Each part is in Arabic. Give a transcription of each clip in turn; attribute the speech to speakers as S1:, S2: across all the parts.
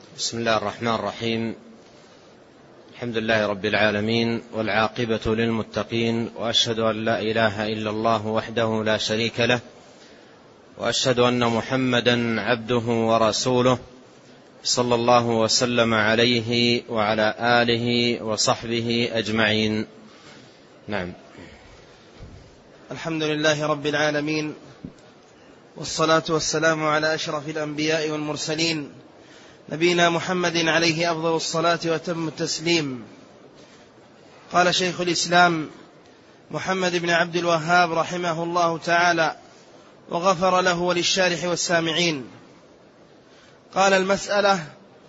S1: بسم الله الرحمن الرحيم. الحمد لله رب العالمين، والعاقبة للمتقين، وأشهد أن لا إله إلا الله وحده لا شريك له، وأشهد أن محمدا عبده ورسوله، صلى الله وسلم عليه وعلى آله وصحبه أجمعين. نعم.
S2: الحمد لله رب العالمين، والصلاة والسلام على أشرف الأنبياء والمرسلين، نبينا محمد عليه أفضل الصلاة وتم التسليم. قال شيخ الإسلام محمد بن عبد الوهاب رحمه الله تعالى وغفر له وللشارح والسامعين. قال: المسألة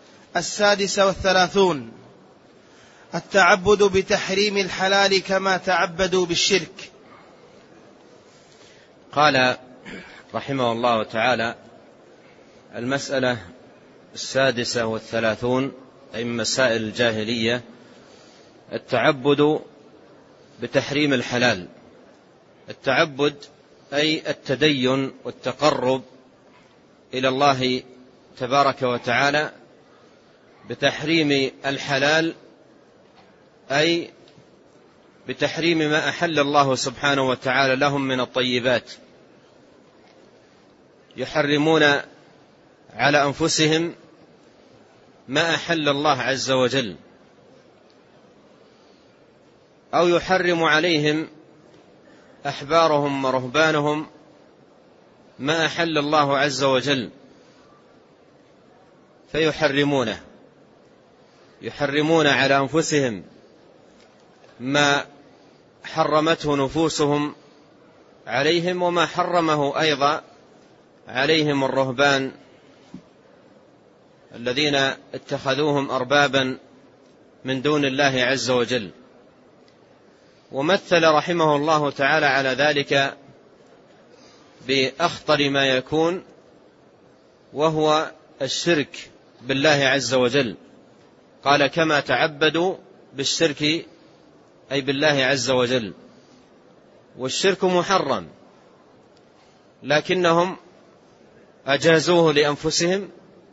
S2: 36: التعبد بتحريم الحلال كما تعبدوا بالشرك.
S1: قال رحمه الله تعالى: المسألة 36 أي من مسائل الجاهلية، التعبد بتحريم الحلال. التعبد أي التدين والتقرب إلى الله تبارك وتعالى بتحريم الحلال، أي بتحريم ما أحل الله سبحانه وتعالى لهم من الطيبات. يحرمون على أنفسهم ما أحل الله عز وجل، أو يحرم عليهم أحبارهم ورهبانهم ما أحل الله عز وجل فيحرمونه. يحرمون على أنفسهم ما حرمته نفوسهم عليهم، وما حرمه أيضا عليهم الرهبان الذين اتخذوهم أربابا من دون الله عز وجل. ومثل رحمه الله تعالى على ذلك بأخطر ما يكون، وهو الشرك بالله عز وجل. قال: كما تعبدوا بالشرك، أي بالله عز وجل. والشرك محرم، لكنهم أجازوه لأنفسهم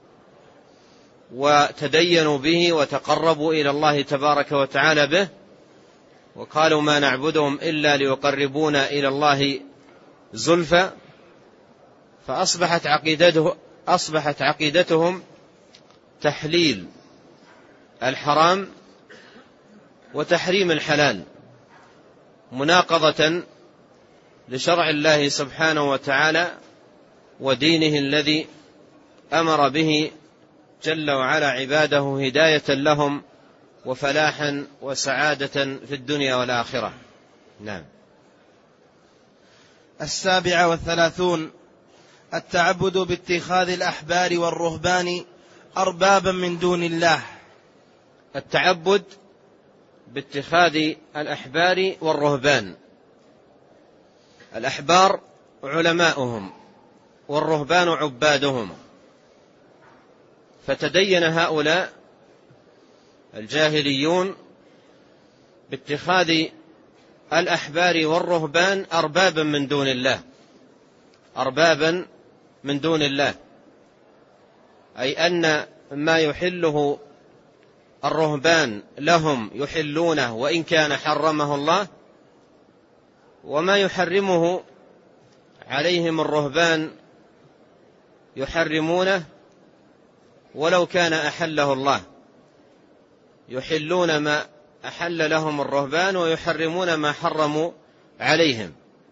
S1: وتدينوا به وتقربوا إلى الله تبارك وتعالى به، وقالوا: ما نعبدهم إلا ليقربونا إلى الله زلفى. فأصبحت عقيدتهم تحليل الحرام وتحريم الحلال، مناقضة لشرع الله سبحانه وتعالى ودينه الذي أمر به جل وعلا عباده هداية لهم وفلاحا وسعادة في الدنيا والآخرة. نعم.
S2: 37: التعبد باتخاذ الأحبار والرهبان أربابا من دون الله.
S1: التعبد باتخاذ الأحبار والرهبان. الأحبار علماؤهم، والرهبان عبادهم. فتدين هؤلاء الجاهليون باتخاذ الأحبار والرهبان أربابا من دون الله، أربابا من دون الله، أي أن ما يحله الرهبان لهم يحلونه وإن كان حرمه الله، وما يحرمه عليهم الرهبان يحرمونه ولو كان أحله الله. يحلون ما أحل لهم الرهبان ويحرمون ما حرموا عليهم.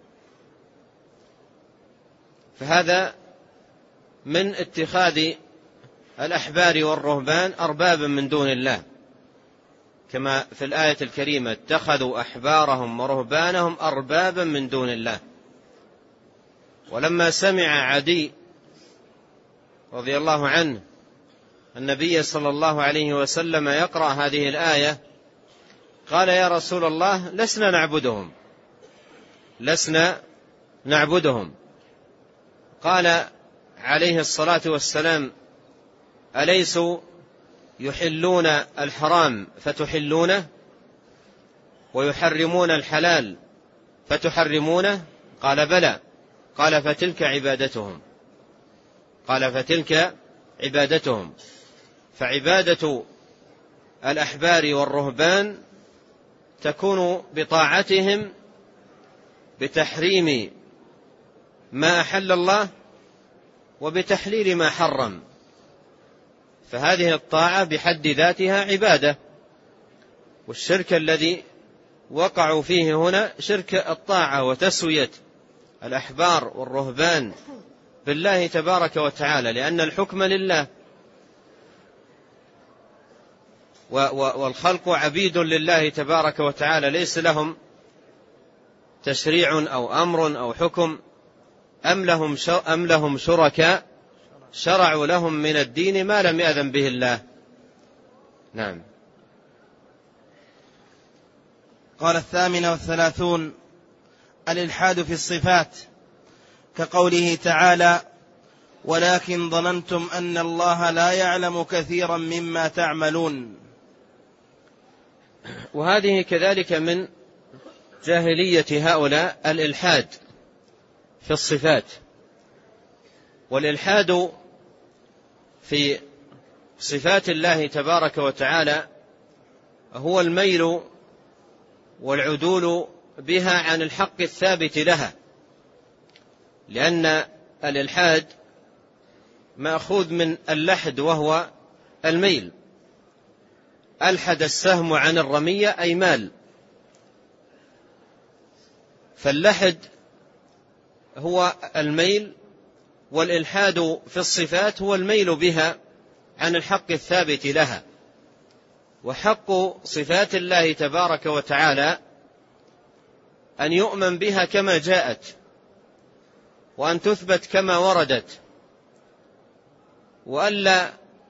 S1: فهذا من اتخاذ الأحبار والرهبان أربابا من دون الله، كما في الآية الكريمة: اتخذوا أحبارهم ورهبانهم أربابا من دون الله. ولما سمع عدي رضي الله عنه النبي صلى الله عليه وسلم يقرأ هذه الآية، قال: يا رسول الله، لسنا نعبدهم. قال عليه الصلاة والسلام: أليسوا يحلون الحرام فتحلونه، ويحرمون الحلال فتحرمونه؟ قال: بلى. قال: فتلك عبادتهم. فعبادة الأحبار والرهبان تكون بطاعتهم بتحريم ما أحل الله وبتحليل ما حرم، فهذه الطاعة بحد ذاتها عبادة. والشرك الذي وقعوا فيه هنا شرك الطاعة وتسوية الأحبار والرهبان بالله تبارك وتعالى، لأن الحكم لله والخلق عبيد لله تبارك وتعالى، ليس لهم تشريع أو أمر أو حكم، أم لهم شركاء شرعوا لهم من الدين ما لم يأذن به الله. نعم.
S2: قال 38 الإلحاد في الصفات، كقوله تعالى: ولكن ظننتم أن الله لا يعلم كثيرا مما تعملون.
S1: وهذه كذلك من جاهلية هؤلاء الإلحاد في الصفات. والإلحاد في صفات الله تبارك وتعالى هو الميل والعدول بها عن الحق الثابت لها، لأن الإلحاد مأخوذ من اللحد وهو الميل. ألحد السهم عن الرمية أي مال، فاللحد هو الميل، والإلحاد في الصفات هو الميل بها عن الحق الثابت لها. وحق صفات الله تبارك وتعالى أن يؤمن بها كما جاءت، وأن تثبت كما وردت، وألا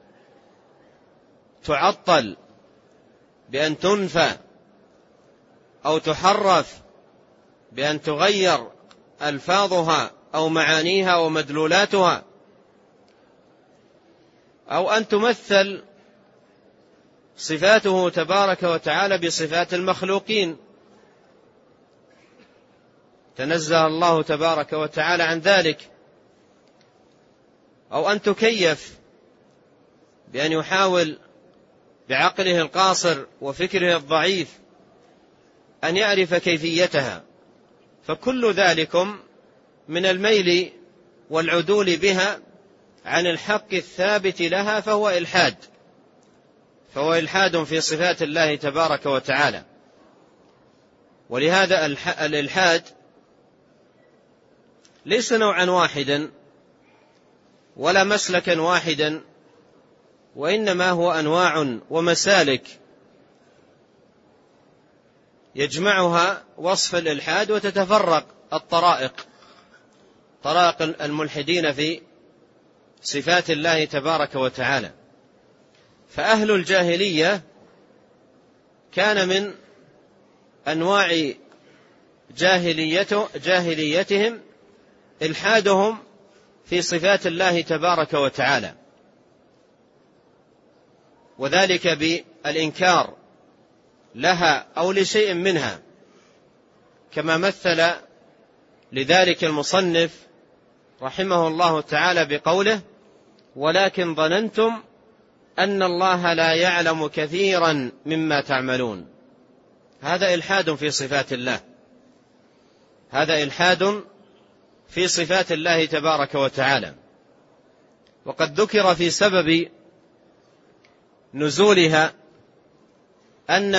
S1: تعطل بأن تنفى أو تحرف بأن تغير ألفاظها أو معانيها ومدلولاتها، أو أن تمثل صفاته تبارك وتعالى بصفات المخلوقين، تنزه الله تبارك وتعالى عن ذلك، أو أن تكيف بأن يحاول بعقله القاصر وفكره الضعيف أن يعرف كيفيتها، فكل ذلكم من الميل والعدول بها عن الحق الثابت لها، فهو إلحاد في صفات الله تبارك وتعالى. ولهذا الإلحاد ليس نوعا واحدا ولا مسلكا واحدا، وإنما هو أنواع ومسالك يجمعها وصف الإلحاد، وتتفرق طرائق الملحدين في صفات الله تبارك وتعالى. فأهل الجاهلية كان من أنواع جاهليتهم إلحادهم في صفات الله تبارك وتعالى، وذلك بالإنكار لها أو لشيء منها، كما مثل لذلك المصنف رحمه الله تعالى بقوله: ولكن ظننتم أن الله لا يعلم كثيرا مما تعملون. هذا إلحاد في صفات الله، هذا إلحاد في صفات الله تبارك وتعالى. وقد ذكر في سبب نزولها أن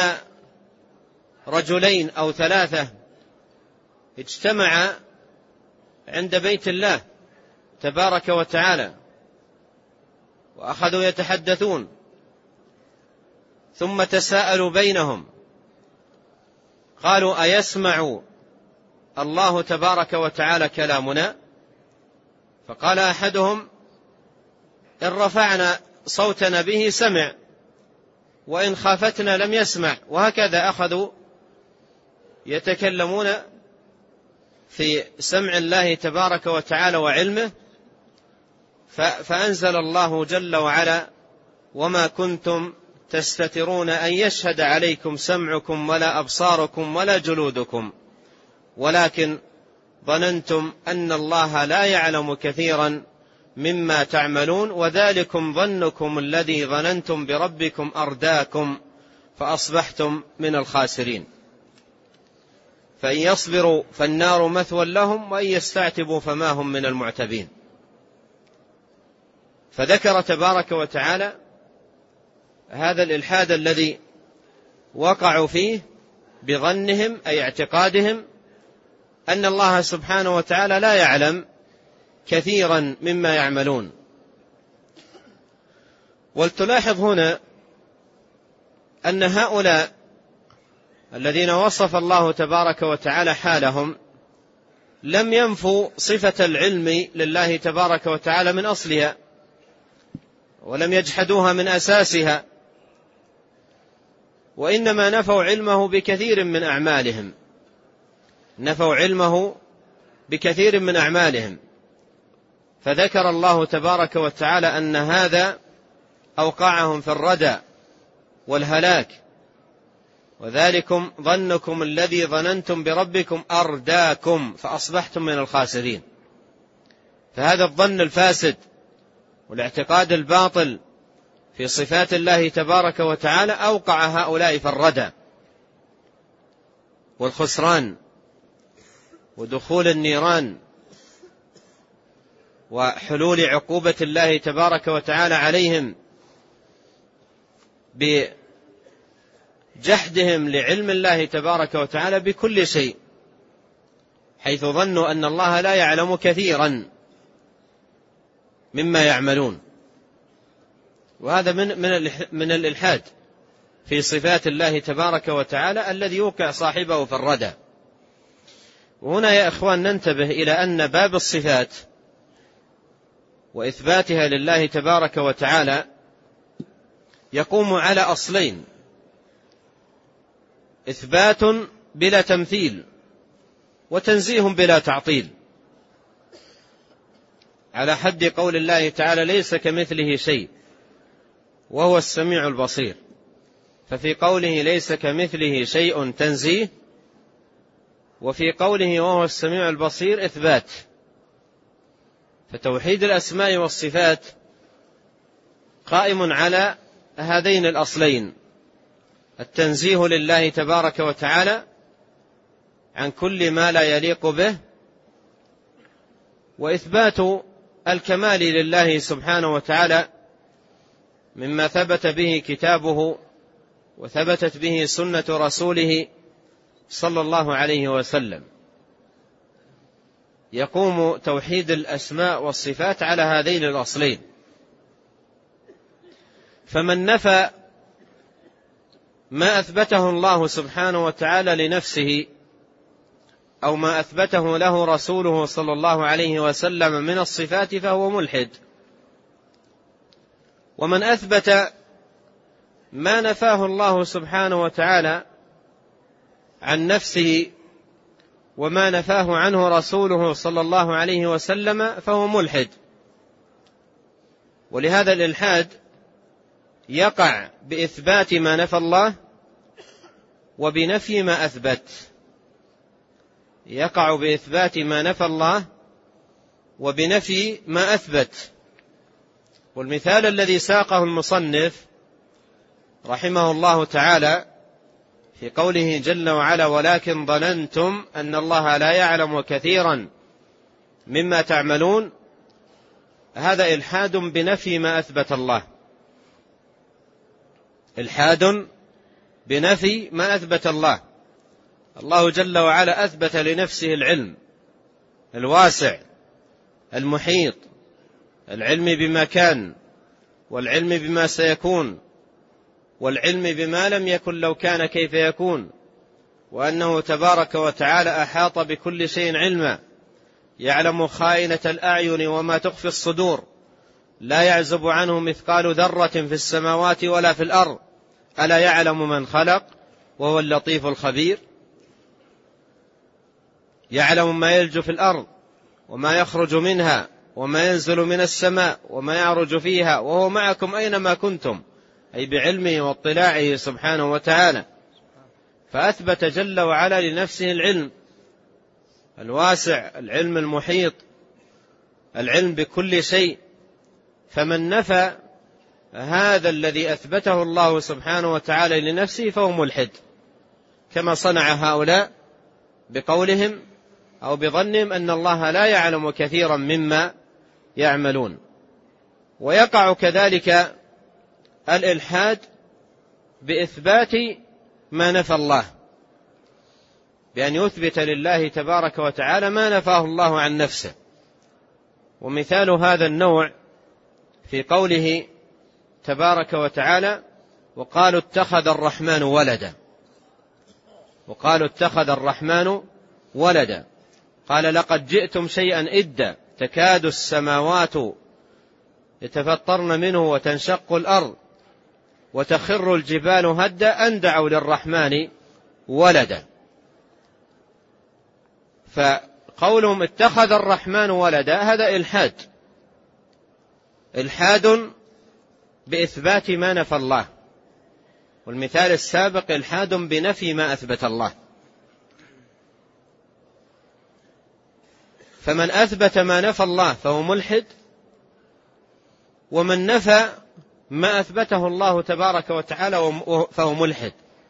S1: رجلين أو ثلاثة اجتمعا عند بيت الله تبارك وتعالى، وأخذوا يتحدثون، ثم تساءلوا بينهم قالوا: أيسمع الله تبارك وتعالى كلامنا؟ فقال أحدهم: إن رفعنا صوتنا به سمع، وإن خافتنا لم يسمع. وهكذا أخذوا يتكلمون في سمع الله تبارك وتعالى وعلمه، فأنزل الله جل وعلا: وما كنتم تستترون أن يشهد عليكم سمعكم ولا أبصاركم ولا جلودكم، ولكن ظننتم أن الله لا يعلم كثيرا مما تعملون وذلكم ظنكم الذي ظننتم بربكم أرداكم فأصبحتم من الخاسرين. فإن يصبروا فالنار مثوى لهم وإن يستعتبوا فما هم من المعتبين. فذكر تبارك وتعالى هذا الإلحاد الذي وقعوا فيه بظنهم أي اعتقادهم أن الله سبحانه وتعالى لا يعلم كثيرا مما يعملون. ولتلاحظ هنا أن هؤلاء الذين وصف الله تبارك وتعالى حالهم لم ينفوا صفة العلم لله تبارك وتعالى من أصلها، ولم يجحدوها من أساسها، وإنما نفوا علمه بكثير من أعمالهم، نفوا علمه بكثير من أعمالهم. فذكر الله تبارك وتعالى أن هذا أوقعهم في الردى والهلاك، وذلكم ظنكم الذي ظننتم بربكم أرداكم فأصبحتم من الخاسرين. فهذا الظن الفاسد والاعتقاد الباطل في صفات الله تبارك وتعالى أوقع هؤلاء في الردى والخسران ودخول النيران وحلول عقوبة الله تبارك وتعالى عليهم بجحدهم لعلم الله تبارك وتعالى بكل شيء، حيث ظنوا أن الله لا يعلم كثيرا مما يعملون. وهذا من الإلحاد في صفات الله تبارك وتعالى الذي يوقع صاحبه في الردى. وهنا يا إخوان ننتبه إلى أن باب الصفات وإثباتها لله تبارك وتعالى يقوم على أصلين: إثبات بلا تمثيل، وتنزيه بلا تعطيل، على حد قول الله تعالى: ليس كمثله شيء وهو السميع البصير. ففي قوله ليس كمثله شيء تنزيه، وفي قوله وهو السميع البصير إثبات. فتوحيد الأسماء والصفات قائم على هذين الأصلين: التنزيه لله تبارك وتعالى عن كل ما لا يليق به، وإثبات الكمال لله سبحانه وتعالى مما ثبت به كتابه وثبتت به سنة رسوله صلى الله عليه وسلم. يقوم توحيد الأسماء والصفات على هذين الأصلين. فمن نفى ما أثبته الله سبحانه وتعالى لنفسه أو ما أثبته له رسوله صلى الله عليه وسلم من الصفات فهو ملحد. ومن أثبت ما نفاه الله سبحانه وتعالى عن نفسه وما نفاه عنه رسوله صلى الله عليه وسلم فهو ملحد. ولهذا الإلحاد يقع بإثبات ما نفى الله وبنفي ما أثبت، يقع بإثبات ما نفى الله وبنفي ما أثبت. والمثال الذي ساقه المصنف رحمه الله تعالى في قوله جل وعلا: ولكن ظننتم أن الله لا يعلم كثيرا مما تعملون، هذا إلحاد بنفي ما أثبت الله، إلحاد بنفي ما أثبت الله. الله جل وعلا أثبت لنفسه العلم الواسع المحيط، العلم بما كان، والعلم بما سيكون، والعلم بما لم يكن لو كان كيف يكون، وأنه تبارك وتعالى أحاط بكل شيء علما، يعلم خائنة الأعين وما تخفي الصدور، لا يعزب عنه مثقال ذرة في السماوات ولا في الأرض، ألا يعلم من خلق وهو اللطيف الخبير. يعلم ما يلج في الأرض وما يخرج منها وما ينزل من السماء وما يعرج فيها، وهو معكم أينما كنتم، أي بعلمه واطلاعه سبحانه وتعالى. فأثبت جل وعلا لنفسه العلم الواسع، العلم المحيط، العلم بكل شيء، فمن نفى هذا الذي أثبته الله سبحانه وتعالى لنفسه فهو ملحد، كما صنع هؤلاء بقولهم أو بظنهم أن الله لا يعلم كثيرا مما يعملون. ويقع كذلك الإلحاد بإثبات ما نفى الله، بأن يثبت لله تبارك وتعالى ما نفاه الله عن نفسه. ومثال هذا النوع في قوله تبارك وتعالى: وقالوا اتخذ الرحمن ولدا. وقالوا اتخذ الرحمن ولدا. قال: لقد جئتم شيئا إدا تكاد السماوات يتفطرن منه وتنشق الأرض وتخر الجبال هدا أن دعوا للرحمن ولدا. فقولهم اتخذ الرحمن ولدا هذا إلحاد بإثبات ما نفى الله، والمثال السابق إلحاد بنفي ما أثبت الله. فمن أثبت ما نفى الله فهو ملحد، ومن نفى ما أثبته الله تبارك وتعالى فهو ملحد.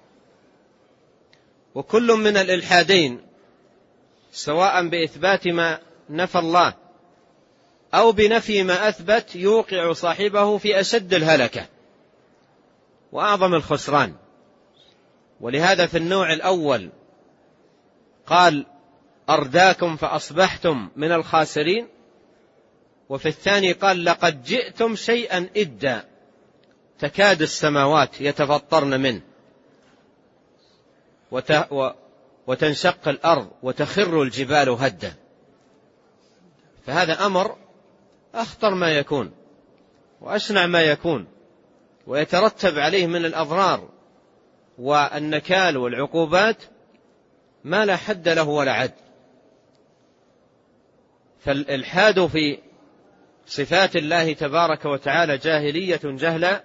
S1: وكل من الإلحادين سواء بإثبات ما نفى الله أو بنفي ما أثبت يوقع صاحبه في أشد الهلكة وأعظم الخسران. ولهذا في النوع الأول قال: أرداكم فأصبحتم من الخاسرين. وفي الثاني قال: لقد جئتم شيئا إدا تكاد السماوات يتفطرن منه وتنشق الأرض وتخر الجبال هدا. فهذا أمر أخطر ما يكون وأشنع ما يكون، ويترتب عليه من الأضرار والنكال والعقوبات ما لا حد له ولا عد. فالإلحاد في صفات الله تبارك وتعالى جاهلية جهلا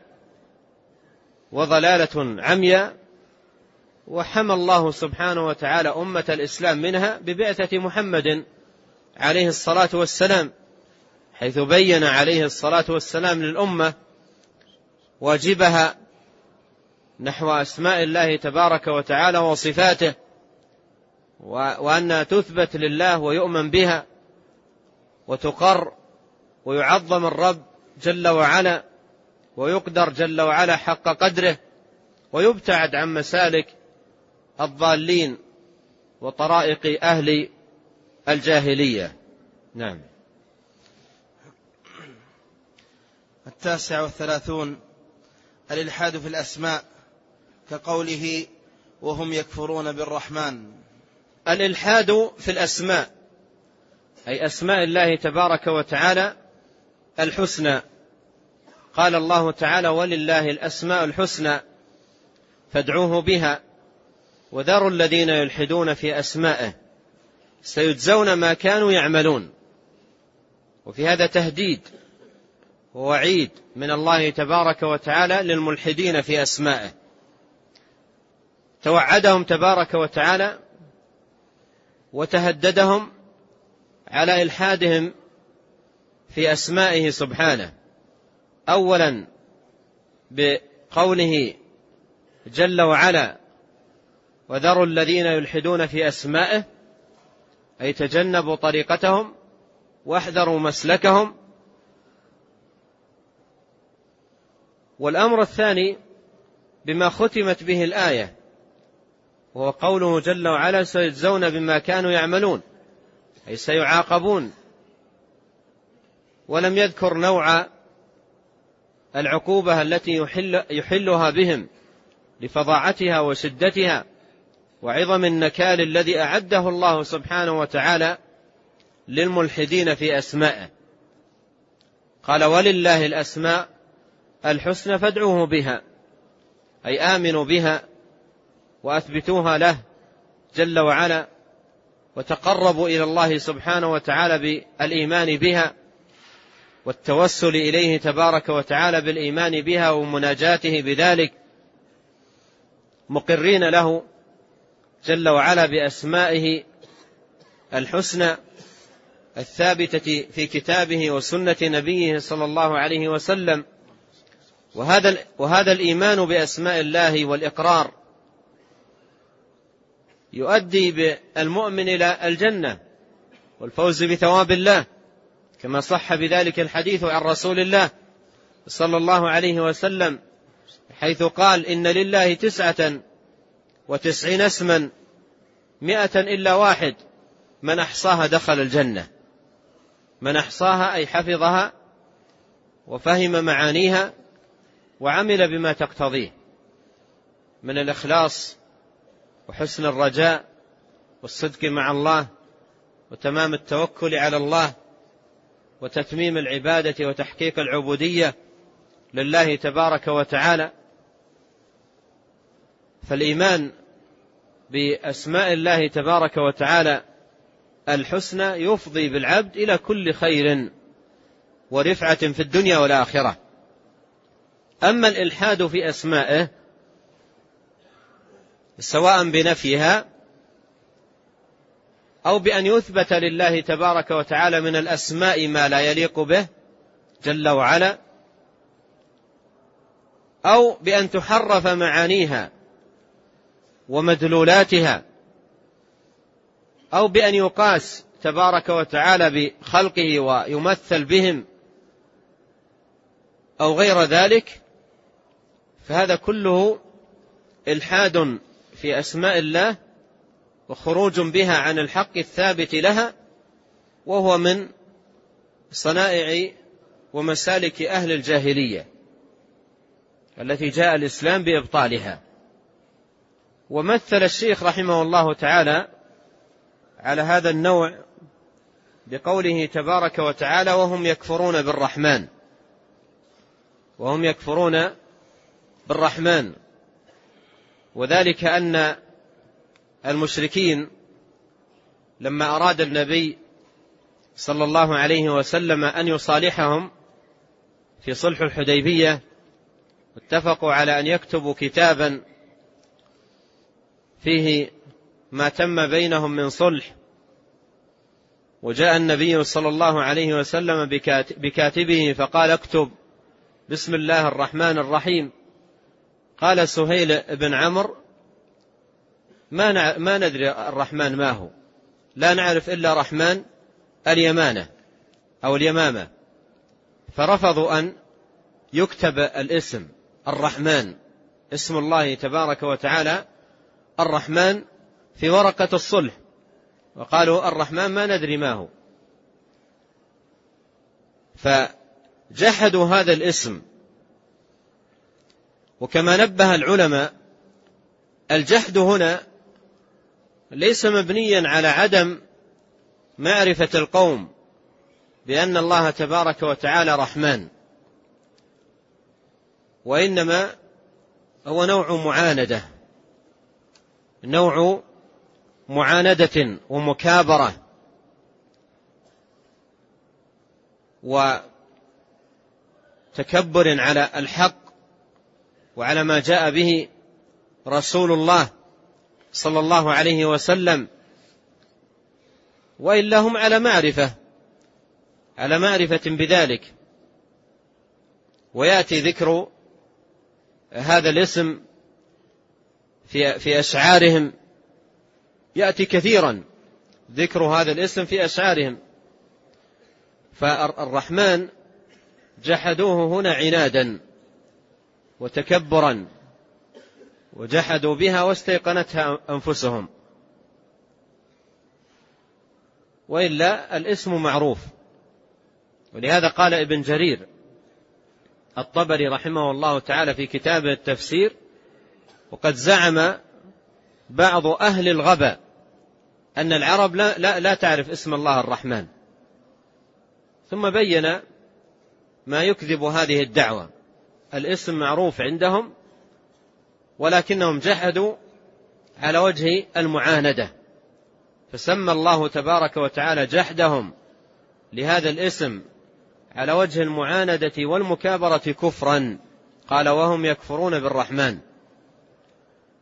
S1: وضلالة عمياء، وحمى الله سبحانه وتعالى أمة الإسلام منها ببعثة محمد عليه الصلاة والسلام، حيث بين عليه الصلاة والسلام للأمة واجبها نحو أسماء الله تبارك وتعالى وصفاته، وأنها تثبت لله ويؤمن بها وتقر ويعظم الرب جل وعلا ويقدر جل وعلا حق قدره ويبتعد عن مسالك الضالين وطرائق أهل الجاهلية. نعم.
S2: 39 الإلحاد في الأسماء، كقوله: وهم يكفرون بالرحمن.
S1: الإلحاد في الأسماء أي أسماء الله تبارك وتعالى الحسنى. قال الله تعالى: ولله الأسماء الحسنى فادعوه بها وذروا الذين يلحدون في أسمائه سيجزون ما كانوا يعملون. وفي هذا تهديد ووعيد من الله تبارك وتعالى للملحدين في أسمائه. توعدهم تبارك وتعالى وتهددهم على إلحادهم في أسمائه سبحانه، أولا بقوله جل وعلا: وذروا الذين يلحدون في أسمائه، أي تجنبوا طريقتهم واحذروا مسلكهم. والأمر الثاني بما ختمت به الآية، وهو قوله جل وعلا: سيجزون بما كانوا يعملون، أي سيعاقبون. ولم يذكر نوع العقوبة التي يحلها بهم لفظاعتها وشدتها وعظم النكال الذي أعده الله سبحانه وتعالى للملحدين في أسمائه. قال: ولله الأسماء الحسنى فادعوه بها، أي آمنوا بها وأثبتوها له جل وعلا، وتقربوا إلى الله سبحانه وتعالى بالإيمان بها والتوسل إليه تبارك وتعالى بالإيمان بها ومناجاته بذلك، مقرين له جل وعلا بأسمائه الحسنى الثابتة في كتابه وسنة نبيه صلى الله عليه وسلم. وهذا الإيمان بأسماء الله والإقرار يؤدي بالمؤمن إلى الجنة والفوز بثواب الله، كما صح بذلك الحديث عن رسول الله صلى الله عليه وسلم، حيث قال: إن لله 99 اسما 100 إلا واحد، من أحصاها دخل الجنة. من أحصاها أي حفظها وفهم معانيها وعمل بما تقتضيه من الإخلاص وحسن الرجاء والصدق مع الله وتمام التوكل على الله وتتميم العبادة وتحقيق العبودية لله تبارك وتعالى. فالإيمان بأسماء الله تبارك وتعالى الحسنى يفضي بالعبد إلى كل خير ورفعة في الدنيا والآخرة. أما الإلحاد في أسمائه سواء بنفيها أو بأن يثبت لله تبارك وتعالى من الأسماء ما لا يليق به جل وعلا، أو بأن تحرف معانيها ومدلولاتها، أو بأن يقاس تبارك وتعالى بخلقه ويمثل بهم أو غير ذلك، فهذا كله إلحاد في أسماء الله وخروج بها عن الحق الثابت لها، وهو من صنائع ومسالك أهل الجاهلية التي جاء الإسلام بإبطالها. ومثل الشيخ رحمه الله تعالى على هذا النوع بقوله تبارك وتعالى: وهم يكفرون بالرحمن. وهم يكفرون بالرحمن، وذلك أن المشركين لما أراد النبي صلى الله عليه وسلم أن يصالحهم في صلح الحديبية، اتفقوا على أن يكتبوا كتابا فيه ما تم بينهم من صلح، وجاء النبي صلى الله عليه وسلم بكاتبه فقال: اكتب بسم الله الرحمن الرحيم. قال سهيل بن عمرو: ما ندري الرحمن ما هو، لا نعرف إلا رحمن اليمانة أو اليمامة. فرفضوا أن يكتب الاسم الرحمن، اسم الله تبارك وتعالى الرحمن، في ورقة الصلح، وقالوا الرحمن ما ندري ما هو. فجحدوا هذا الاسم. وكما نبه العلماء، الجحد هنا ليس مبنيا على عدم معرفة القوم بأن الله تبارك وتعالى رحمن، وإنما هو نوع معاندة ومكابرة وتكبر على الحق وعلى ما جاء به رسول الله صلى الله عليه وسلم، وإلا هم على معرفة بذلك. ويأتي ذكر هذا الاسم في أشعارهم، يأتي كثيرا ذكر هذا الاسم في أشعارهم. فالرحمن جحدوه هنا عنادا وتكبرا، وجحدوا بها واستيقنتها أنفسهم، وإلا الاسم معروف. ولهذا قال ابن جرير الطبري رحمه الله تعالى في كتابه التفسير: وقد زعم بعض أهل الغباء أن العرب لا تعرف اسم الله الرحمن، ثم بين ما يكذب هذه الدعوة. الاسم معروف عندهم، ولكنهم جحدوا على وجه المعاندة، فسمى الله تبارك وتعالى جحدهم لهذا الاسم على وجه المعاندة والمكابرة كفرا. قال: وهم يكفرون بالرحمن.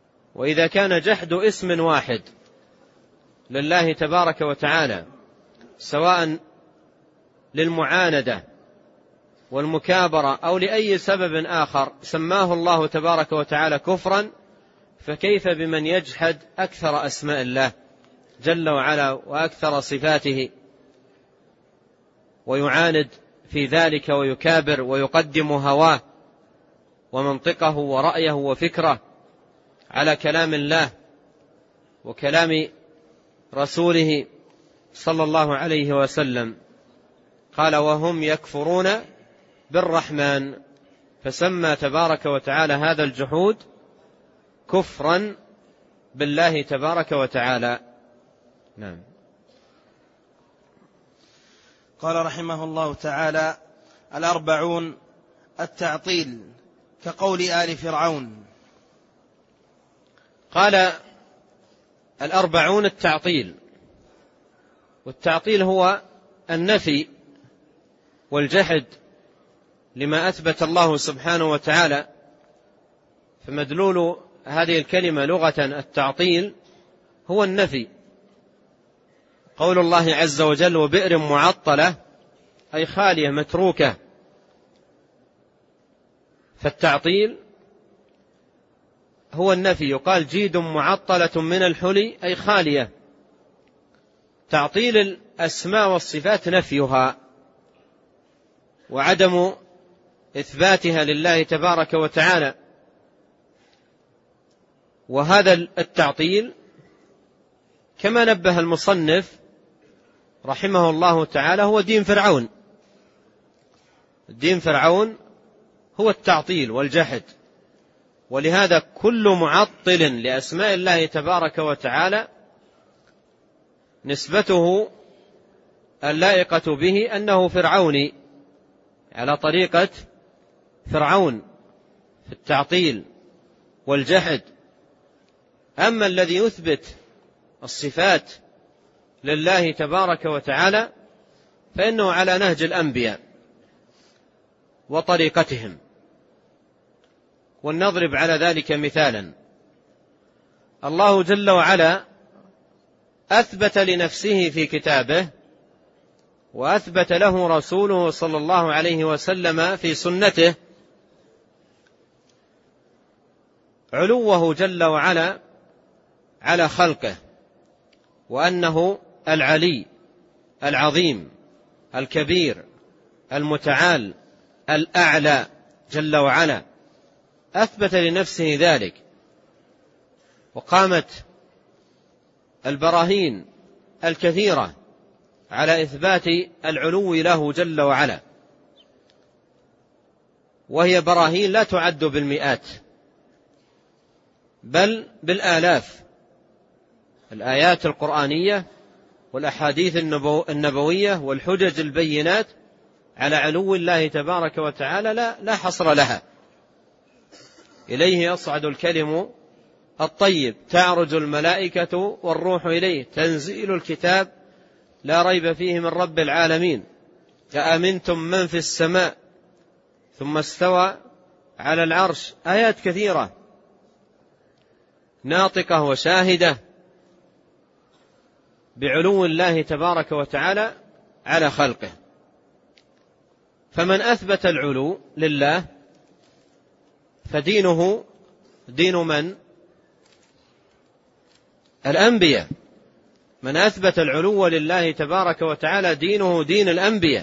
S1: وإذا كان جحد اسم واحد لله تبارك وتعالى سواء للمعاندة والمكابرة أو لأي سبب آخر سماه الله تبارك وتعالى كفرا، فكيف بمن يجحد أكثر أسماء الله جل وعلا وأكثر صفاته ويعاند في ذلك ويكابر ويقدم هواه ومنطقه ورأيه وفكره على كلام الله وكلام رسوله صلى الله عليه وسلم. قال وهم يكفرون بالرحمن، فسمى تبارك وتعالى هذا الجحود كفرا بالله تبارك وتعالى. نعم.
S2: قال رحمه الله تعالى: 40 التعطيل كقول آل فرعون.
S1: قال 40 التعطيل، والتعطيل هو النفي والجحد لما أثبت الله سبحانه وتعالى. فمدلول هذه الكلمة لغة التعطيل هو النفي. قول الله عز وجل: وبئر معطلة، أي خالية متروكة. فالتعطيل هو النفي. يقال جيد معطلة من الحلي، أي خالية. تعطيل الأسماء والصفات نفيها وعدم إثباتها لله تبارك وتعالى. وهذا التعطيل كما نبه المصنف رحمه الله تعالى هو دين فرعون. دين فرعون هو التعطيل والجحد. ولهذا كل معطل لأسماء الله تبارك وتعالى نسبته اللائقة به أنه فرعوني، على طريقة فرعون في التعطيل والجحد. أما الذي يثبت الصفات لله تبارك وتعالى فإنه على نهج الأنبياء وطريقتهم. ولنضرب على ذلك مثالا. الله جل وعلا أثبت لنفسه في كتابه وأثبت له رسوله صلى الله عليه وسلم في سنته علوه جل وعلا على خلقه، وأنه العلي العظيم الكبير المتعال الأعلى جل وعلا. أثبت لنفسه ذلك، وقامت البراهين الكثيرة على إثبات العلو له جل وعلا، وهي براهين لا تعد بالمئات بل بالآلاف. الآيات القرآنية والأحاديث النبوية والحجج البينات على علو الله تبارك وتعالى لا حصر لها. إليه يصعد الكلم الطيب، تعرج الملائكة والروح إليه، تنزيل الكتاب لا ريب فيه من رب العالمين، أأمنتم من في السماء ثم استوى على العرش. آيات كثيرة ناطقة وشاهدة بعلو الله تبارك وتعالى على خلقه. فمن أثبت العلو لله فدينه دين من؟ الأنبياء. من أثبت العلو لله تبارك وتعالى دينه دين الأنبياء.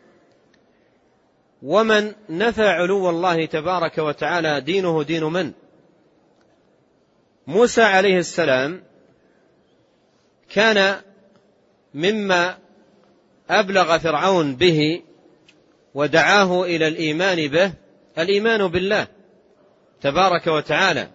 S1: ومن نفى علو الله تبارك وتعالى دينه دين من؟ موسى عليه السلام كان مما أبلغ فرعون به ودعاه إلى الإيمان به الإيمان بالله تبارك وتعالى،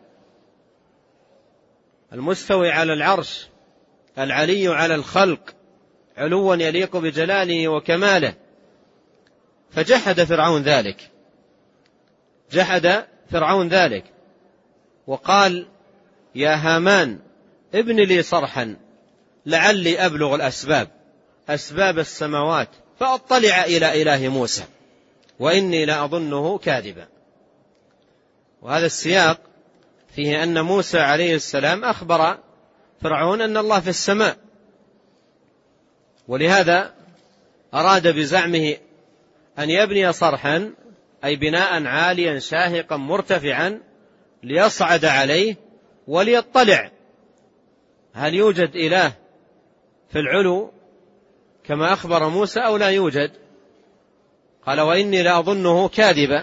S1: المستوي على العرش، العلي على الخلق، علوا يليق بجلاله وكماله. فجحد فرعون ذلك، جحد فرعون ذلك وقال: يا هامان ابن لي صرحا لعلي أبلغ أسباب السماوات فأطلع إلى إله موسى وإني لأظنه كاذبا. وهذا السياق فيه أن موسى عليه السلام أخبر فرعون أن الله في السماء، ولهذا أراد بزعمه أن يبني صرحا، أي بناء عاليا شاهقا مرتفعا، ليصعد عليه وليطلع هل يوجد إله في العلو كما أخبر موسى أو لا يوجد. قال وإني لأظنه كاذبا،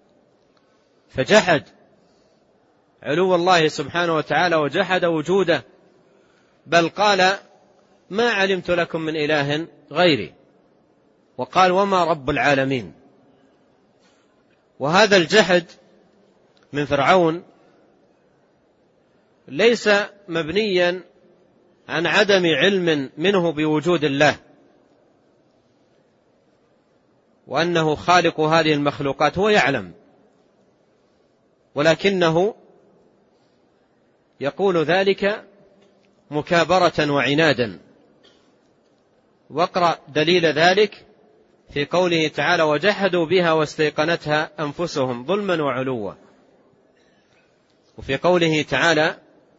S1: فجحد علو الله سبحانه وتعالى وجحد وجوده، بل قال ما علمت لكم من إله غيري، وقال وما رب العالمين. وهذا الجحد من فرعون ليس مبنيا عن عدم علم منه بوجود الله وأنه خالق هذه المخلوقات، هو يعلم، ولكنه يقول ذلك مكابرة وعنادا. واقرأ دليل ذلك في قوله تعالى وجحدوا بها واستيقنتها أنفسهم ظلما وعلوا. وفي قوله تعالى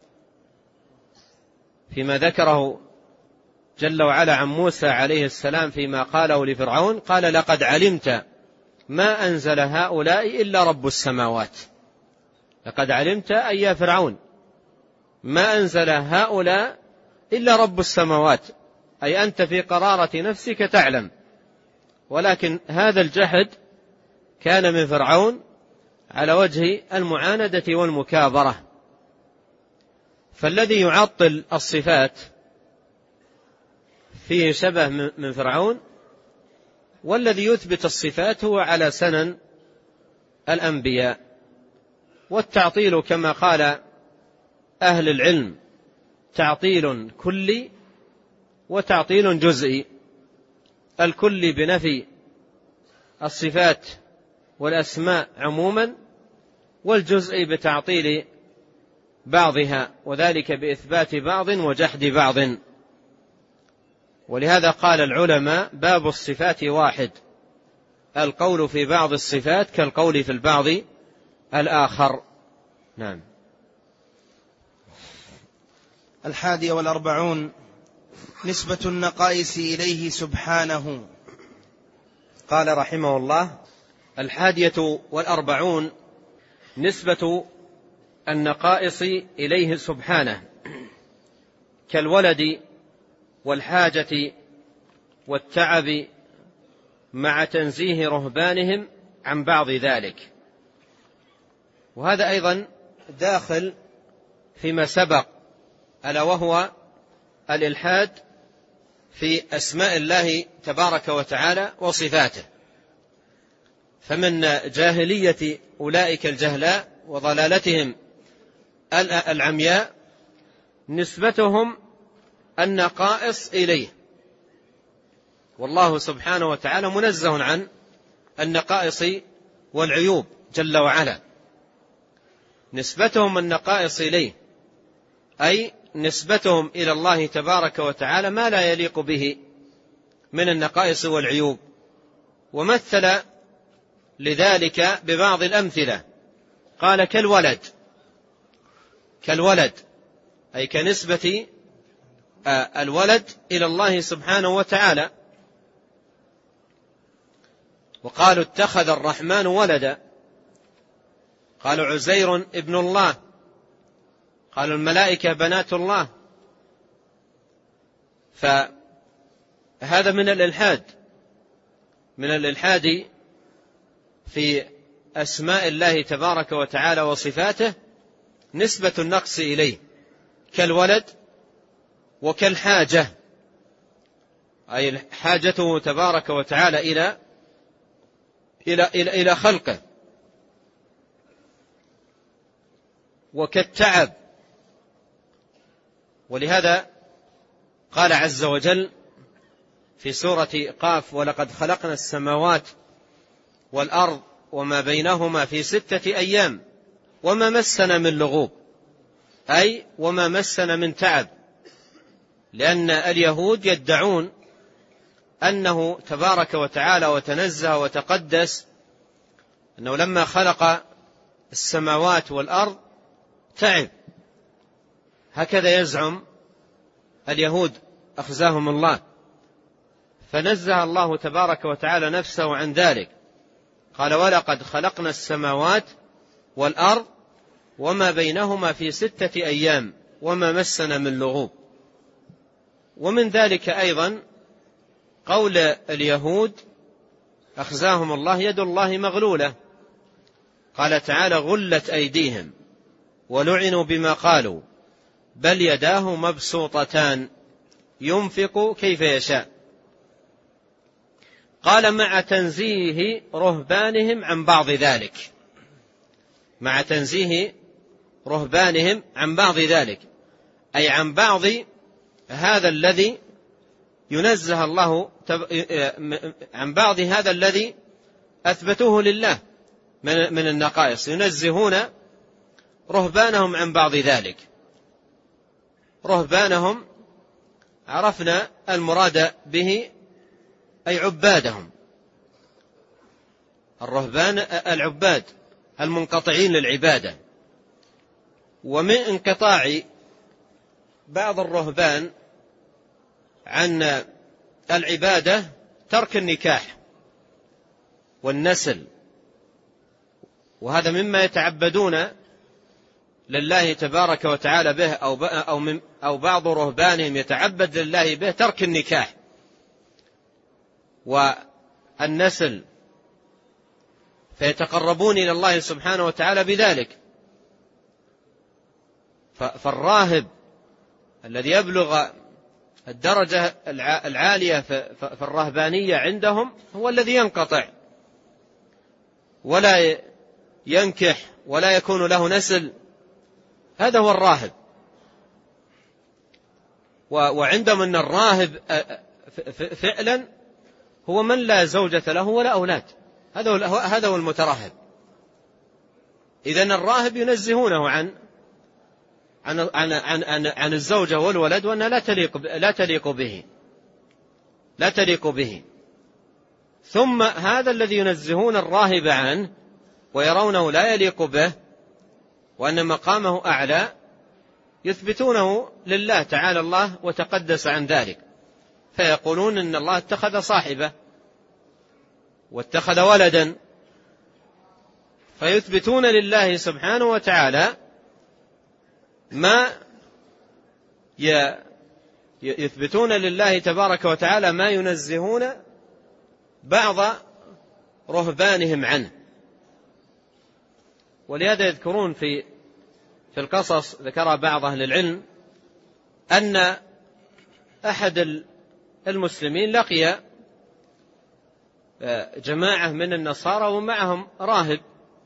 S1: فيما ذكره جل وعلا عن موسى عليه السلام فيما قاله لفرعون، قال لقد علمت ما أنزل هؤلاء إلا رب السماوات. لقد علمت أي يا فرعون ما أنزل هؤلاء إلا رب السماوات، أي أنت في قرارة نفسك تعلم، ولكن هذا الجحد كان من فرعون على وجه المعاندة والمكابرة. فالذي يعطل الصفات فيه شبه من فرعون، والذي يثبت الصفات هو على سنن الأنبياء. والتعطيل كما قال أهل العلم تعطيل كلي وتعطيل جزئي. الكلي بنفي الصفات والأسماء عموما، والجزئي بتعطيل بعضها، وذلك بإثبات بعض وجحد بعض. ولهذا قال العلماء باب الصفات واحد، القول في بعض الصفات كالقول في البعض الآخر. نعم.
S2: 41 نسبة النقائص إليه سبحانه.
S1: قال رحمه الله 41 نسبة النقائص إليه سبحانه، كالولد والحاجة والتعب، مع تنزيه رهبانهم عن بعض ذلك. وهذا أيضا داخل فيما سبق، ألا وهو الإلحاد في أسماء الله تبارك وتعالى وصفاته. فمن جاهلية أولئك الجهلاء وضلالتهم العمياء نسبتهم النقائص إليه، والله سبحانه وتعالى منزه عن النقائص والعيوب جل وعلا. نسبتهم النقائص إليه أي نسبتهم إلى الله تبارك وتعالى ما لا يليق به من النقائص والعيوب. ومثل لذلك ببعض الأمثلة، قال كالولد أي كنسبة الولد إلى الله سبحانه وتعالى. وقالوا اتخذ الرحمن ولدا، قالوا عزير ابن الله، قالوا الملائكة بنات الله. فهذا من الإلحاد في أسماء الله تبارك وتعالى وصفاته، نسبة النقص إليه، كالولد وكالحاجة أي حاجته تبارك وتعالى إلى خلقه، وكالتعب. ولهذا قال عز وجل في سورة قاف ولقد خلقنا السماوات والأرض وما بينهما في 6 أيام وما مسنا من لغوب، أي وما مسنا من تعب. لأن اليهود يدعون أنه تبارك وتعالى وتنزه وتقدس أنه لما خلق السماوات والأرض تعب، هكذا يزعم اليهود أخزاهم الله. فنزه الله تبارك وتعالى نفسه عن ذلك، قال ولقد خلقنا السماوات والأرض وما بينهما في 6 أيام وما مسنا من لغوب. ومن ذلك أيضا قول اليهود أخزاهم الله يد الله مغلولة، قال تعالى غلت أيديهم ولعنوا بما قالوا بل يداه مبسوطتان ينفق كيف يشاء. قال مع تنزيه رهبانهم عن بعض ذلك، مع تنزيه رهبانهم عن بعض ذلك، أي عن بعض هذا الذي ينزه الله عن بعض هذا الذي أثبتوه لله من النقائص، ينزهون رهبانهم عن بعض ذلك. رهبانهم عرفنا المراد به أي عبادهم، الرهبان العباد المنقطعين للعبادة. ومن انقطاع بعض الرهبان عن العبادة ترك النكاح والنسل، وهذا مما يتعبدون لله تبارك وتعالى به، أو بعض رهبانهم يتعبد لله به ترك النكاح والنسل، فيتقربون إلى الله سبحانه وتعالى بذلك. فالراهب الذي يبلغ الدرجة العالية في الرهبانية عندهم هو الذي ينقطع ولا ينكح ولا يكون له نسل، هذا هو الراهب. وعندهم أن الراهب فعلا هو من لا زوجة له ولا أولاد، هذا هو المترهب. إذن الراهب ينزهونه عن الزوجة والولد، وأنها لا تليق به. ثم هذا الذي ينزهون الراهب عنه ويرونه لا يليق به وأن مقامه أعلى يثبتونه لله تعالى الله وتقدس عن ذلك، فيقولون إن الله اتخذ صاحبة واتخذ ولدا، فيثبتون لله سبحانه وتعالى ما يثبتون لله تبارك وتعالى ما ينزهون بعض رهبانهم عنه. ولهذا يذكرون في القصص، ذكر بعض أهل العلم أن أحد المسلمين لقي جماعة من النصارى ومعهم راهب،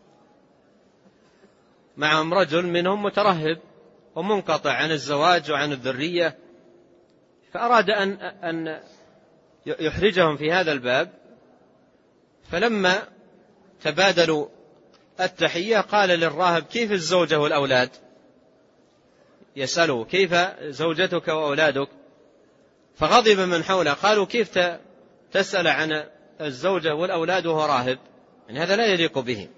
S1: معهم رجل منهم مترهب ومنقطع عن الزواج وعن الذرية، فأراد أن يحرجهم في هذا الباب. فلما تبادلوا التحية قال للراهب كيف الزوجة والأولاد؟ يسأله كيف زوجتك وأولادك؟ فغضب من حوله، قالوا كيف تسأل عن الزوجة والأولاد وهو راهب؟ يعني هذا لا يليق به.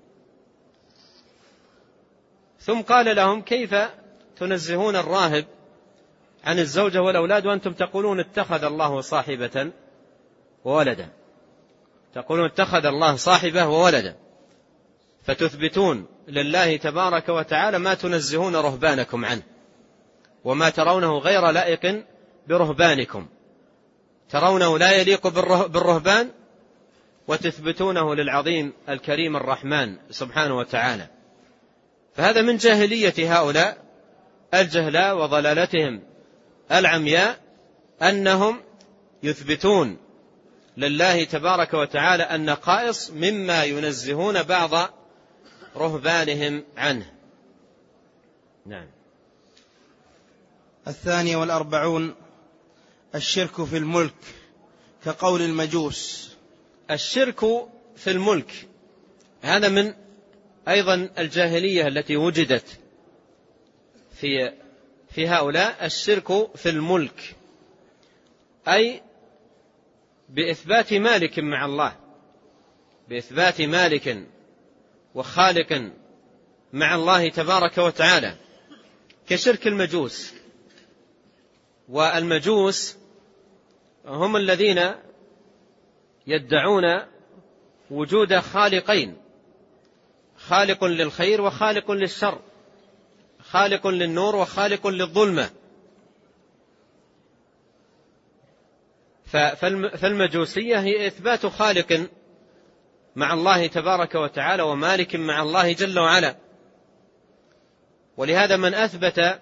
S1: ثم قال لهم كيف تنزهون الراهب عن الزوجة والأولاد وأنتم تقولون اتخذ الله صاحبة وولدا، تقولون اتخذ الله صاحبة وولدا، فتثبتون لله تبارك وتعالى ما تنزهون رهبانكم عنه وما ترونه غير لائق برهبانكم، ترونه لا يليق بالرهبان وتثبتونه للعظيم الكريم الرحمن سبحانه وتعالى. فهذا من جاهلية هؤلاء الجهلاء وضلالتهم العمياء، أنهم يثبتون لله تبارك وتعالى النقائص مما ينزهون بعض رهبانهم عنه. نعم.
S2: 42 الشرك في الملك كقول المجوس.
S1: الشرك في الملك هذا من أيضا الجاهلية التي وجدت في هؤلاء. الشرك في الملك أي بإثبات مالك مع الله، بإثبات مالك وخالق مع الله تبارك وتعالى، كشرك المجوس. والمجوس هم الذين يدعون وجود خالقين، خالق للخير وخالق للشر، خالق للنور وخالق للظلمة. فالمجوسية هي إثبات خالق مع الله تبارك وتعالى ومالك مع الله جل وعلا. ولهذا من أثبت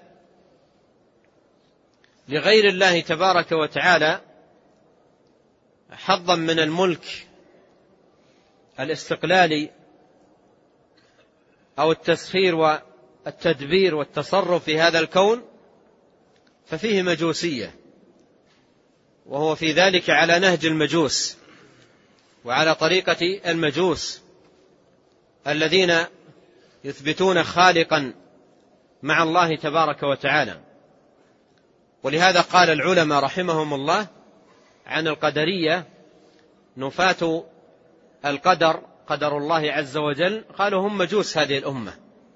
S1: لغير الله تبارك وتعالى حظا من الملك الاستقلالي أو التسخير والتدبير والتصرف في هذا الكون ففيه مجوسية، وهو في ذلك على نهج المجوس وعلى طريقة المجوس الذين يثبتون خالقا مع الله تبارك وتعالى. ولهذا قال العلماء رحمهم الله عن القدرية نفاة القدر، قدر الله عز وجل، قالوا هم مجوس هذه الأمة،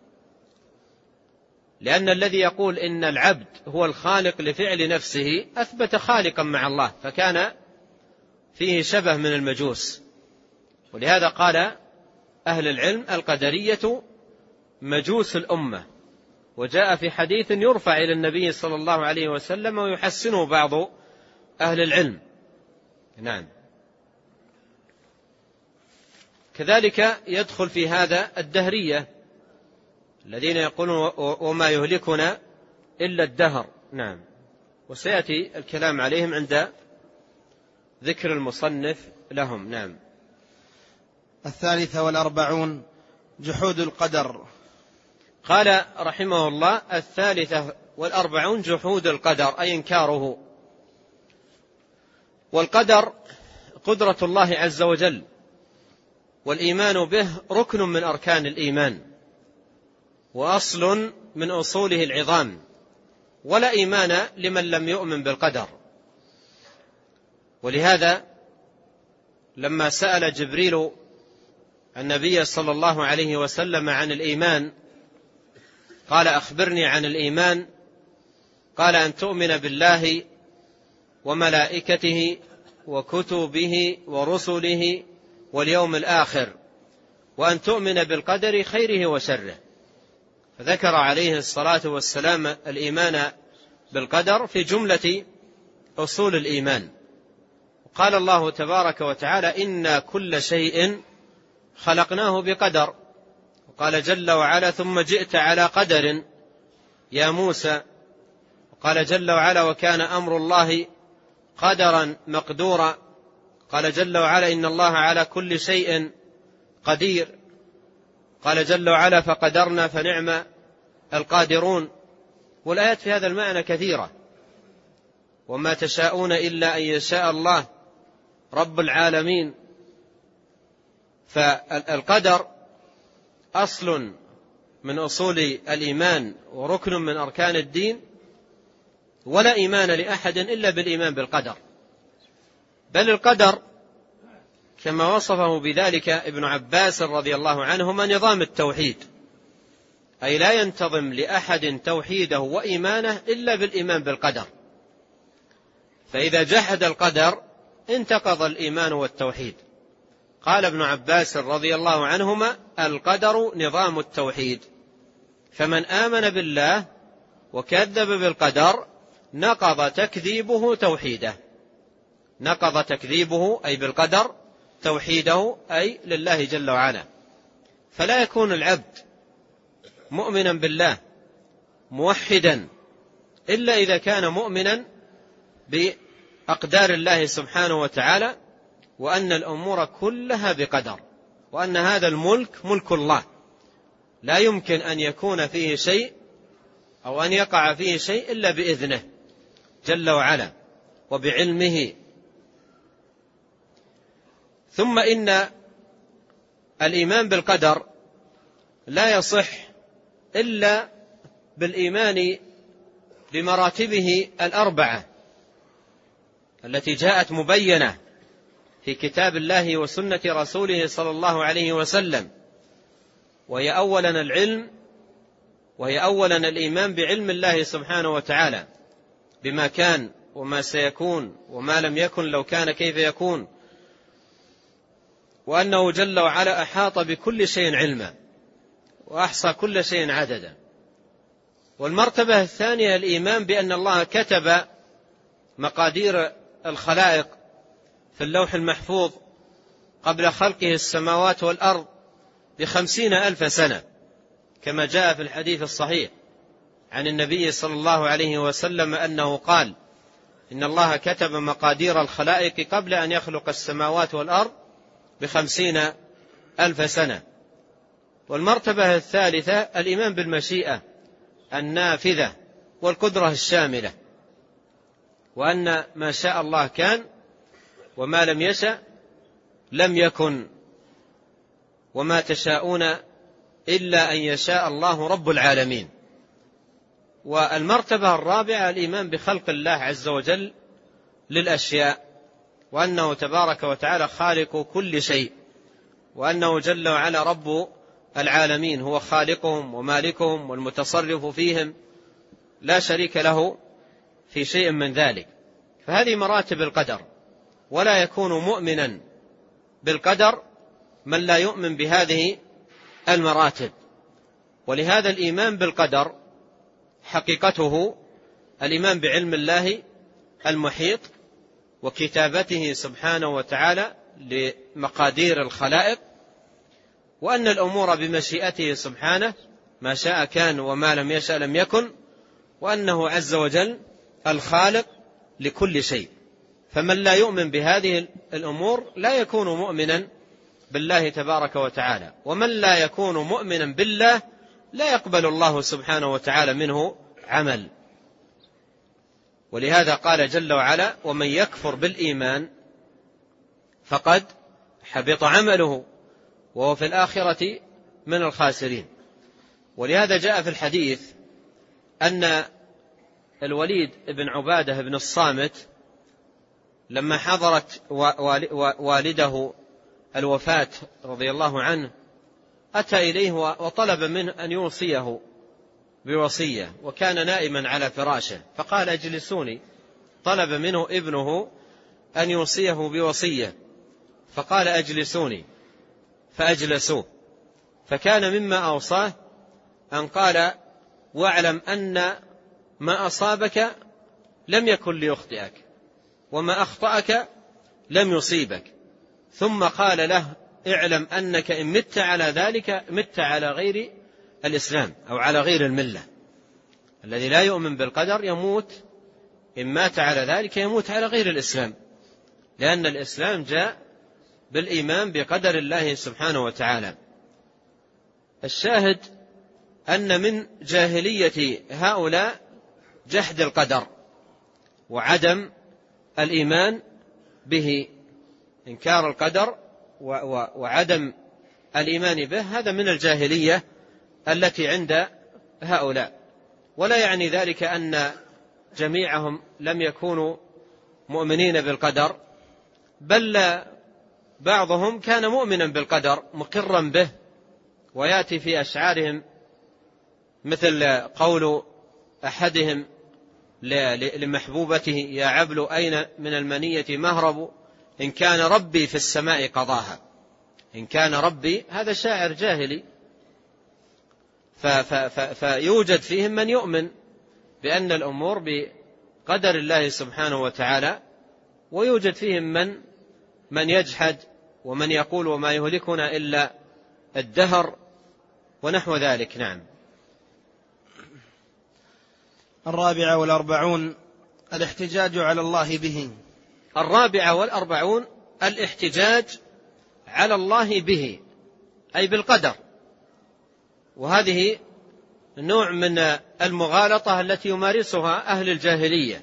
S1: لأن الذي يقول إن العبد هو الخالق لفعل نفسه أثبت خالقا مع الله، فكان فيه شبه من المجوس. ولهذا قال أهل العلم القدرية مجوس الأمة. وجاء في حديث يرفع إلى النبي صلى الله عليه وسلم ويحسنه بعض أهل العلم. نعم. كذلك يدخل في هذا الدهرية الذين يقولون وما يهلكنا إلا الدهر. نعم. وسيأتي الكلام عليهم عند ذكر المصنف لهم. نعم.
S2: 43 جحود القدر.
S1: قال رحمه الله 43 جحود القدر أي إنكاره. والقدر قدرة الله عز وجل، والإيمان به ركن من أركان الإيمان وأصل من أصوله العظام، ولا إيمان لمن لم يؤمن بالقدر. ولهذا لما سأل جبريل النبي صلى الله عليه وسلم عن الإيمان قال أخبرني عن الإيمان، قال أن تؤمن بالله وملائكته وكتبه ورسله واليوم الآخر، وأن تؤمن بالقدر خيره وشره. فذكر عليه الصلاة والسلام الإيمان بالقدر في جملة أصول الإيمان. قال الله تبارك وتعالى إنا كل شيء خلقناه بقدر. وقال جل وعلا ثم جئت على قدر يا موسى. وقال جل وعلا وكان أمر الله قدرا مقدورا. قال جل وعلا إن الله على كل شيء قدير. قال جل وعلا فقدرنا فنعم القادرون. والآيات في هذا المعنى كثيرة. وما تشاءون إلا أن يشاء الله رب العالمين. فالقدر أصل من أصول الإيمان وركن من أركان الدين، ولا إيمان لأحد إلا بالإيمان بالقدر. بل القدر كما وصفه بذلك ابن عباس رضي الله عنهما نظام التوحيد، أي لا ينتظم لأحد توحيده وإيمانه إلا بالإيمان بالقدر. فإذا جحد القدر انتقض الإيمان والتوحيد. قال ابن عباس رضي الله عنهما القدر نظام التوحيد، فمن آمن بالله وكذب بالقدر نقض تكذيبه توحيده. نقض تكذيبه أي بالقدر توحيده أي لله جل وعلا. فلا يكون العبد مؤمنا بالله موحدا إلا إذا كان مؤمنا بأقدار الله سبحانه وتعالى، وأن الأمور كلها بقدر، وأن هذا الملك ملك الله لا يمكن أن يكون فيه شيء أو أن يقع فيه شيء إلا بإذنه جل وعلا وبعلمه. ثم إن الإيمان بالقدر لا يصح إلا بالإيمان بمراتبه الأربعة التي جاءت مبينة في كتاب الله وسنة رسوله صلى الله عليه وسلم، وهي أولا العلم، وهي أولا الإيمان بعلم الله سبحانه وتعالى بما كان وما سيكون وما لم يكن لو كان كيف يكون، وأنه جل وعلا أحاط بكل شيء علما وأحصى كل شيء عددا. والمرتبة الثانية الإيمان بأن الله كتب مقادير الخلائق في اللوح المحفوظ قبل خلقه السماوات والأرض ب50,000 سنة، كما جاء في الحديث الصحيح عن النبي صلى الله عليه وسلم أنه قال: إن الله كتب مقادير الخلائق قبل أن يخلق السماوات والأرض ب50,000 سنة. والمرتبة الثالثة الإيمان بالمشيئة النافذة والقدرة الشاملة، وأن ما شاء الله كان وما لم يشأ لم يكن، وما تشاءون إلا أن يشاء الله رب العالمين. والمرتبة الرابعة الإيمان بخلق الله عز وجل للأشياء، وأنه تبارك وتعالى خالق كل شيء، وأنه جل وعلا رب العالمين، هو خالقهم ومالكهم والمتصرف فيهم، لا شريك له في شيء من ذلك. فهذه مراتب القدر، ولا يكون مؤمنا بالقدر من لا يؤمن بهذه المراتب. ولهذا الإيمان بالقدر حقيقته الإيمان بعلم الله المحيط وكتابته سبحانه وتعالى لمقادير الخلائق، وأن الأمور بمشيئته سبحانه، ما شاء كان وما لم يشأ لم يكن، وأنه عز وجل الخالق لكل شيء. فمن لا يؤمن بهذه الأمور لا يكون مؤمنا بالله تبارك وتعالى، ومن لا يكون مؤمنا بالله لا يقبل الله سبحانه وتعالى منه عمل. ولهذا قال جل وعلا: ومن يكفر بالإيمان فقد حبط عمله وهو في الآخرة من الخاسرين. ولهذا جاء في الحديث أن الوليد بن عبادة بن الصامت لما حضرت والده الوفاة رضي الله عنه أتى إليه وطلب منه أن يوصيه بوصية، وكان نائما على فراشه، فقال: أجلسوني. طلب منه ابنه أن يوصيه بوصية، فقال: أجلسوني، فأجلسوه. فكان مما أوصاه أن قال: واعلم أن ما أصابك لم يكن ليخطئك، وما أخطأك لم يصيبك. ثم قال له: اعلم أنك إن مت على ذلك مت على غير الإسلام أو على غير الملة. الذي لا يؤمن بالقدر يموت، إن مات على ذلك يموت على غير الإسلام، لأن الإسلام جاء بالإيمان بقدر الله سبحانه وتعالى. الشاهد أن من جاهلية هؤلاء جحد القدر وعدم الإيمان به، إنكار القدر وعدم الإيمان به، هذا من الجاهلية التي عند هؤلاء. ولا يعني ذلك أن جميعهم لم يكونوا مؤمنين بالقدر، بل بعضهم كان مؤمنا بالقدر مقرا به. ويأتي في أشعارهم مثل قول أحدهم لمحبوبته: يا عبل أين من المنية مهرب، إن كان ربي في السماء قضاها. إن كان ربي، هذا شاعر جاهلي، فيوجد فيهم من يؤمن بأن الأمور بقدر الله سبحانه وتعالى، ويوجد فيهم من يجحد ومن يقول وما يهلكنا إلا الدهر ونحو ذلك. نعم.
S2: 44 الاحتجاج على الله به.
S1: 44 الاحتجاج على الله به، أي بالقدر. وهذه نوع من المغالطة التي يمارسها أهل الجاهلية،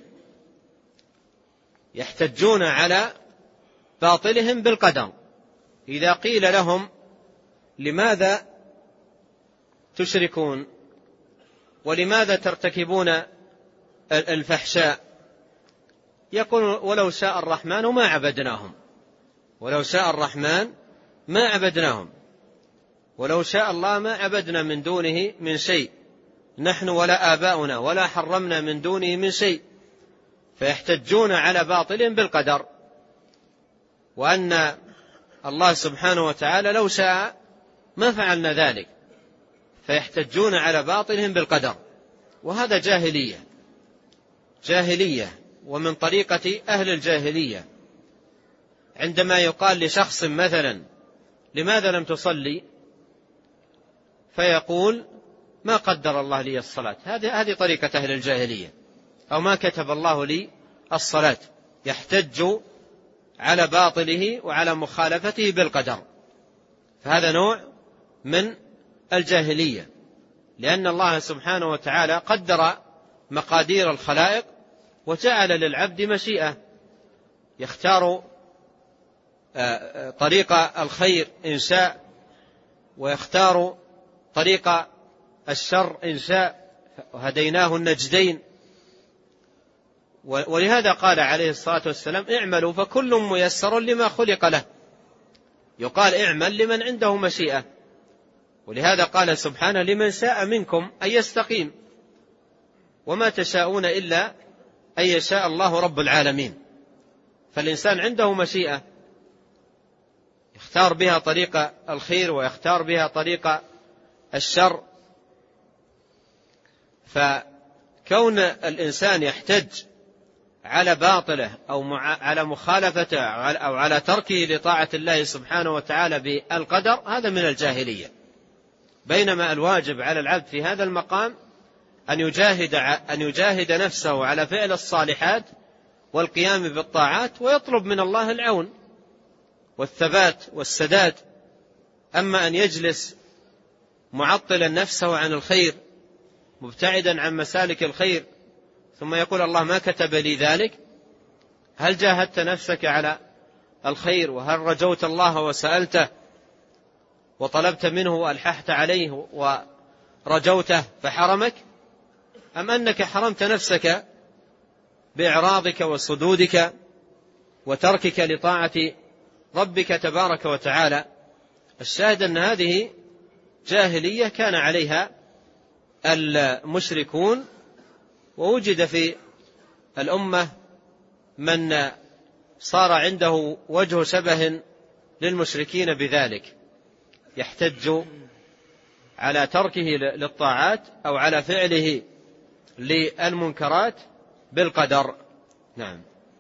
S1: يحتجون على باطلهم بالقدر. إذا قيل لهم: لماذا تشركون ولماذا ترتكبون الفحشاء؟ يقول: ولو شاء الرحمن ما عبدناهم. ولو شاء الرحمن ما عبدناهم، ولو شاء الله ما عبدنا من دونه من شيء، نحن ولا آباؤنا، ولا حرمنا من دونه من شيء. فيحتجون على باطلهم بالقدر، وأن الله سبحانه وتعالى لو شاء ما فعلنا ذلك، فيحتجون على باطلهم بالقدر. وهذا جاهلية ومن طريقة أهل الجاهلية. عندما يقال لشخص مثلا لماذا لم تصلي، فيقول ما قدر الله لي الصلاة. هذه طريقة أهل الجاهلية، أو ما كتب الله لي الصلاة. يحتج على باطله وعلى مخالفته بالقدر، فهذا نوع من الجاهلية، لأن الله سبحانه وتعالى قدر مقادير الخلائق وجعل للعبد مشيئة، يختار طريق الخير إن شاء، ويختار طريق الشر إن شاء، وهديناه النجدين. ولهذا قال عليه الصلاة والسلام اعملوا فكل ميسر لما خلق له. يقال اعمل لمن عنده مشيئة، ولهذا قال سبحانه لمن شاء منكم أن يستقيم، وما تشاءون إلا أن يشاء الله رب العالمين. فالإنسان عنده مشيئة يختار بها طريق الخير ويختار بها طريق الشر. فكون الإنسان يحتج على باطله أو على مخالفته أو على تركه لطاعة الله سبحانه وتعالى بالقدر، هذا من الجاهلية. بينما الواجب على العبد في هذا المقام أن يجاهد نفسه على فعل الصالحات والقيام بالطاعات، ويطلب من الله العون والثبات والسداد. أما أن يجلس معطلا نفسه عن الخير مبتعدا عن مسالك الخير ثم يقول الله ما كتب لي ذلك، هل جاهدت نفسك على الخير؟ وهل رجوت الله وسألته وطلبت منه وألححت عليه ورجوته فحرمك؟ أم أنك حرمت نفسك بإعراضك وصدودك وتركك لطاعة ربك تبارك وتعالى؟ الشاهد أن هذه جاهلية كان عليها المشركون، ووجد في الأمة من صار عنده وجه شبه للمشركين بذلك، يحتج على تركه للطاعات أو على فعله للمنكرات بالقدر. نعم.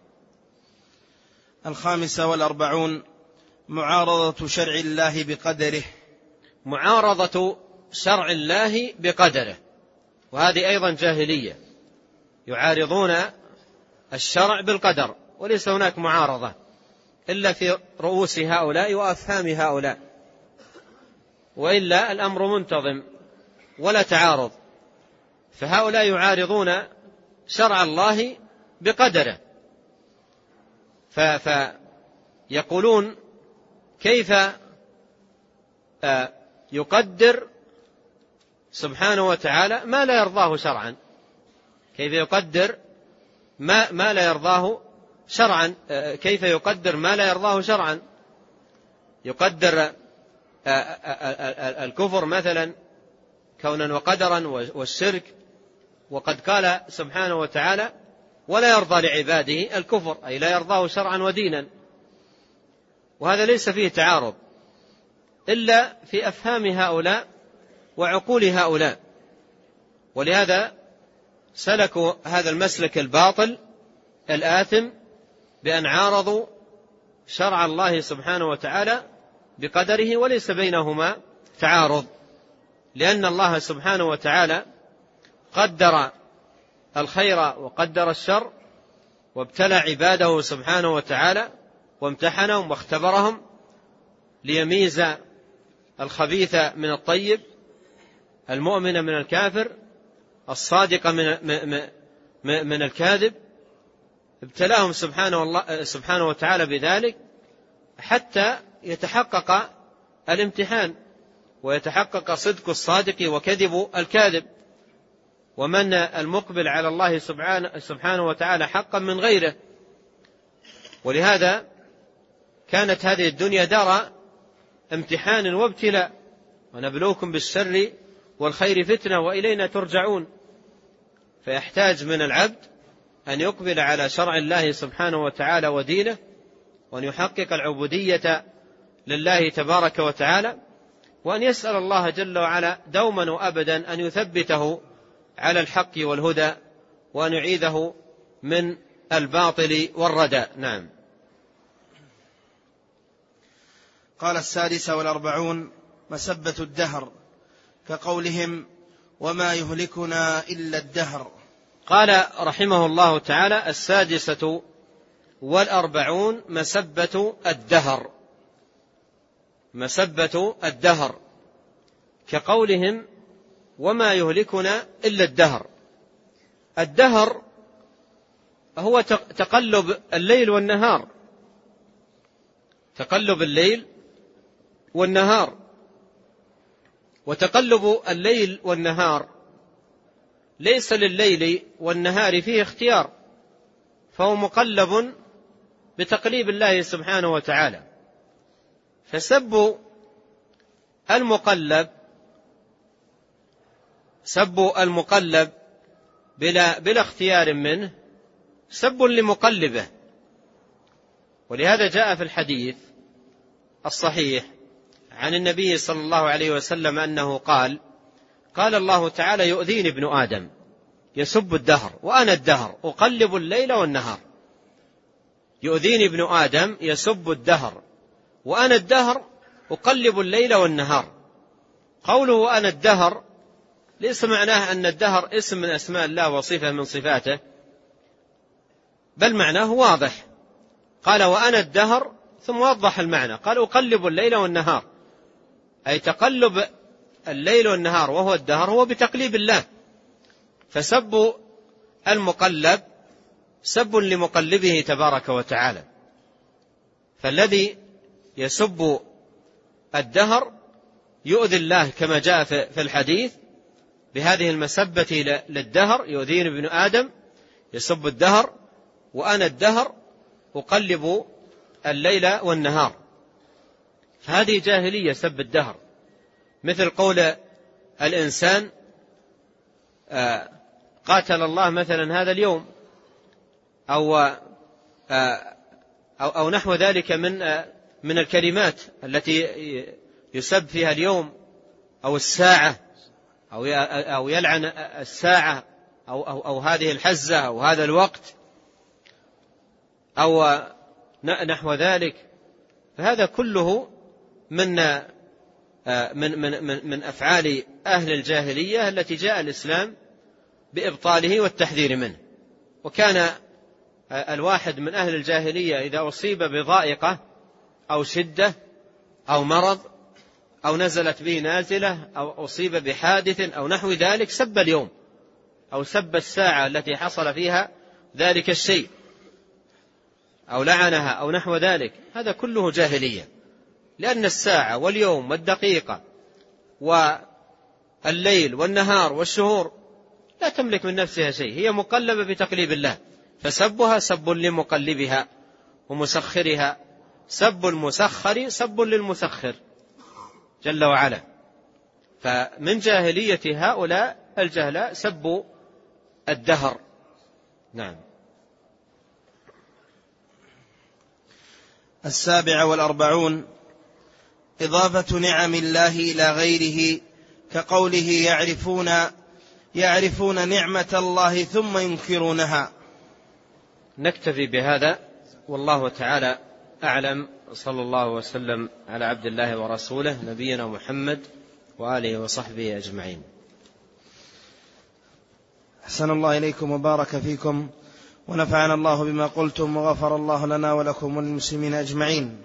S2: 45 معارضة شرع الله بقدره.
S1: معارضة شرع الله بقدره، وهذه أيضا جاهلية، يعارضون الشرع بالقدر، وليس هناك معارضة إلا في رؤوس هؤلاء وأفهام هؤلاء، وإلا الأمر منتظم ولا تعارض. فهؤلاء يعارضون شرع الله بقدره، فيقولون كيف يقدر سبحانه وتعالى ما لا يرضاه شرعا، كيف يقدر ما لا يرضاه شرعا، كيف يقدر ما لا يرضاه شرعا. يقدر الكفر مثلا كونا وقدرا والشرك، وقد قال سبحانه وتعالى ولا يرضى لعباده الكفر، أي لا يرضاه شرعا ودينا. وهذا ليس فيه تعارض إلا في أفهام هؤلاء وعقول هؤلاء، ولهذا سلكوا هذا المسلك الباطل الآثم بأن عارضوا شرع الله سبحانه وتعالى بقدره، وليس بينهما تعارض، لأن الله سبحانه وتعالى قدر الخير وقدر الشر، وابتلى عباده سبحانه وتعالى وامتحنهم واختبرهم ليميز الخبيث من الطيب، المؤمن من الكافر، الصادق من الكاذب. ابتلاهم سبحانه وتعالى بذلك حتى يتحقق الامتحان ويتحقق صدق الصادق وكذب الكاذب، ومن المقبل على الله سبحانه وتعالى حقا من غيره. ولهذا كانت هذه الدنيا دار امتحان وابتلاء، ونبلوكم بالشر والخير فتنة وإلينا ترجعون. فيحتاج من العبد أن يقبل على شرع الله سبحانه وتعالى ودينه، وأن يحقق العبودية لله تبارك وتعالى، وأن يسأل الله جل وعلا دوما وأبدا أن يثبته على الحق والهدى، وأن يعيذه من الباطل والردى. نعم.
S2: قال 46 مسبة الدهر، كقولهم وما يهلكنا إلا الدهر.
S1: قال رحمه الله تعالى 46 مسبة الدهر. مسبة الدهر كقولهم وما يهلكنا إلا الدهر. الدهر هو تقلب الليل والنهار، تقلب الليل والنهار. وتقلب الليل والنهار ليس لليل والنهار فيه اختيار، فهو مقلب بتقليب الله سبحانه وتعالى. فسب المقلب بلا اختيار منه سب لمقلبه. ولهذا جاء في الحديث الصحيح عن النبي صلى الله عليه وسلم أنه قال الله تعالى يؤذيني ابن آدم يسب الدهر وأنا الدهر أقلب الليل والنهار. يؤذيني ابن آدم يسب الدهر وأنا الدهر أقلب الليل والنهار. قوله أنا الدهر ليس معناه أن الدهر اسم من أسماء الله وصفة من صفاته، بل معناه واضح. قال وأنا الدهر ثم وضح المعنى، قال أقلب الليل والنهار، أي تقلب الليل والنهار وهو الدهر هو بتقليب الله. فسب المقلب سب لمقلبه تبارك وتعالى. فالذي يسب الدهر يؤذي الله كما جاء في الحديث بهذه المسبة للدهر. يؤذيني ابن آدم يسب الدهر وأنا الدهر أقلب الليل والنهار. فهذه جاهلية سب الدهر، مثل قول الإنسان قاتل الله مثلا هذا اليوم، أو نحو ذلك من الكلمات التي يسب فيها اليوم أو الساعة، أو يلعن الساعة أو هذه الحزة أو هذا الوقت أو نحو ذلك. فهذا كله من أفعال أهل الجاهلية التي جاء الإسلام بإبطاله والتحذير منه. وكان الواحد من أهل الجاهلية إذا أصيب بضائقة أو شدة أو مرض أو نزلت به نازلة أو أصيب بحادث أو نحو ذلك سب اليوم أو سب الساعة التي حصل فيها ذلك الشيء أو لعنها أو نحو ذلك. هذا كله جاهلية، لأن الساعة واليوم والدقيقة والليل والنهار والشهور لا تملك من نفسها شيء، هي مقلبة بتقليب الله. فسبها سب لمقلبها ومسخرها، سب المسخر سب للمسخر جل وعلا. فمن جاهلية هؤلاء الجهلاء سبوا الدهر. نعم.
S2: 47 إضافة نعم الله إلى غيره، كقوله يعرفون نعمة الله ثم ينكرونها.
S1: نكتفي بهذا والله تعالى أعلم. صلى الله وسلم على عبد الله ورسوله نبينا محمد وآله وصحبه أجمعين.
S2: أحسن الله إليكم وبارك فيكم، ونفعنا الله بما قلتم، وغفر الله لنا ولكم وللمسلمين أجمعين.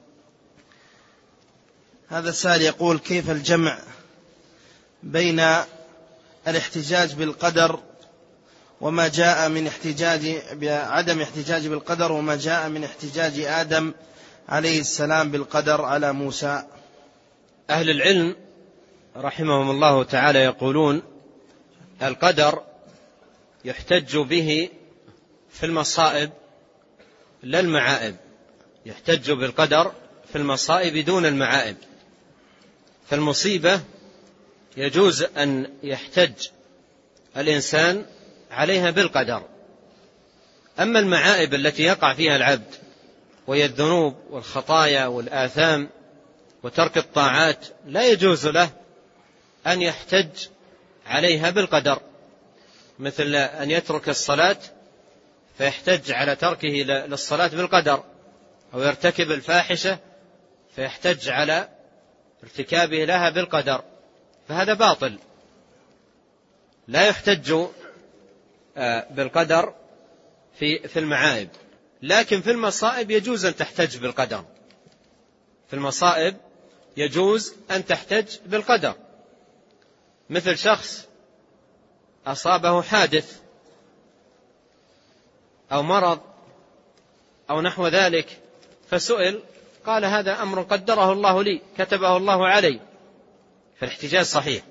S2: هذا السائل يقول: كيف الجمع بين الاحتجاج بالقدر وما جاء من بعدم احتجاج بالقدر وما جاء من احتجاج آدم عليه السلام بالقدر على موسى؟
S1: أهل العلم رحمهم الله تعالى يقولون القدر يحتج به في المصائب لا المعائب، يحتج بالقدر في المصائب دون المعائب. فالمصيبة يجوز أن يحتج الإنسان عليها بالقدر، أما المعائب التي يقع فيها العبد وهي الذنوب والخطايا والآثام وترك الطاعات لا يجوز له أن يحتج عليها بالقدر، مثل أن يترك الصلاة فيحتج على تركه للصلاة بالقدر، أو يرتكب الفاحشة فيحتج على ارتكابه لها بالقدر، فهذا باطل. لا يحتج بالقدر في المعائب، لكن في المصائب يجوز أن تحتج بالقدر. في المصائب يجوز أن تحتج بالقدر، مثل شخص أصابه حادث أو مرض أو نحو ذلك فسئل قال هذا أمر قدره الله لي كتبه الله علي، فالاحتجاج صحيح.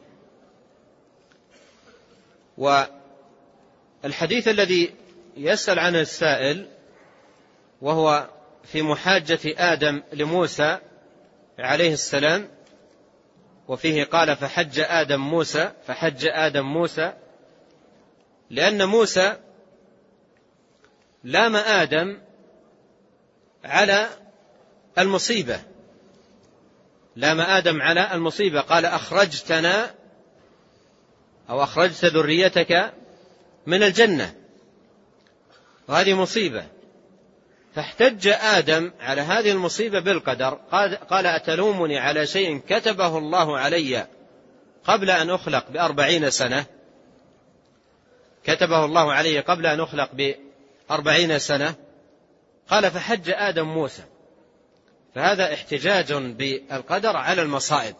S1: والحديث الذي يسأل عنه السائل وهو في محاجة آدم لموسى عليه السلام، وفيه قال فحج آدم موسى، لأن موسى لام آدم على المصيبة، قال أخرجتنا أو أخرجت ذريتك من الجنة، وهذه مصيبة. فاحتج آدم على هذه المصيبة بالقدر، قال أتلومني على شيء كتبه الله علي قبل أن أخلق ب40 سنة، كتبه الله علي قبل أن أخلق ب40 سنة. قال فحج آدم موسى، فهذا احتجاج بالقدر على المصائب،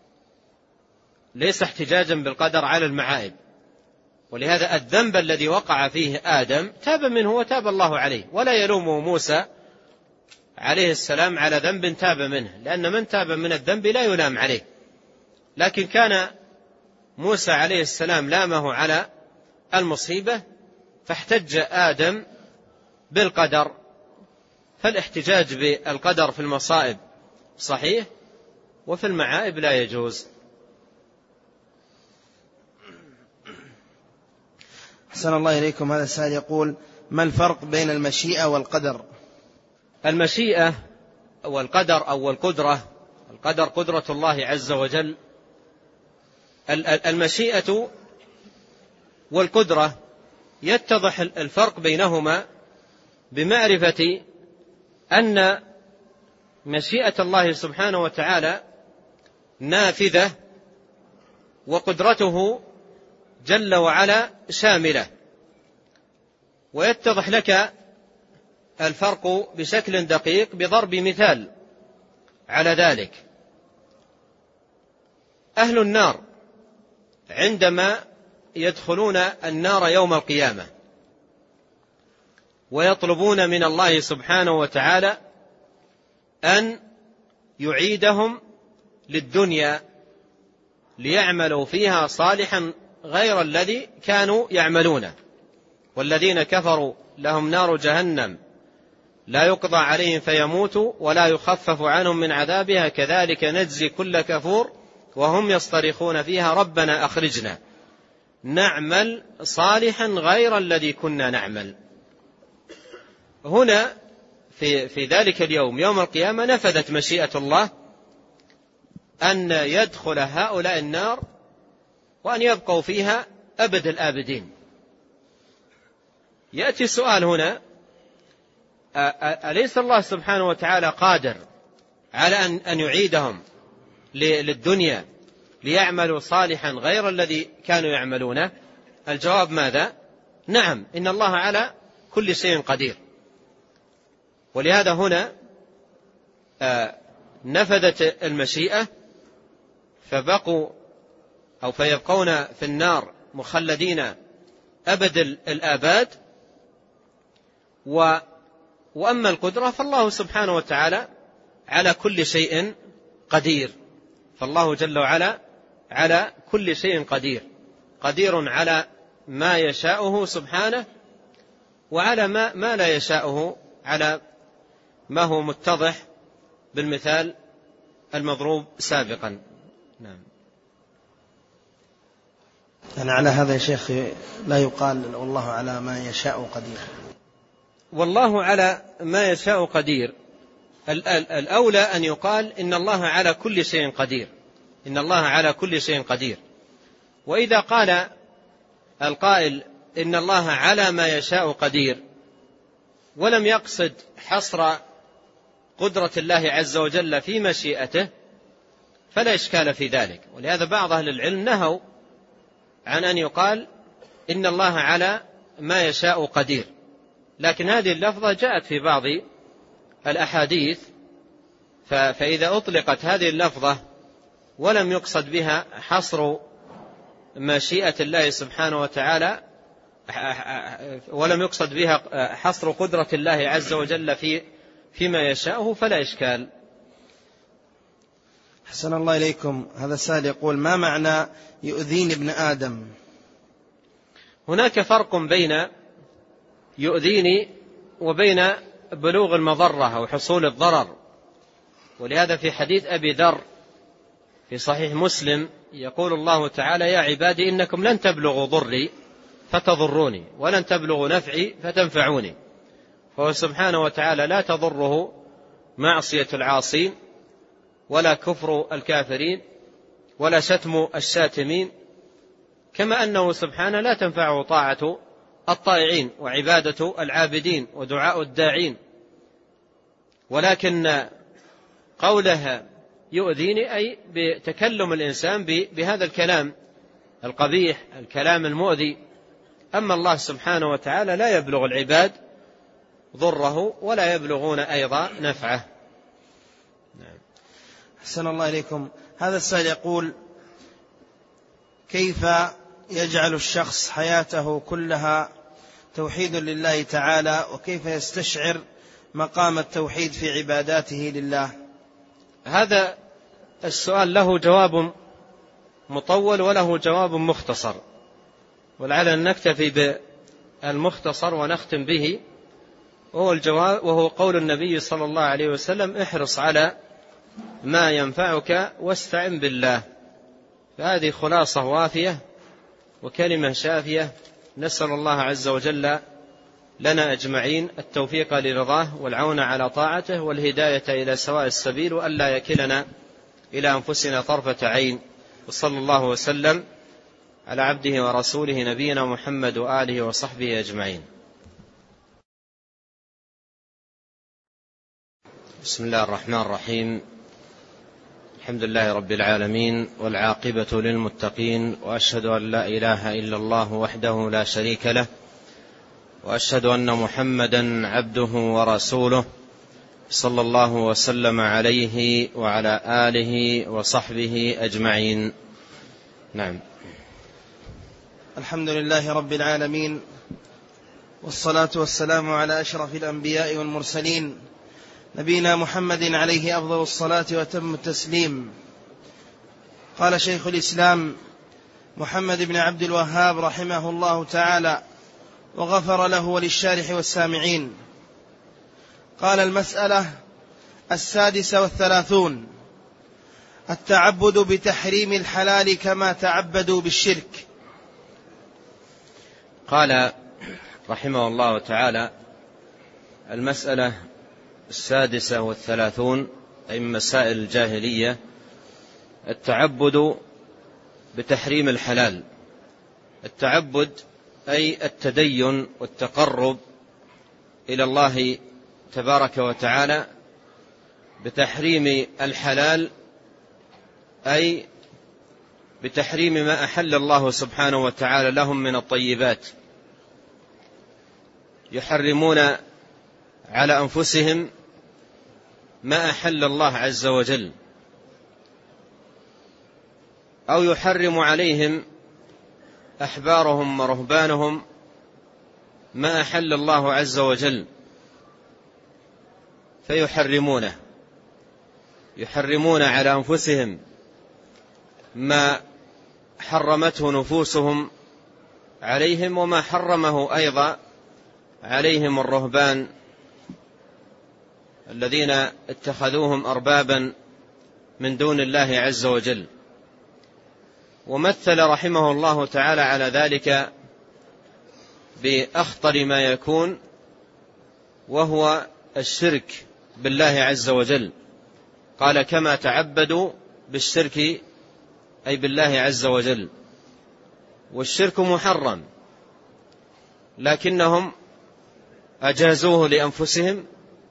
S1: ليس احتجاجا بالقدر على المعائب. ولهذا الذنب الذي وقع فيه آدم تاب منه وتاب الله عليه، ولا يلومه موسى عليه السلام على ذنب تاب منه، لأن من تاب من الذنب لا يلام عليه. لكن كان موسى عليه السلام لامه على المصيبة فاحتج آدم بالقدر، فالاحتجاج بالقدر في المصائب صحيح، وفي المعائب لا يجوز.
S2: أحسن الله إليكم. هذا السائل يقول ما الفرق بين المشيئة والقدر؟
S1: المشيئة والقدر أو القدرة، القدر قدرة الله عز وجل. المشيئة والقدرة يتضح الفرق بينهما بمعرفة أن مشيئة الله سبحانه وتعالى نافذة، وقدرته جل وعلا شاملة. ويتضح لك الفرق بشكل دقيق بضرب مثال على ذلك. أهل النار عندما يدخلون النار يوم القيامة ويطلبون من الله سبحانه وتعالى أن يعيدهم للدنيا ليعملوا فيها صالحا غير الذي كانوا يعملونه، والذين كفروا لهم نار جهنم لا يقضى عليهم فيموتوا ولا يخفف عنهم من عذابها كذلك نجزي كل كفور وهم يصطرخون فيها ربنا أخرجنا نعمل صالحا غير الذي كنا نعمل. هنا في ذلك اليوم يوم القيامة نفذت مشيئة الله أن يدخل هؤلاء النار وأن يبقوا فيها أبد الآبدين. يأتي سؤال هنا، أليس الله سبحانه وتعالى قادر على أن يعيدهم للدنيا ليعملوا صالحا غير الذي كانوا يعملونه؟ الجواب ماذا؟ نعم، إن الله على كل شيء قدير. ولهذا هنا نفذت المشيئة فبقوا أو فيبقون في النار مخلدين أبد الآباد. وأما القدرة فالله سبحانه وتعالى على كل شيء قدير، فالله جل وعلا على كل شيء قدير، قدير على ما يشاءه سبحانه وعلى ما لا يشاءه، على ما هو متضح بالمثال المضروب سابقا. نعم.
S2: يعني على هذا يا شيخ لا يقال والله على ما يشاء قدير.
S1: والله على ما يشاء قدير، الأولى أن يقال إن الله على كل شيء قدير، إن الله على كل شيء قدير. وإذا قال القائل إن الله على ما يشاء قدير ولم يقصد حصر قدرة الله عز وجل في مشيئته فلا إشكال في ذلك. ولهذا بعض أهل العلم نهوا عن أن يقال إن الله على ما يشاء قدير، لكن هذه اللفظة جاءت في بعض الأحاديث، فإذا أطلقت هذه اللفظة ولم يقصد بها حصر مشيئة الله سبحانه وتعالى، ولم يقصد بها حصر قدرة الله عز وجل فيما يشاءه فلا إشكال.
S2: حسن الله إليكم. هذا السائل يقول: ما معنى يؤذيني ابن آدم؟
S1: هناك فرق بين يؤذيني وبين بلوغ المضرة أو حصول الضرر. ولهذا في حديث أبي ذر في صحيح مسلم يقول الله تعالى: يا عبادي إنكم لن تبلغوا ضري فتضروني ولن تبلغوا نفعي فتنفعوني. فهو سبحانه وتعالى لا تضره معصية العاصين ولا كفر الكافرين ولا شتم الشاتمين، كما أنه سبحانه لا تنفعه طاعة الطائعين وعبادة العابدين ودعاء الداعين. ولكن قولها يؤذيني أي بتكلم الإنسان بهذا الكلام القبيح، الكلام المؤذي. أما الله سبحانه وتعالى لا يبلغ العباد ضره ولا يبلغون أيضا نفعه.
S2: أحسن الله إليكم. هذا السائل يقول: كيف يجعل الشخص حياته كلها توحيد لله تعالى، وكيف يستشعر مقام التوحيد في عباداته لله؟
S1: هذا السؤال له جواب مطول وله جواب مختصر، ولعلنا نكتفي بالمختصر ونختم به، وهو قول النبي صلى الله عليه وسلم: احرص على ما ينفعك واستعن بالله. فهذه خلاصة وافية وكلمة شافية، نسأل الله عز وجل لنا أجمعين التوفيق لرضاه والعون على طاعته والهداية إلى سواء السبيل، وألا يكلنا إلى أنفسنا طرفة عين. وصلى الله وسلم على عبده ورسوله نبينا محمد وآله وصحبه أجمعين. بسم الله الرحمن الرحيم. الحمد لله رب العالمين، والعاقبة للمتقين، وأشهد أن لا إله إلا الله وحده لا شريك له، وأشهد أن محمدا عبده ورسوله، صلى الله وسلم عليه وعلى آله وصحبه أجمعين. نعم.
S2: الحمد لله رب العالمين، والصلاة والسلام على أشرف الأنبياء والمرسلين، نبينا محمد عليه أفضل الصلاة وتم التسليم. قال شيخ الإسلام محمد بن عبد الوهاب رحمه الله تعالى وغفر له وللشارح والسامعين. قال: المسألة 36: التعبد بتحريم الحلال كما تعبدوا بالشرك.
S1: قال رحمه الله تعالى: المسألة 36 أي من مسائل الجاهلية، التعبد بتحريم الحلال. التعبد أي التدين والتقرب إلى الله تبارك وتعالى بتحريم الحلال، أي بتحريم ما أحل الله سبحانه وتعالى لهم من الطيبات. يحرمون على أنفسهم ما أحل الله عز وجل، أو يحرم عليهم أحبارهم ورهبانهم ما أحل الله عز وجل فيحرمونه. يحرمون على أنفسهم ما حرمته نفوسهم عليهم، وما حرمه أيضا عليهم الرهبان الذين اتخذوهم أربابا من دون الله عز وجل. ومثل رحمه الله تعالى على ذلك بأخطر ما يكون وهو الشرك بالله عز وجل. قال كما تعبدوا بالشرك أي بالله عز وجل. والشرك محرم لكنهم أجازوه لأنفسهم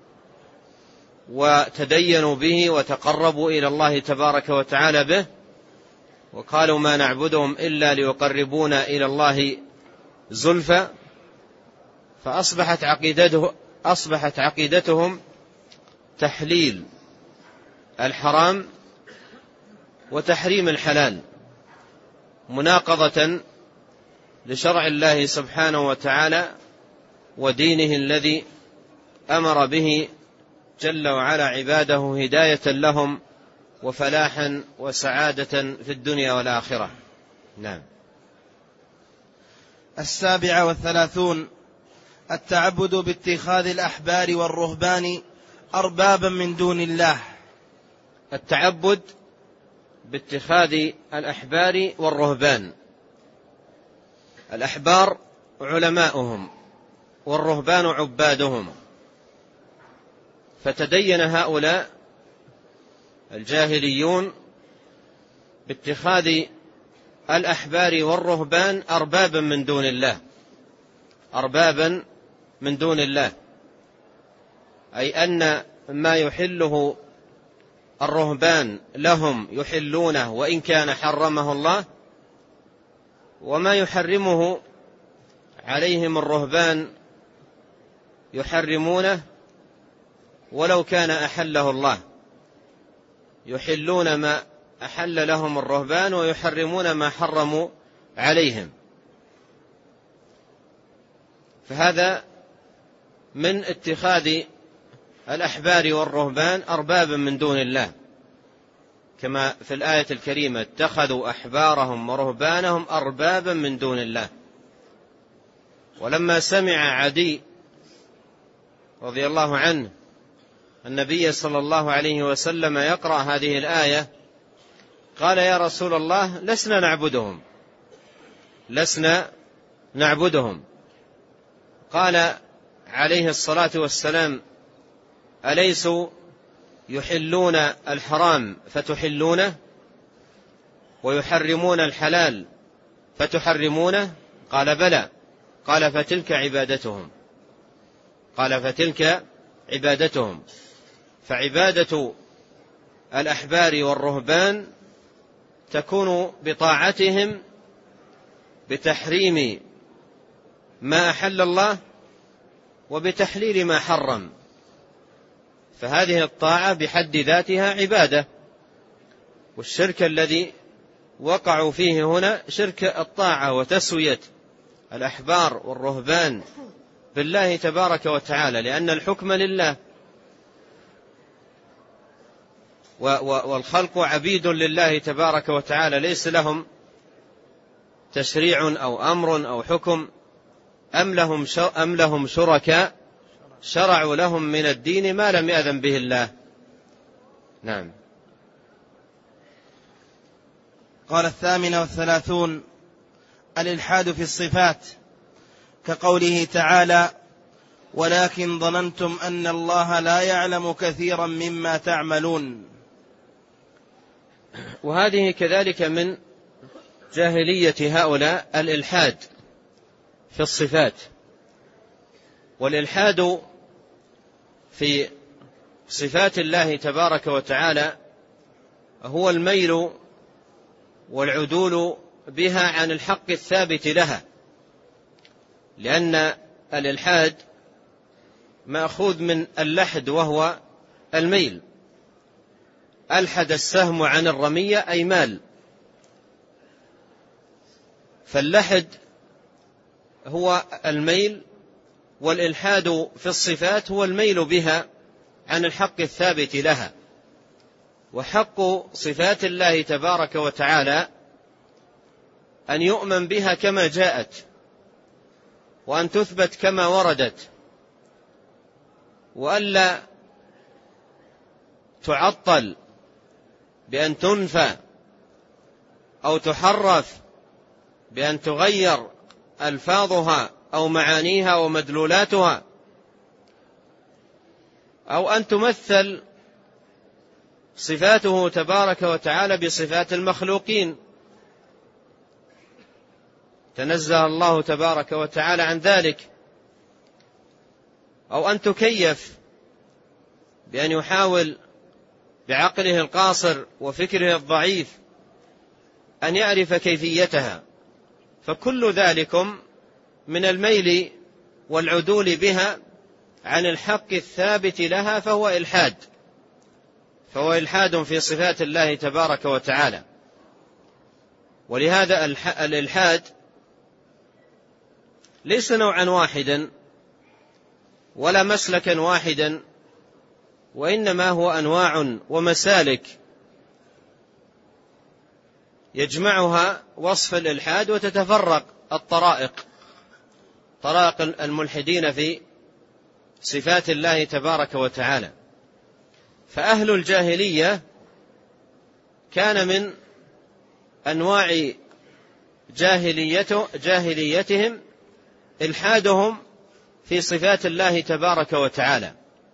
S1: وتدينوا به وتقربوا إلى الله تبارك وتعالى به، وقالوا ما نعبدهم إلا ليقربونا إلى الله زلفى، فأصبحت عقيدتهم تحليل الحرام وتحريم الحلال، مناقضة لشرع الله سبحانه وتعالى ودينه الذي أمر به جل وعلا عباده هداية لهم وفلاحا وسعادة في الدنيا والآخرة. نعم.
S2: 37 التعبد باتخاذ الأحبار والرهبان أربابا من دون الله.
S1: التعبد باتخاذ الأحبار والرهبان. الأحبار علماؤهم والرهبان عبادهم، فتدين هؤلاء الجاهليون باتخاذ الأحبار والرهبان أربابا من دون الله، أربابا من دون الله، أي أن ما يحله الرهبان لهم يحلونه وإن كان حرمه الله، وما يحرمه عليهم الرهبان يحرمونه ولو كان أحله الله. يحلون ما أحل لهم الرهبان ويحرمون ما حرموا عليهم. فهذا من اتخاذ الأحبار والرهبان أربابا من دون الله، كما في الآية الكريمة اتخذوا أحبارهم ورهبانهم أربابا من دون الله. ولما سمع عدي رضي الله عنه النبي صلى الله عليه وسلم يقرأ هذه الآية قال يا رسول الله لسنا نعبدهم. قال عليه الصلاة والسلام أليسوا يحلون الحرام فتحلونه ويحرمون الحلال فتحرمونه؟ قال بلى. قال فتلك عبادتهم. فعبادة الأحبار والرهبان تكون بطاعتهم بتحريم ما أحل الله وبتحليل ما حرم، فهذه الطاعة بحد ذاتها عبادة. والشرك الذي وقعوا فيه هنا شرك الطاعة وتسوية الأحبار والرهبان بالله تبارك وتعالى، لأن الحكم لله والخلق عبيد لله تبارك وتعالى، ليس لهم تشريع أو أمر أو حكم، أم لهم شركاء شرعوا لهم من الدين ما لم يأذن به الله. نعم.
S2: قال 38 الإلحاد في الصفات، كقوله تعالى ولكن ظننتم أن الله لا يعلم كثيرا مما تعملون.
S1: وهذه كذلك من جاهلية هؤلاء الإلحاد في الصفات. والإلحاد في صفات الله تبارك وتعالى هو الميل والعدول بها عن الحق الثابت لها، لأن الإلحاد مأخوذ من اللحد وهو الميل. ألحد السهم عن الرمية أي مال. فاللحد هو الميل، والإلحاد في الصفات هو الميل بها عن الحق الثابت لها. وحق صفات الله تبارك وتعالى أن يؤمن بها كما جاءت، وأن تثبت كما وردت، وألا تعطل بأن تنفى أو تحرف بأن تغير ألفاظها أو معانيها ومدلولاتها. أو أن تمثل صفاته تبارك وتعالى بصفات المخلوقين، تنزه الله تبارك وتعالى عن ذلك، أو أن تكيف بأن يحاول بعقله القاصر وفكره الضعيف أن يعرف كيفيتها، فكل ذلكم من الميل والعدول بها عن الحق الثابت لها فهو إلحاد في صفات الله تبارك وتعالى. ولهذا الإلحاد ليس نوعا واحدا ولا مسلكا واحدا، وإنما هو أنواع ومسالك يجمعها وصف الإلحاد، وتتفرق طرائق الملحدين في صفات الله تبارك وتعالى. فأهل الجاهلية كان من أنواع جاهليتهم إلحادهم في صفات الله تبارك وتعالى،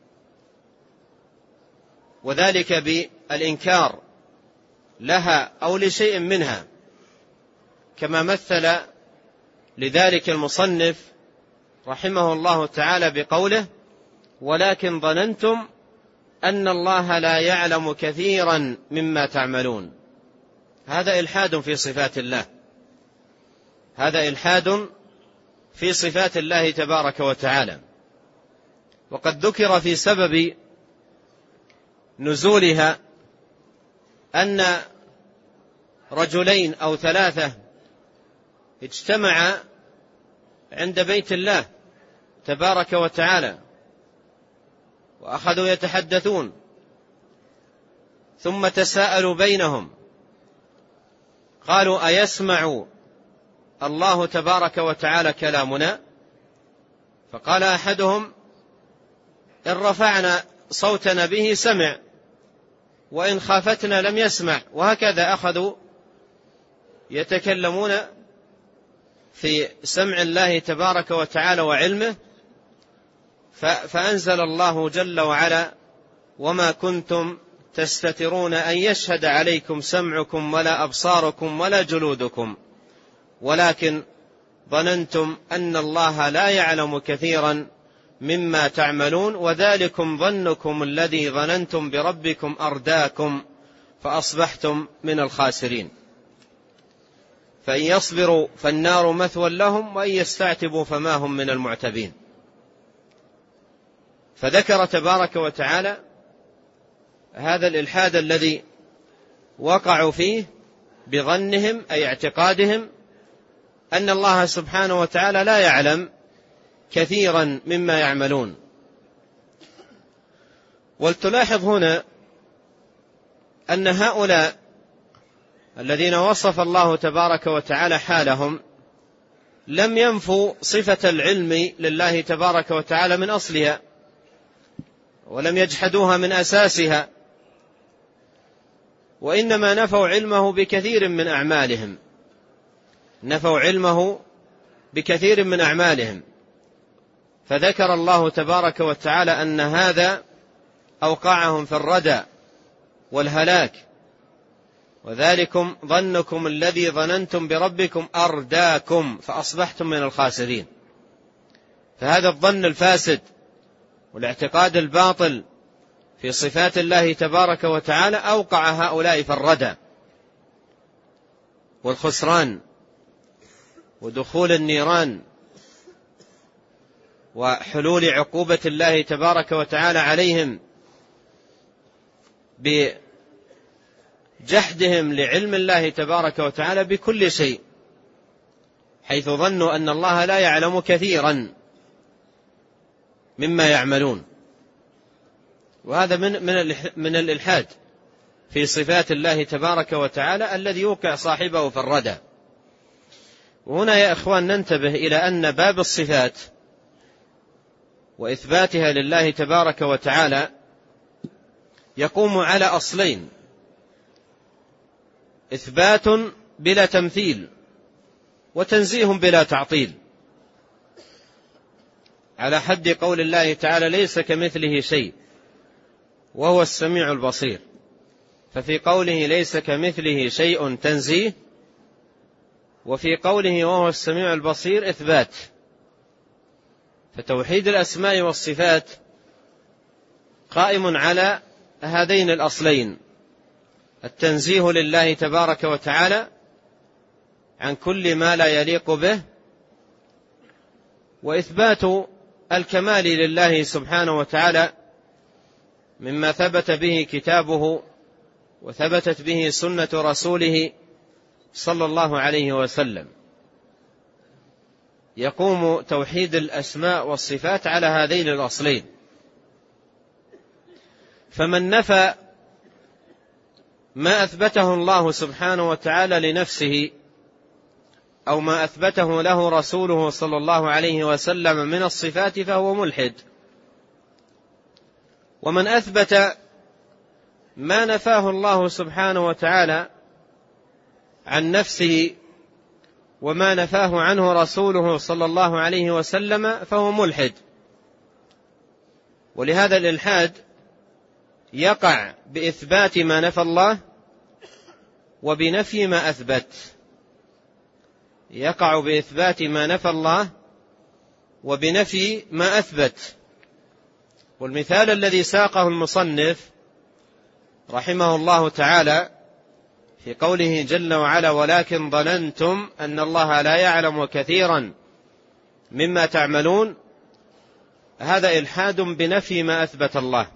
S1: وذلك بالإنكار لها أو لشيء منها، كما مثل لذلك المصنف رحمه الله تعالى بقوله: ولكن ظننتم أن الله لا يعلم كثيرا مما تعملون. هذا إلحاد في صفات الله، هذا إلحاد في صفات الله تبارك وتعالى. وقد ذكر في سبب نزولها أن رجلين أو ثلاثة اجتمعا عند بيت الله تبارك وتعالى وأخذوا يتحدثون، ثم تساءلوا بينهم قالوا: أيسمع الله تبارك وتعالى كلامنا؟ فقال أحدهم: إن رفعنا صوتنا به سمع، وإن خافتنا لم يسمع. وهكذا أخذوا يتكلمون في سمع الله تبارك وتعالى وعلمه، فأنزل الله جل وعلا: وما كنتم تستترون أن يشهد عليكم سمعكم ولا أبصاركم ولا جلودكم ولكن ظننتم أن الله لا يعلم كثيرا مما تعملون وذلكم ظنكم الذي ظننتم بربكم أرداكم فأصبحتم من الخاسرين. فإن يصبروا فالنار مثوى لهم وإن يستعتبوا فما هم من المعتبين. فذكر تبارك وتعالى هذا الإلحاد الذي وقعوا فيه بظنهم أي اعتقادهم أن الله سبحانه وتعالى لا يعلم كثيرا مما يعملون. ولتلاحظ هنا أن هؤلاء الذين وصف الله تبارك وتعالى حالهم لم ينفوا صفة العلم لله تبارك وتعالى من أصلها، ولم يجحدوها من أساسها، وإنما نفوا علمه بكثير من أعمالهم، نفوا علمه بكثير من أعمالهم. فذكر الله تبارك وتعالى أن هذا أوقعهم في الردى والهلاك، وذلكم ظنكم الذي ظننتم بربكم أرداكم فأصبحتم من الخاسرين. فهذا الظن الفاسد والاعتقاد الباطل في صفات الله تبارك وتعالى أوقع هؤلاء في الردى والخسران ودخول النيران وحلول عقوبة الله تبارك وتعالى عليهم بجحدهم لعلم الله تبارك وتعالى بكل شيء، حيث ظنوا أن الله لا يعلم كثيرا مما يعملون. وهذا من الإلحاد في صفات الله تبارك وتعالى الذي يوقع صاحبه في الردى. وهنا يا إخوان ننتبه إلى أن باب الصفات وإثباتها لله تبارك وتعالى يقوم على أصلين: إثبات بلا تمثيل، وتنزيه بلا تعطيل، على حد قول الله تعالى: ليس كمثله شيء وهو السميع البصير. ففي قوله ليس كمثله شيء تنزيه، وفي قوله وهو السميع البصير إثبات. فتوحيد الأسماء والصفات قائم على هذين الأصلين: التنزيه لله تبارك وتعالى عن كل ما لا يليق به، وإثبات الكمال لله سبحانه وتعالى مما ثبت به كتابه وثبتت به سنة رسوله صلى الله عليه وسلم. يقوم توحيد الأسماء والصفات على هذين الأصلين. فمن نفى ما أثبته الله سبحانه وتعالى لنفسه أو ما أثبته له رسوله صلى الله عليه وسلم من الصفات فهو ملحد. ومن أثبت ما نفاه الله سبحانه وتعالى عن نفسه وما نفاه عنه رسوله صلى الله عليه وسلم فهو ملحد. ولهذا الإلحاد يقع بإثبات ما نفى الله وبنفي ما أثبت. يقع بإثبات ما نفى الله وبنفي ما أثبت. والمثال الذي ساقه المصنف رحمه الله تعالى في قوله جل وعلا: ولكن ظننتم أن الله لا يعلم كثيرا مما تعملون، هذا إلحاد بنفي ما أثبت الله.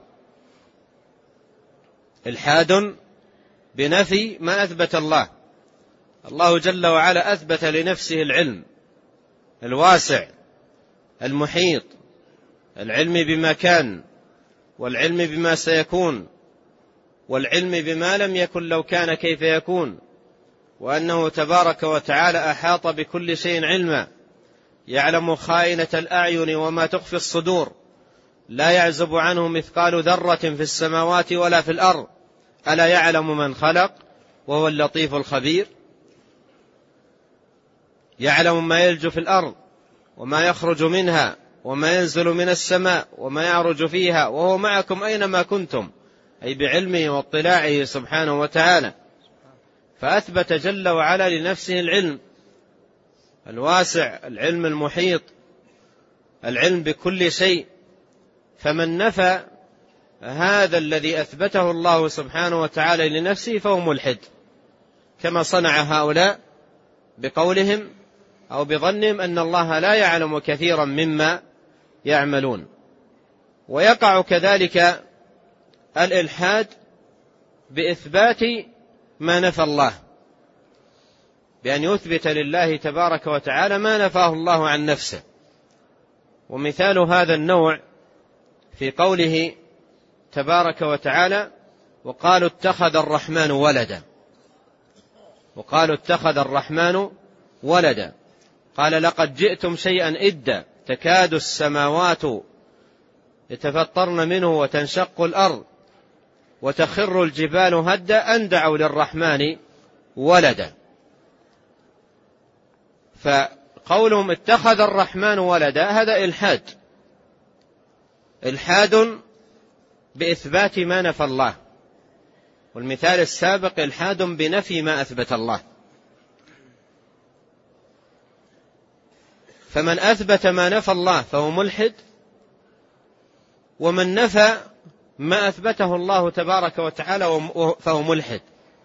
S1: إلحاد بنفي ما أثبت الله. الله جل وعلا أثبت لنفسه العلم الواسع المحيط، العلم بما كان، والعلم بما سيكون، والعلم بما لم يكن لو كان كيف يكون، وأنه تبارك وتعالى أحاط بكل شيء علما، يعلم خائنة الأعين وما تخفي الصدور، لا يعزب عنه مثقال ذرة في السماوات ولا في الأرض، ألا يعلم من خلق وهو اللطيف الخبير. يعلم ما يلج في الأرض وما يخرج منها وما ينزل من السماء وما يعرج فيها، وهو معكم أينما كنتم، أي بعلمه واطلاعه سبحانه وتعالى. فأثبت جل وعلا لنفسه العلم الواسع، العلم المحيط، العلم بكل شيء. فمن نفى هذا الذي أثبته الله سبحانه وتعالى لنفسه فهو ملحد، كما صنع هؤلاء بقولهم أو بظنهم أن الله لا يعلم كثيرا مما يعملون. ويقع كذلك الإلحاد بإثبات ما نفى الله، بأن يثبت لله تبارك وتعالى ما نفاه الله عن نفسه. ومثال هذا النوع في قوله تبارك وتعالى: وقالوا اتخذ الرحمن ولدا. وقالوا اتخذ الرحمن ولدا. قال: لقد جئتم شيئا إدا، تكاد السماوات يتفطرن منه وتنشق الأرض وتخر الجبال هدا أن دعوا للرحمن ولدا. فقولهم اتخذ الرحمن ولدا هذا إلحاد، إلحاد بإثبات ما نفى الله. والمثال السابق إلحاد بنفي ما أثبت الله. فمن أثبت ما نفى الله فهو ملحد، ومن نفى ما أثبته الله تبارك وتعالى فهو ملحد.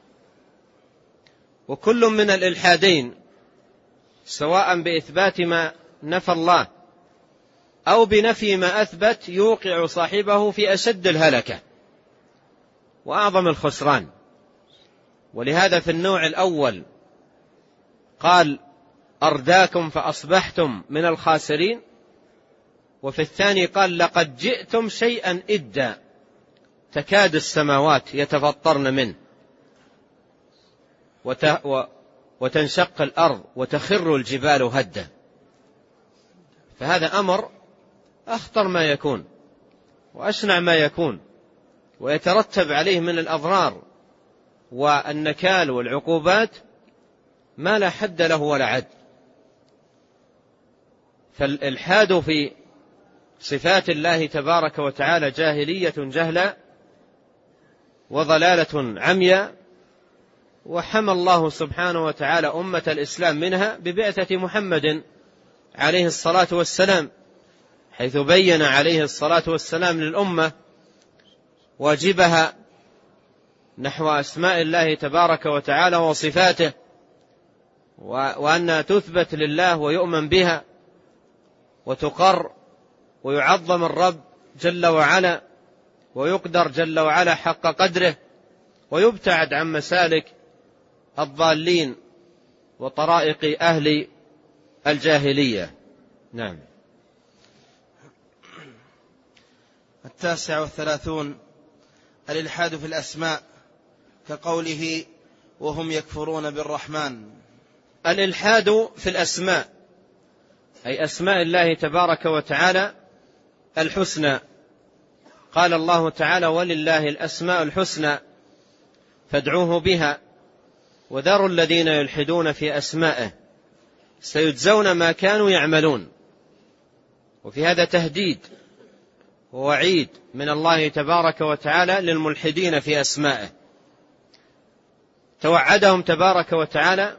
S1: وكل من الإلحادين سواء بإثبات ما نفى الله أو بنفي ما أثبت يوقع صاحبه في أشد الهلكة وأعظم الخسران. ولهذا في النوع الأول قال: أرداكم فأصبحتم من الخاسرين. وفي الثاني قال: لقد جئتم شيئا إدا، تكاد السماوات يتفطرن منه وتنشق الأرض وتخر الجبال هدا. فهذا أمر أخطر ما يكون وأشنع ما يكون، ويترتب عليه من الأضرار والنكال والعقوبات ما لا حد له ولا عد. فالإلحاد في صفات الله تبارك وتعالى جاهلية جهلا وضلالة عمياء، وحمى الله سبحانه وتعالى أمة الإسلام منها ببعثة محمد عليه الصلاة والسلام، حيث بين عليه الصلاة والسلام للأمة واجبها نحو أسماء الله تبارك وتعالى وصفاته، وأنها تثبت لله ويؤمن بها وتقر ويعظم الرب جل وعلا ويقدر جل وعلا حق قدره، ويبتعد عن مسالك الضالين وطرائق أهل الجاهلية. نعم.
S2: 39 الإلحاد في الأسماء، كقوله وهم يكفرون بالرحمن.
S1: الإلحاد في الأسماء أي أسماء الله تبارك وتعالى الحسنى. قال الله تعالى: ولله الأسماء الحسنى فادعوه بها وذروا الذين يلحدون في أسمائه سيجزون ما كانوا يعملون. وفي هذا تهديد ووعيد من الله تبارك وتعالى للملحدين في أسمائه، توعدهم تبارك وتعالى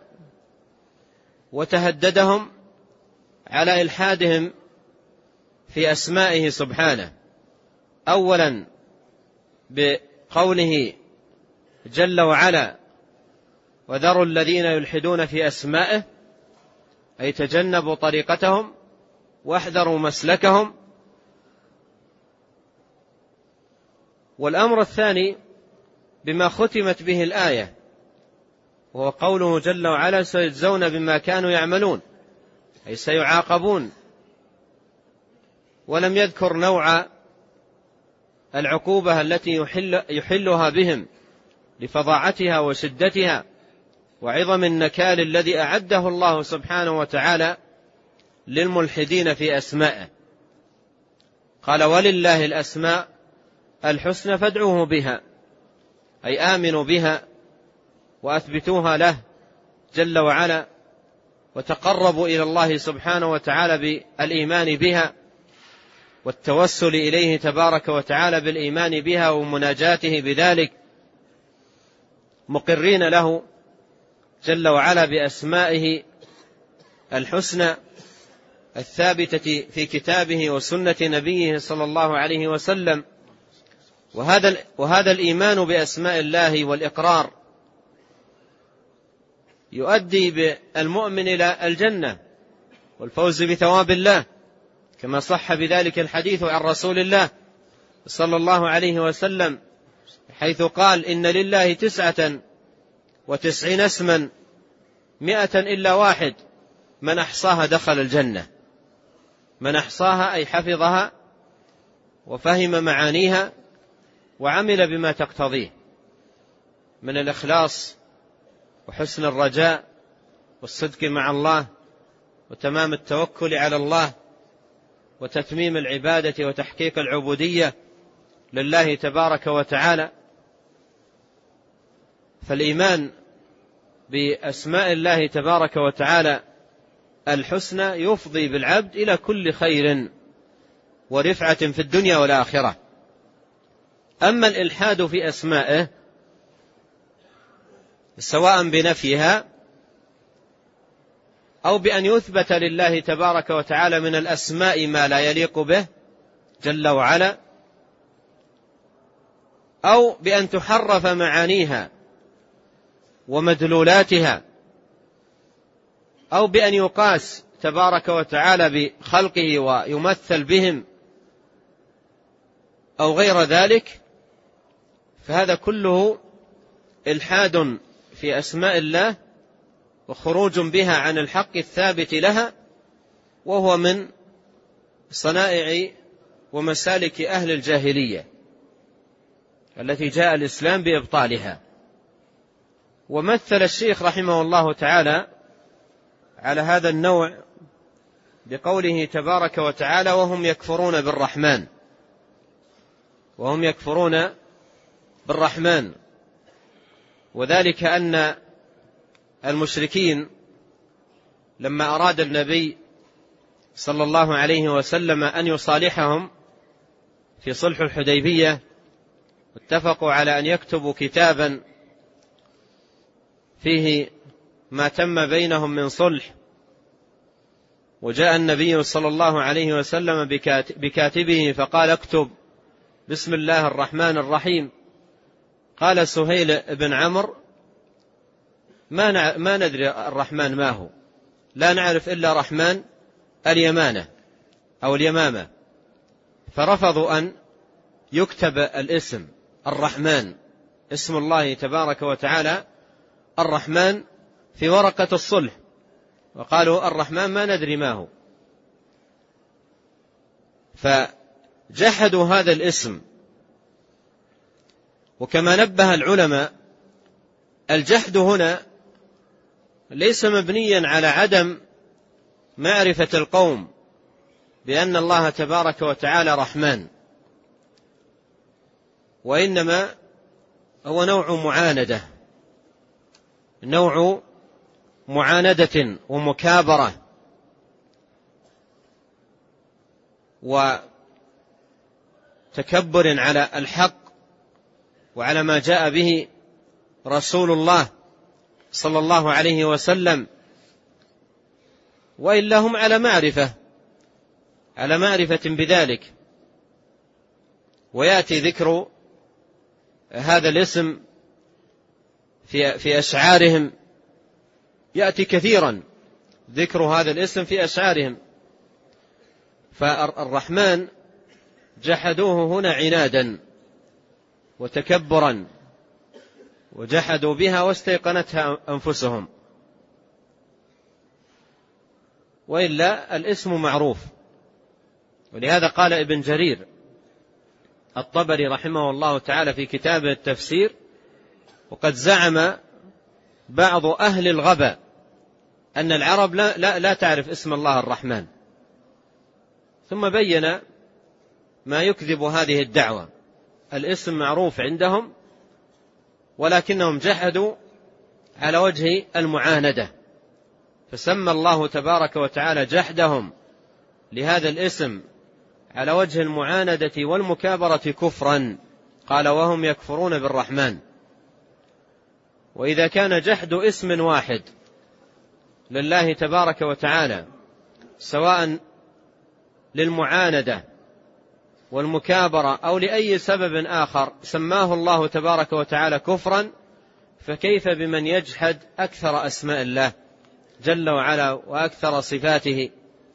S1: وتهددهم على إلحادهم في أسمائه سبحانه، أولا بقوله جل وعلا: وذروا الذين يلحدون في أسمائه، أي تجنبوا طريقتهم واحذروا مسلكهم. والأمر الثاني بما ختمت به الآية، وهو قوله جل وعلا: سيجزون بما كانوا يعملون، أي سيعاقبون. ولم يذكر نوع العقوبة التي يحلها بهم لفظاعتها وشدتها وعظم النكال الذي أعده الله سبحانه وتعالى للملحدين في أسمائه. قال: ولله الأسماء الحسنى فادعوه بها، أي آمنوا بها وأثبتوها له جل وعلا، وتقربوا إلى الله سبحانه وتعالى بالإيمان بها والتوسل إليه تبارك وتعالى بالإيمان بها ومناجاته بذلك، مقرين له جل وعلا بأسمائه الحسنى الثابتة في كتابه وسنة نبيه صلى الله عليه وسلم. وهذا الإيمان بأسماء الله والإقرار يؤدي بالمؤمن إلى الجنة والفوز بثواب الله، كما صح بذلك الحديث عن رسول الله صلى الله عليه وسلم، حيث قال: إن لله 99 اسما 100 إلا واحد من أحصاها دخل الجنة. من أحصاها أي حفظها وفهم معانيها وعمل بما تقتضيه من الإخلاص وحسن الرجاء والصدق مع الله وتمام التوكل على الله وتتميم العبادة وتحقيق العبودية لله تبارك وتعالى. فالإيمان بأسماء الله تبارك وتعالى الحسنى يفضي بالعبد إلى كل خير ورفعة في الدنيا والآخرة. أما الإلحاد في أسمائه سواء بنفيها أو بأن يثبت لله تبارك وتعالى من الأسماء ما لا يليق به جل وعلا، أو بأن تحرف معانيها ومدلولاتها، أو بأن يقاس تبارك وتعالى بخلقه ويمثل بهم أو غير ذلك، فهذا كله إلحاد في أسماء الله وخروج بها عن الحق الثابت لها، وهو من صنائع ومسالك أهل الجاهلية التي جاء الإسلام بإبطالها. ومثل الشيخ رحمه الله تعالى على هذا النوع بقوله تبارك وتعالى: وهم يكفرون بالرحمن. وهم يكفرون بالرحمن، وذلك أن المشركين لما أراد النبي صلى الله عليه وسلم أن يصالحهم في صلح الحديبية اتفقوا على أن يكتبوا كتابا فيه ما تم بينهم من صلح، وجاء النبي صلى الله عليه وسلم بكاتبه فقال: اكتب بسم الله الرحمن الرحيم. قال سهيل بن عمرو: ما ندري الرحمن ما هو، لا نعرف إلا رحمن اليمانة أو اليمامة. فرفضوا أن يكتب الاسم الرحمن، اسم الله تبارك وتعالى الرحمن، في ورقة الصلح، وقالوا الرحمن ما ندري ما هو. فجحدوا هذا الاسم. وكما نبه العلماء، الجحد هنا ليس مبنيا على عدم معرفة القوم بأن الله تبارك وتعالى رحمن، وإنما هو نوع معاندة ومكابرة وتكبر على الحق وعلى ما جاء به رسول الله صلى الله عليه وسلم، وإلا هم على معرفة بذلك. ويأتي ذكر هذا الاسم في أشعارهم، يأتي كثيرا ذكر هذا الاسم في أشعارهم. فالرحمن جحدوه هنا عنادا وتكبرا، وجحدوا بها واستيقنتها أنفسهم، وإلا الاسم معروف. ولهذا قال ابن جرير الطبري رحمه الله تعالى في كتابه التفسير: وقد زعم بعض أهل الغبا أن العرب لا تعرف اسم الله الرحمن، ثم بين ما يكذب هذه الدعوة. الاسم معروف عندهم، ولكنهم جحدوا على وجه المعاندة، فسمى الله تبارك وتعالى جحدهم لهذا الاسم على وجه المعاندة والمكابرة كفرا. قال: وهم يكفرون بالرحمن. وإذا كان جحد اسم واحد لله تبارك وتعالى، سواء للمعاندة والمكابرة أو لأي سبب آخر سماه الله تبارك وتعالى كفرا، فكيف بمن يجحد أكثر أسماء الله جل وعلا وأكثر صفاته،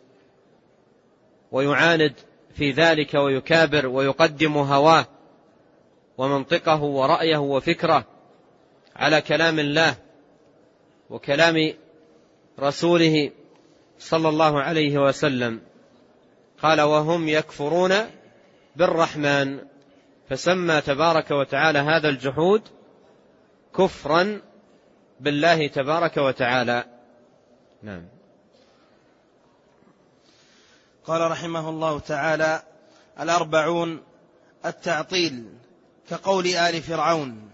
S1: ويعاند في ذلك ويكابر ويقدم هواه ومنطقه ورأيه وفكره على كلام الله وكلام رسوله صلى الله عليه وسلم. قال: وهم يكفرون بالرحمن، فسمى تبارك وتعالى هذا الجحود كفرا بالله تبارك وتعالى. نعم.
S2: قال رحمه الله تعالى: 40 التعطيل، كقول آل فرعون.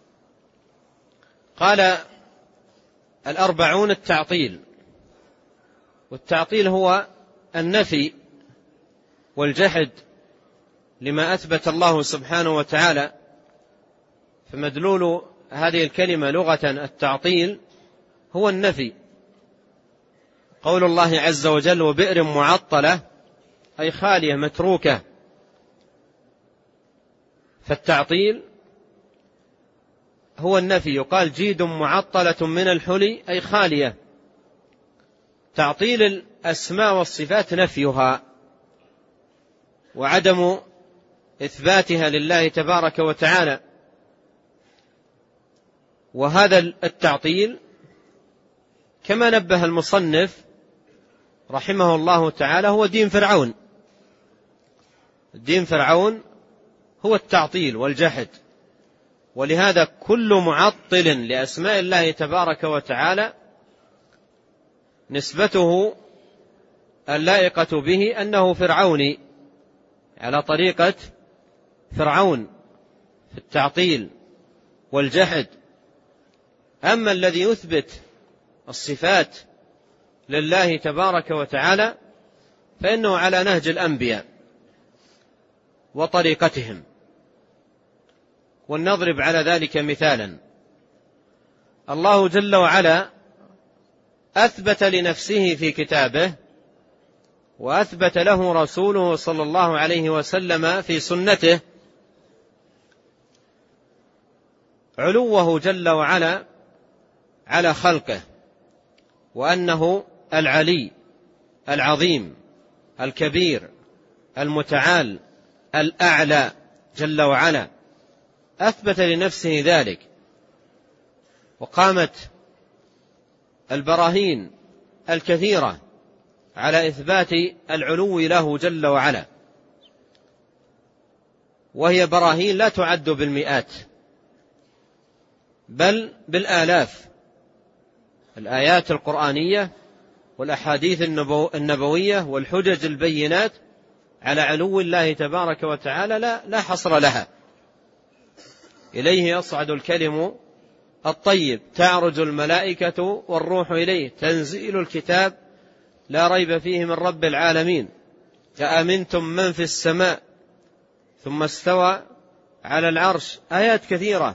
S1: قال 40 التعطيل، والتعطيل هو النفي والجحد لما أثبت الله سبحانه وتعالى. فمدلول هذه الكلمة لغة التعطيل هو النفي. قول الله عز وجل: وبئر معطلة، أي خالية متروكة. فالتعطيل هو النفي. يقال: جيد معطلة من الحلي، أي خالية. تعطيل الأسماء والصفات نفيها وعدم إثباتها لله تبارك وتعالى. وهذا التعطيل كما نبه المصنف رحمه الله تعالى هو دين فرعون. دين فرعون هو التعطيل والجحد. ولهذا كل معطل لأسماء الله تبارك وتعالى نسبته اللائقة به أنه فرعوني، على طريقة فرعون في التعطيل والجحد. أما الذي يثبت الصفات لله تبارك وتعالى فإنه على نهج الأنبياء وطريقتهم، ولنضرب على ذلك مثالا. الله جل وعلا أثبت لنفسه في كتابه، وأثبت له رسوله صلى الله عليه وسلم في سنته علوه جل وعلا على خلقه، وأنه العلي العظيم الكبير المتعال الأعلى جل وعلا، أثبت لنفسه ذلك. وقامت البراهين الكثيرة على إثبات العلو له جل وعلا، وهي براهين لا تعد بالمئات بل بالآلاف. الآيات القرآنية والأحاديث النبوية والحجج البينات على علو الله تبارك وتعالى لا حصر لها. إليه يصعد الكلم الطيب، تعرج الملائكة والروح إليه، تنزيل الكتاب لا ريب فيه من رب العالمين، أأمنتم من في السماء ثم استوى على العرش. آيات كثيرة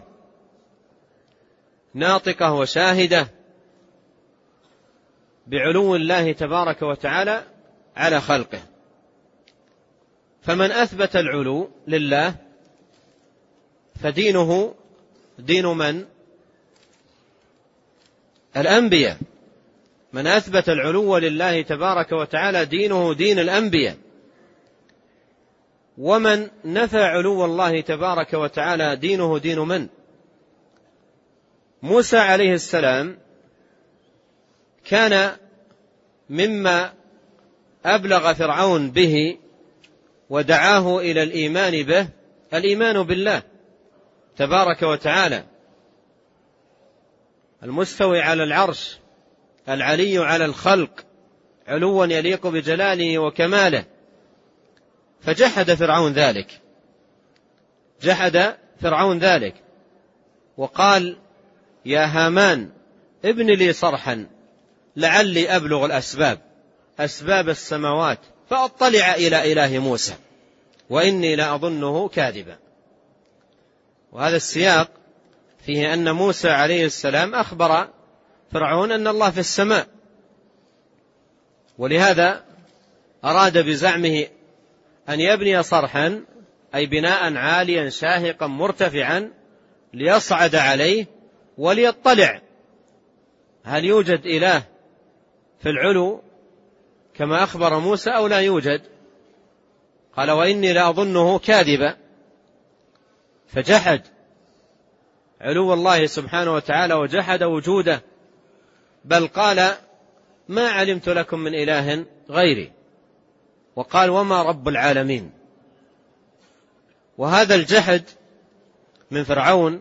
S1: ناطقة وشاهدة بعلو الله تبارك وتعالى على خلقه. فمن أثبت العلو لله فدينه دين من؟ الأنبياء. من أثبت العلو لله تبارك وتعالى دينه دين الأنبياء. ومن نفى علو الله تبارك وتعالى دينه دين من؟ موسى عليه السلام كان مما أبلغ فرعون به ودعاه إلى الإيمان به الإيمان بالله تبارك وتعالى، المستوي على العرش، العلي على الخلق، علوا يليق بجلاله وكماله. فجحد فرعون ذلك، جحد فرعون ذلك وقال: يا هامان ابن لي صرحا لعلي أبلغ أسباب السماوات فأطلع إلى إله موسى وإني لأظنه كاذبا. وهذا السياق فيه أن موسى عليه السلام أخبر فرعون أن الله في السماء، ولهذا أراد بزعمه أن يبني صرحا، أي بناء عاليا شاهقا مرتفعا، ليصعد عليه وليطلع هل يوجد إله في العلو كما أخبر موسى أو لا يوجد. قال: وإني لأظنه كاذبا. فجحد علو الله سبحانه وتعالى وجحد وجوده، بل قال: ما علمت لكم من إله غيري، وقال: وما رب العالمين. وهذا الجحد من فرعون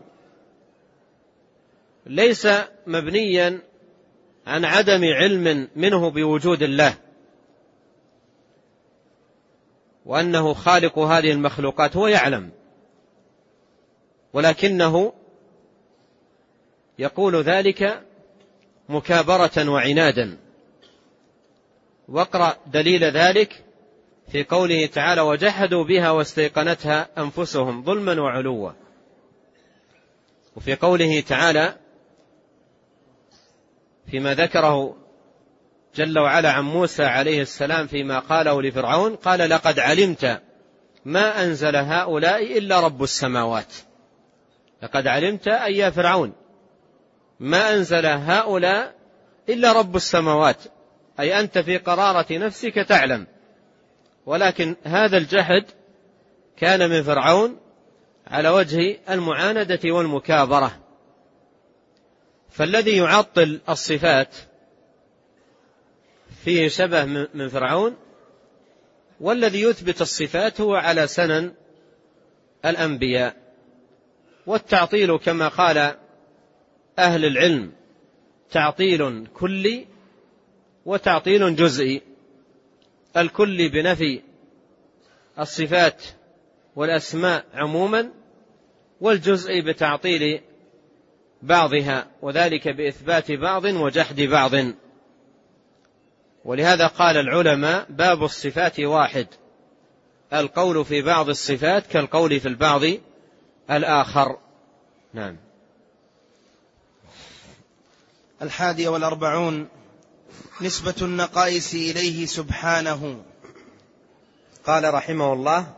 S1: ليس مبنيا عن عدم علم منه بوجود الله وأنه خالق هذه المخلوقات، هو يعلم، ولكنه يقول ذلك مكابرة وعنادا. واقرأ دليل ذلك في قوله تعالى: وجحدوا بها واستيقنتها أنفسهم ظلما وعلوا. وفي قوله تعالى فيما ذكره جل وعلا عن موسى عليه السلام فيما قاله لفرعون، قال: لقد علمت ما أنزل هؤلاء إلا رب السماوات. لقد علمت أي يا فرعون ما أنزل هؤلاء إلا رب السماوات، أي أنت في قرارة نفسك تعلم. ولكن هذا الجحد كان من فرعون على وجه المعاندة والمكابرة. فالذي يعطل الصفات فيه شبه من فرعون، والذي يثبت الصفات هو على سنن الأنبياء. والتعطيل كما قال أهل العلم تعطيل كلي وتعطيل جزئي. الكلي بنفي الصفات والأسماء عموما، والجزئي بتعطيل بعضها، وذلك بإثبات بعض وجحد بعض. ولهذا قال العلماء: باب الصفات واحد، القول في بعض الصفات كالقول في البعض الآخر. نعم.
S2: 41 نسبة النقائص إليه سبحانه.
S1: قال رحمه الله: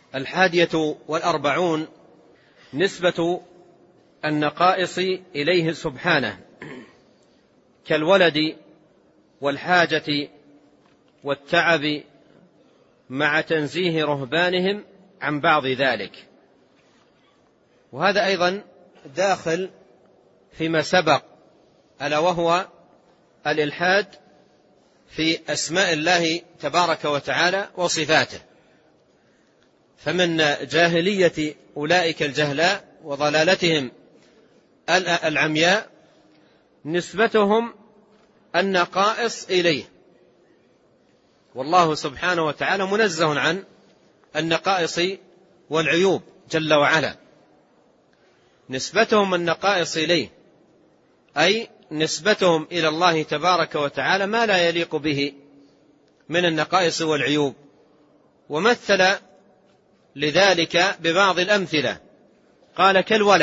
S1: 41 نسبة النقائص إليه سبحانه، كالولد والحاجة والتعب، مع تنزيه رهبانهم عن بعض ذلك. وهذا أيضا داخل فيما سبق، ألا وهو الإلحاد في أسماء الله تبارك وتعالى وصفاته. فمن جاهلية أولئك الجهلاء وضلالتهم العمياء نسبتهم النقائص إليه، والله سبحانه وتعالى منزه عن النقائص والعيوب جل وعلا. نسبتهم النقائص إليه أي نسبتهم إلى الله تبارك وتعالى ما لا يليق به من النقائص والعيوب. ومثل لذلك ببعض الأمثلة، قال: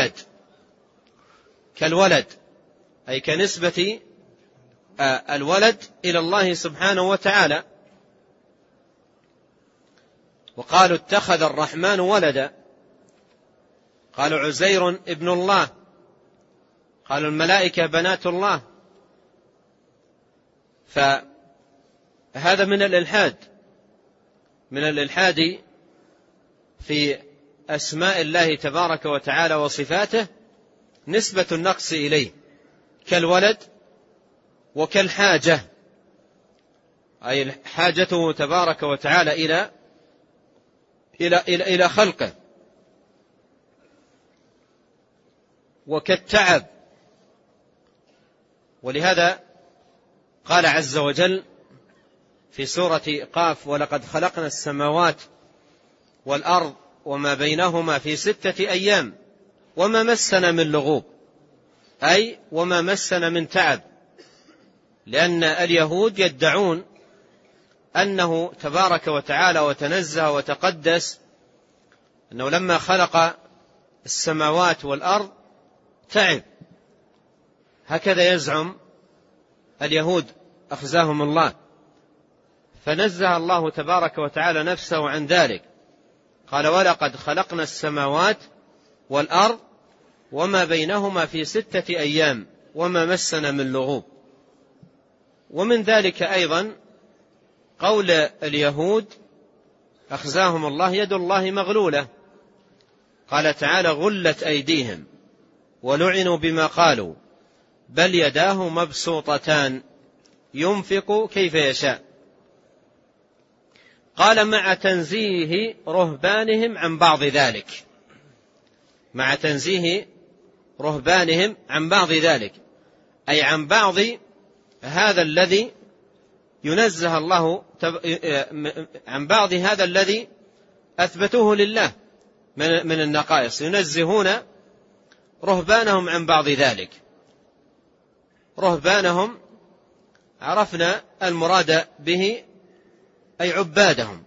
S1: كالولد أي كنسبة الولد إلى الله سبحانه وتعالى. وقالوا: اتخذ الرحمن ولدا. قالوا: عزير ابن الله. قالوا: الملائكة بنات الله. فهذا من الإلحاد في أسماء الله تبارك وتعالى وصفاته، نسبة النقص إليه، كالولد وكالحاجة، أي حاجته تبارك وتعالى إلى خلقه، وكالتعب. ولهذا قال عز وجل في سورة قاف: ولقد خلقنا السماوات والأرض وما بينهما في 6 أيام وما مسنا من لغوب، أي وما مسنا من تعب. لأن اليهود يدعون أنه تبارك وتعالى وتنزه وتقدس أنه لما خلق السماوات والأرض تعب، هكذا يزعم اليهود أخزاهم الله. فنزه الله تبارك وتعالى نفسه عن ذلك، قال: ولقد خلقنا السماوات والأرض وما بينهما في 6 أيام وما مسنا من لغوب. ومن ذلك أيضا قول اليهود أخزاهم الله: يد الله مغلولة. قال تعالى: غلت أيديهم ولعنوا بما قالوا بل يداه مبسوطتان ينفق كيف يشاء. قال: مع تنزيه رهبانهم عن بعض ذلك، مع تنزيه رهبانهم عن بعض ذلك، أي عن بعض هذا الذي ينزه الله عن بعض هذا الذي أثبتوه لله من النقائص، ينزهون رهبانهم عن بعض ذلك. رهبانهم عرفنا المراد به أي عبادهم،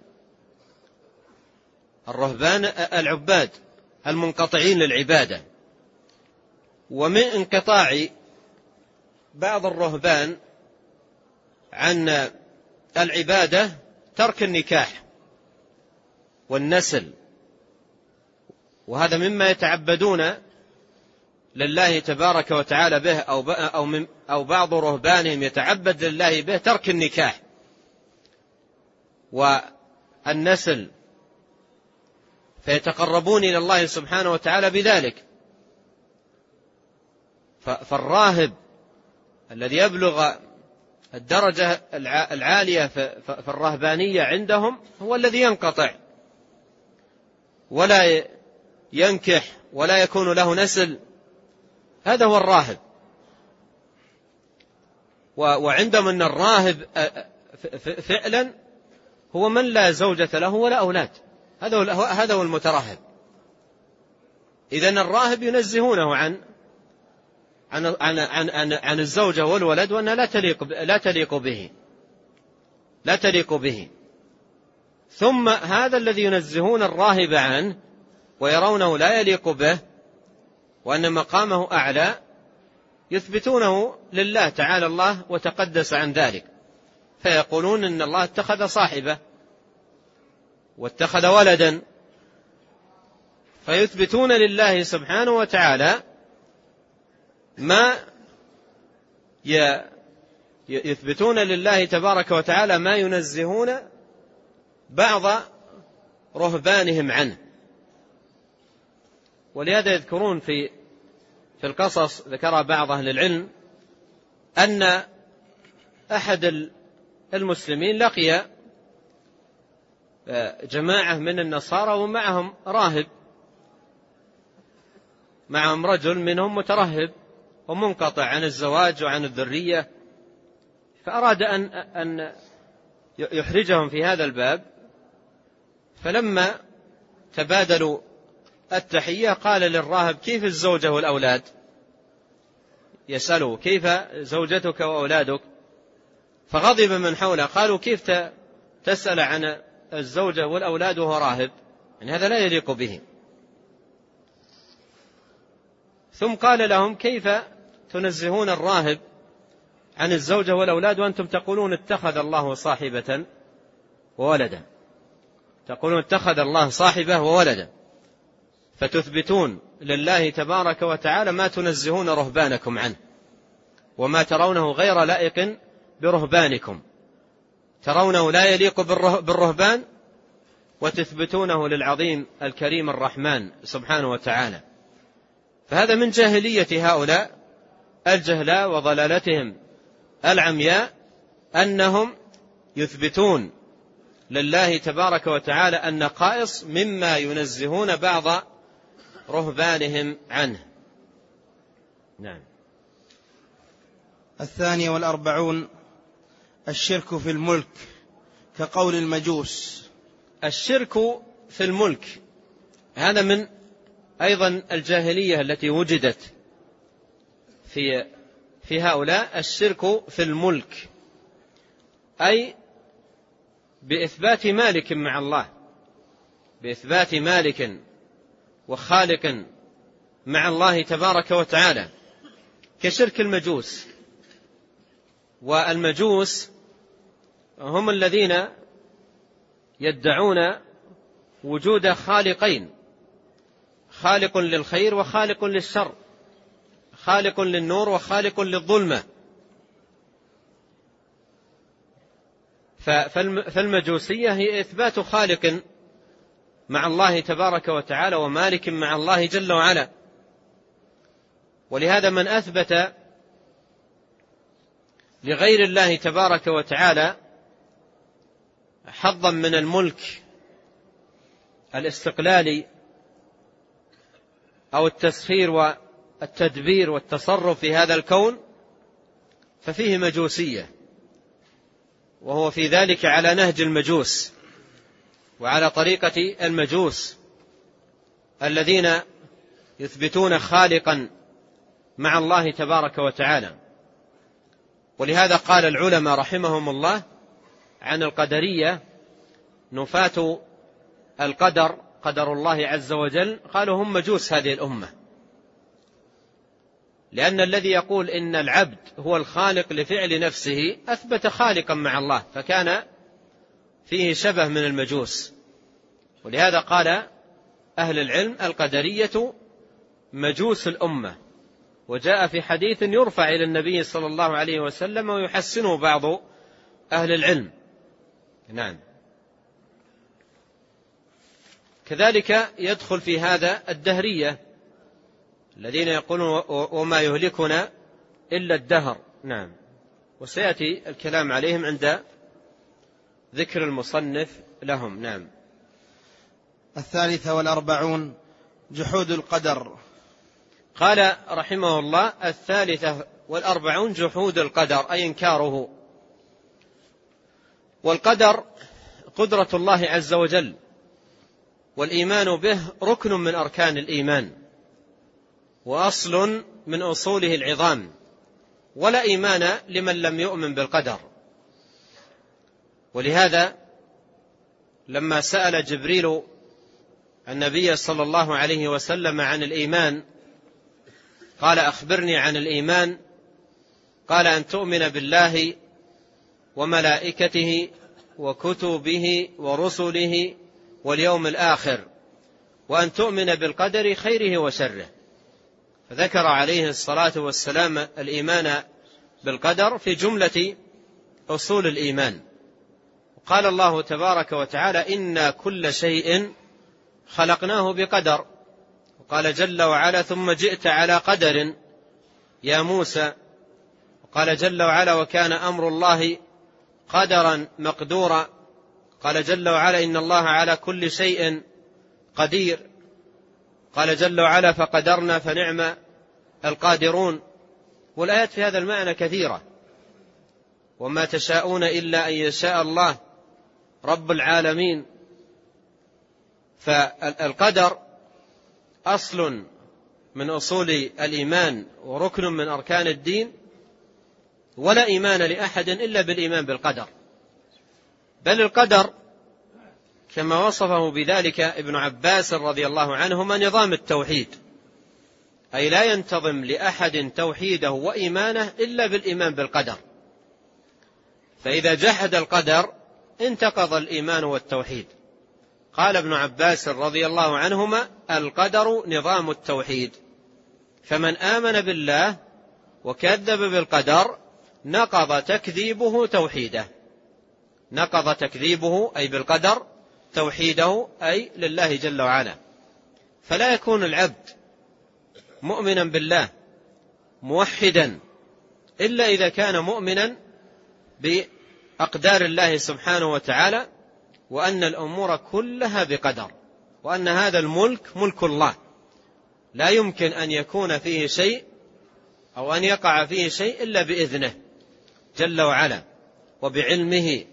S1: الرهبان العباد المنقطعين للعبادة. ومن انقطاع بعض الرهبان عن العبادة ترك النكاح والنسل، وهذا مما يتعبدون لله تبارك وتعالى به، أو بعض رهبانهم يتعبد لله به ترك النكاح والنسل، فيتقربون إلى الله سبحانه وتعالى بذلك. فالراهب الذي يبلغ الدرجة العالية في الرهبانية عندهم هو الذي ينقطع ولا ينكح ولا يكون له نسل، هذا هو الراهب. وعندهم أن الراهب فعلا هو من لا زوجة له ولا أولاد، هذا هو المترهب. إذن الراهب ينزهونه عن الزوجة والولد، وأنها لا تليق به. ثم هذا الذي ينزهون الراهب عنه ويرونه لا يليق به وأن مقامه أعلى يثبتونه لله تعالى الله وتقدس عن ذلك، فيقولون إن الله اتخذ صاحبة واتخذ ولدا، فيثبتون لله سبحانه وتعالى ما يثبتون لله تبارك وتعالى ما ينزهون بعض رهبانهم عنه. ولهذا يذكرون في القصص، ذكر بعض أهل العلم أن أحد المسلمين لقي جماعة من النصارى ومعهم راهب، معهم رجل منهم مترهب ومنقطع عن الزواج وعن الذرية، فأراد أن يحرجهم في هذا الباب. فلما تبادلوا التحية قال للراهب: كيف الزوجة والأولاد؟ يسأله: كيف زوجتك وأولادك؟ فغضب من حوله، قالوا: كيف تسأل عن الزوجة والأولاد وهو راهب؟ يعني هذا لا يليق به. ثم قال لهم: كيف تنزهون الراهب عن الزوجة والأولاد وأنتم تقولون اتخذ الله صاحبة وولدا؟ تقولون اتخذ الله صاحبة وولدا، فتثبتون لله تبارك وتعالى ما تنزهون رهبانكم عنه وما ترونه غير لائق برهبانكم، ترونه لا يليق بالرهبان وتثبتونه للعظيم الكريم الرحمن سبحانه وتعالى. فهذا من جاهلية هؤلاء الجهلاء وضلالتهم العمياء، أنهم يثبتون لله تبارك وتعالى النقائص مما ينزهون بعض رهبانهم عنه. نعم.
S2: 42 الشرك في الملك كقول المجوس.
S1: الشرك في الملك هذا من أيضا الجاهلية التي وجدت في هؤلاء. الشرك في الملك أي بإثبات مالك مع الله، بإثبات مالك وخالق مع الله تبارك وتعالى، كشرك المجوس. والمجوس هم الذين يدعون وجود خالقين، خالق للخير وخالق للشر، خالق للنور وخالق للظلمة. فالمجوسية هي إثبات خالق مع الله تبارك وتعالى ومالك مع الله جل وعلا. ولهذا من أثبت لغير الله تبارك وتعالى حظا من الملك الاستقلالي أو التسخير والتدبير والتصرف في هذا الكون ففيه مجوسية، وهو في ذلك على نهج المجوس وعلى طريقة المجوس الذين يثبتون خالقا مع الله تبارك وتعالى. ولهذا قال العلماء رحمهم الله عن القدرية نفاة القدر، قدر الله عز وجل، قالوا هم مجوس هذه الأمة، لأن الذي يقول إن العبد هو الخالق لفعل نفسه أثبت خالقا مع الله، فكان فيه شبه من المجوس. ولهذا قال أهل العلم القدرية مجوس الأمة. وجاء في حديث يرفع إلى النبي صلى الله عليه وسلم ويحسنه بعض أهل العلم. نعم. كذلك يدخل في هذا الدهرية الذين يقولون وما يهلكنا إلا الدهر. نعم. وسيأتي الكلام عليهم عند ذكر المصنف لهم. نعم.
S2: 43 جحود القدر.
S1: قال رحمه الله 43 جحود القدر أي إنكاره. والقدر قدرة الله عز وجل، والإيمان به ركن من أركان الإيمان وأصل من أصوله العظام، ولا إيمان لمن لم يؤمن بالقدر. ولهذا لما سأل جبريل النبي صلى الله عليه وسلم عن الإيمان قال: أخبرني عن الإيمان. قال: أن تؤمن بالله وملائكته وكتبه ورسله واليوم الآخر، وأن تؤمن بالقدر خيره وشره. فذكر عليه الصلاة والسلام الإيمان بالقدر في جملة أصول الإيمان. قال الله تبارك وتعالى: إنا كل شيء خلقناه بقدر. وقال جل وعلا: ثم جئت على قدر يا موسى. وقال جل وعلا: وكان أمر الله قدرا مقدورا. قال جل وعلا: إن الله على كل شيء قدير. قال جل وعلا: فقدرنا فنعم القادرون. والآيات في هذا المعنى كثيرة. وما تشاءون إلا أن يشاء الله رب العالمين. فالقدر أصل من أصول الإيمان وركن من أركان الدين، ولا إيمان لأحد إلا بالإيمان بالقدر. بل القدر كما وصفه بذلك ابن عباس رضي الله عنهما نظام التوحيد، أي لا ينتظم لأحد توحيده وإيمانه إلا بالإيمان بالقدر. فإذا جحد القدر انتقض الإيمان والتوحيد. قال ابن عباس رضي الله عنهما: القدر نظام التوحيد، فمن آمن بالله وكذب بالقدر نقض تكذيبه توحيده. نقض تكذيبه أي بالقدر توحيده أي لله جل وعلا. فلا يكون العبد مؤمنا بالله موحدا إلا إذا كان مؤمنا بأقدار الله سبحانه وتعالى، وأن الأمور كلها بقدر، وأن هذا الملك ملك الله، لا يمكن أن يكون فيه شيء أو أن يقع فيه شيء إلا بإذنه جل وعلا وبعلمه.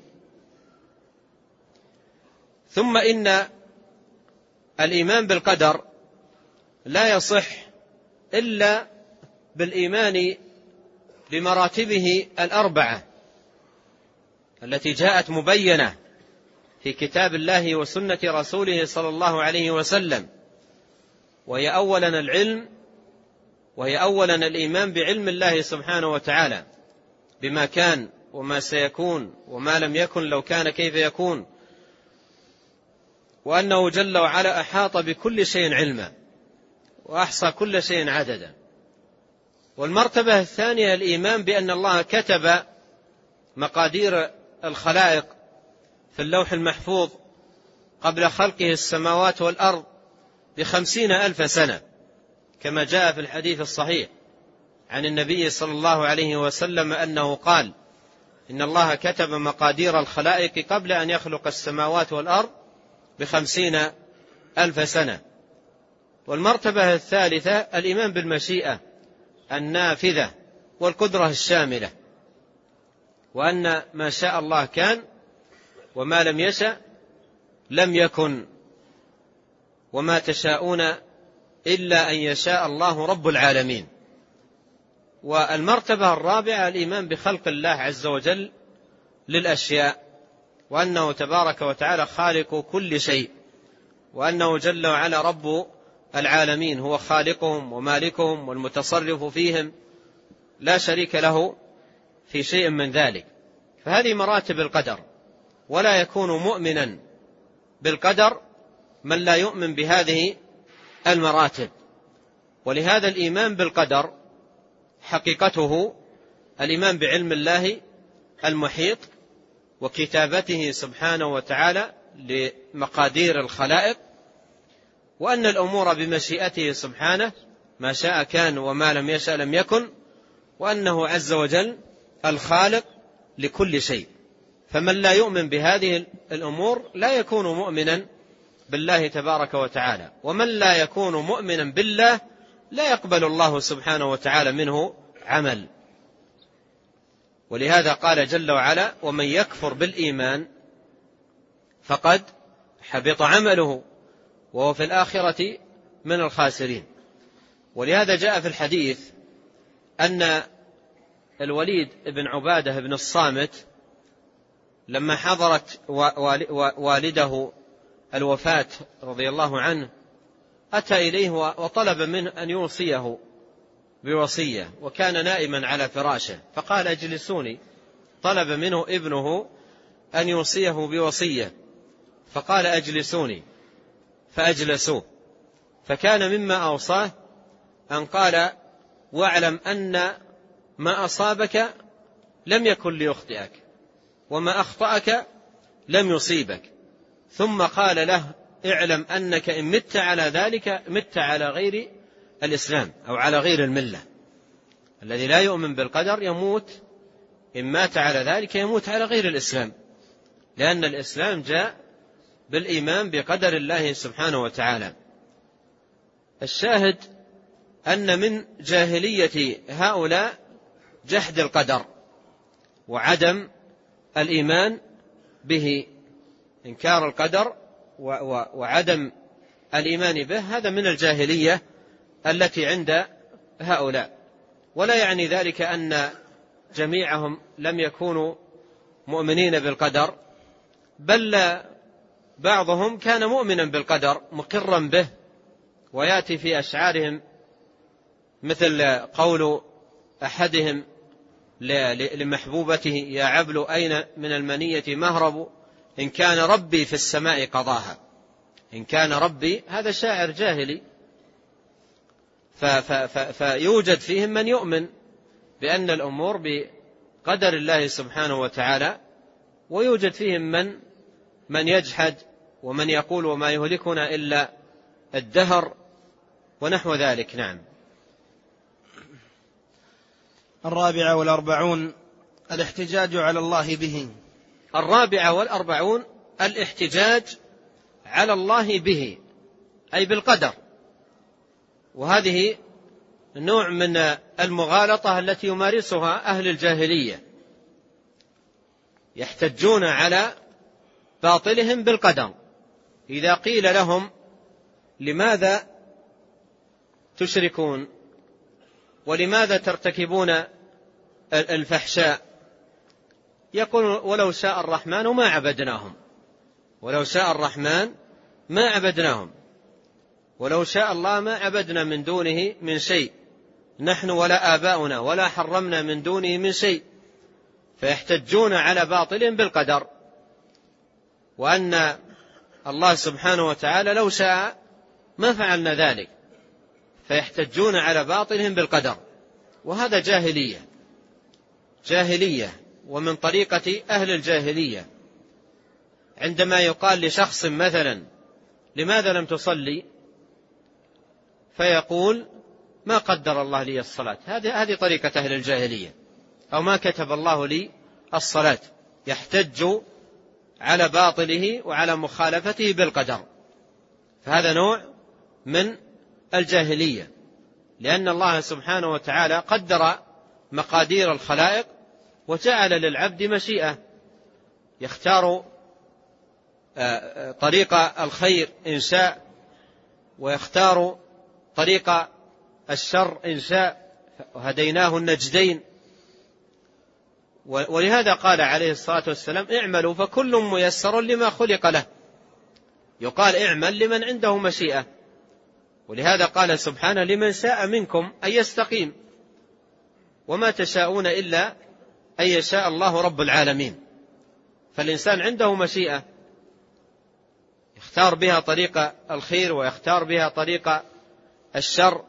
S1: ثم إن الإيمان بالقدر لا يصح إلا بالإيمان بمراتبه الأربعة التي جاءت مبينة في كتاب الله وسنة رسوله صلى الله عليه وسلم، وهي أولا العلم، وهي أولا الإيمان بعلم الله سبحانه وتعالى بما كان وما سيكون وما لم يكن لو كان كيف يكون، وأنه جل وعلا أحاط بكل شيء علما وأحصى كل شيء عددا. والمرتبة الثانية الإيمان بأن الله كتب مقادير الخلائق في اللوح المحفوظ قبل خلقه السماوات والأرض ب50,000 سنة، كما جاء في الحديث الصحيح عن النبي صلى الله عليه وسلم أنه قال: إن الله كتب مقادير الخلائق قبل أن يخلق السماوات والأرض ب50,000 سنة. والمرتبة الثالثة الإيمان بالمشيئة النافذة والقدرة الشاملة، وأن ما شاء الله كان وما لم يشأ لم يكن، وما تشاءون إلا أن يشاء الله رب العالمين. والمرتبة الرابعة الإيمان بخلق الله عز وجل للأشياء، وأنه تبارك وتعالى خالق كل شيء، وأنه جل وعلا رب العالمين، هو خالقهم ومالكهم والمتصرف فيهم، لا شريك له في شيء من ذلك. فهذه مراتب القدر، ولا يكون مؤمنا بالقدر من لا يؤمن بهذه المراتب. ولهذا الإيمان بالقدر حقيقته الإيمان بعلم الله المحيط وكتابته سبحانه وتعالى لمقادير الخلائق، وأن الأمور بمشيئته سبحانه، ما شاء كان وما لم يشأ لم يكن، وأنه عز وجل الخالق لكل شيء. فمن لا يؤمن بهذه الأمور لا يكون مؤمنا بالله تبارك وتعالى. ومن لا يكون مؤمنا بالله لا يقبل الله سبحانه وتعالى منه عمل. ولهذا قال جل وعلا: ومن يكفر بالإيمان فقد حبط عمله وهو في الآخرة من الخاسرين. ولهذا جاء في الحديث أن الوليد بن عبادة بن الصامت لما حضرت والده بوصية وكان نائما على فراشه فقال اجلسوني، طلب منه ابنه أن يوصيه بوصية فقال اجلسوني فأجلسوه، فكان مما أوصاه أن قال واعلم أن ما أصابك لم يكن ليخطئك وما أخطأك لم يصيبك، ثم قال له اعلم أنك إن مت على ذلك مت على غير الإسلام أو على غير الملة. الذي لا يؤمن بالقدر يموت، إن مات على ذلك يموت على غير الإسلام، لأن الإسلام جاء بالإيمان بقدر الله سبحانه وتعالى. الشاهد أن من جاهلية هؤلاء جحد القدر وعدم الإيمان به، إنكار القدر وعدم الإيمان به، هذا من الجاهلية التي عند هؤلاء. ولا يعني ذلك أن جميعهم لم يكونوا مؤمنين بالقدر، بل بعضهم كان مؤمنا بالقدر مقرا به، ويأتي في أشعارهم مثل قول أحدهم لمحبوبته يا عبل أين من المنية مهرب إن كان ربي في السماء قضاها. إن كان ربي، هذا شاعر جاهلي، فيوجد فيهم من يؤمن بأن الأمور بقدر الله سبحانه وتعالى، ويوجد فيهم من يجحد ومن يقول وما يهلكنا إلا الدهر ونحو ذلك. نعم.
S2: 44 الاحتجاج على الله به.
S1: 44 الاحتجاج على الله به أي بالقدر، وهذه نوع من المغالطة التي يمارسها أهل الجاهلية، يحتجون على باطلهم بالقدر. إذا قيل لهم لماذا تشركون ولماذا ترتكبون الفحشاء، يقول ولو شاء الرحمن ما عبدناهم، ولو شاء الرحمن ما عبدناهم، ولو شاء الله ما عبدنا من دونه من شيء، نحن ولا آباؤنا ولا حرمنا من دونه من شيء. فيحتجون على باطل بالقدر، وأن الله سبحانه وتعالى لو شاء ما فعلنا ذلك، فيحتجون على باطلهم بالقدر، وهذا جاهلية ومن طريقة أهل الجاهلية. عندما يقال لشخص مثلا لماذا لم تصلي، فيقول ما قدر الله لي الصلاة، هذه طريقة أهل الجاهلية، أو ما كتب الله لي الصلاة. يحتج على باطله وعلى مخالفته بالقدر، فهذا نوع من الجاهلية، لأن الله سبحانه وتعالى قدر مقادير الخلائق وجعل للعبد مشيئة، يختار طريق الخير إن شاء ويختار طريق الشر إن شاء، وهديناه النجدين. ولهذا قال عليه الصلاة والسلام اعملوا فكل ميسر لما خلق له، يقال اعمل لمن عنده مشيئة. ولهذا قال سبحانه لمن شاء منكم أن يستقيم، وما تشاءون إلا أن يشاء الله رب العالمين. فالإنسان عنده مشيئة يختار بها طريق الخير ويختار بها طريق الشر.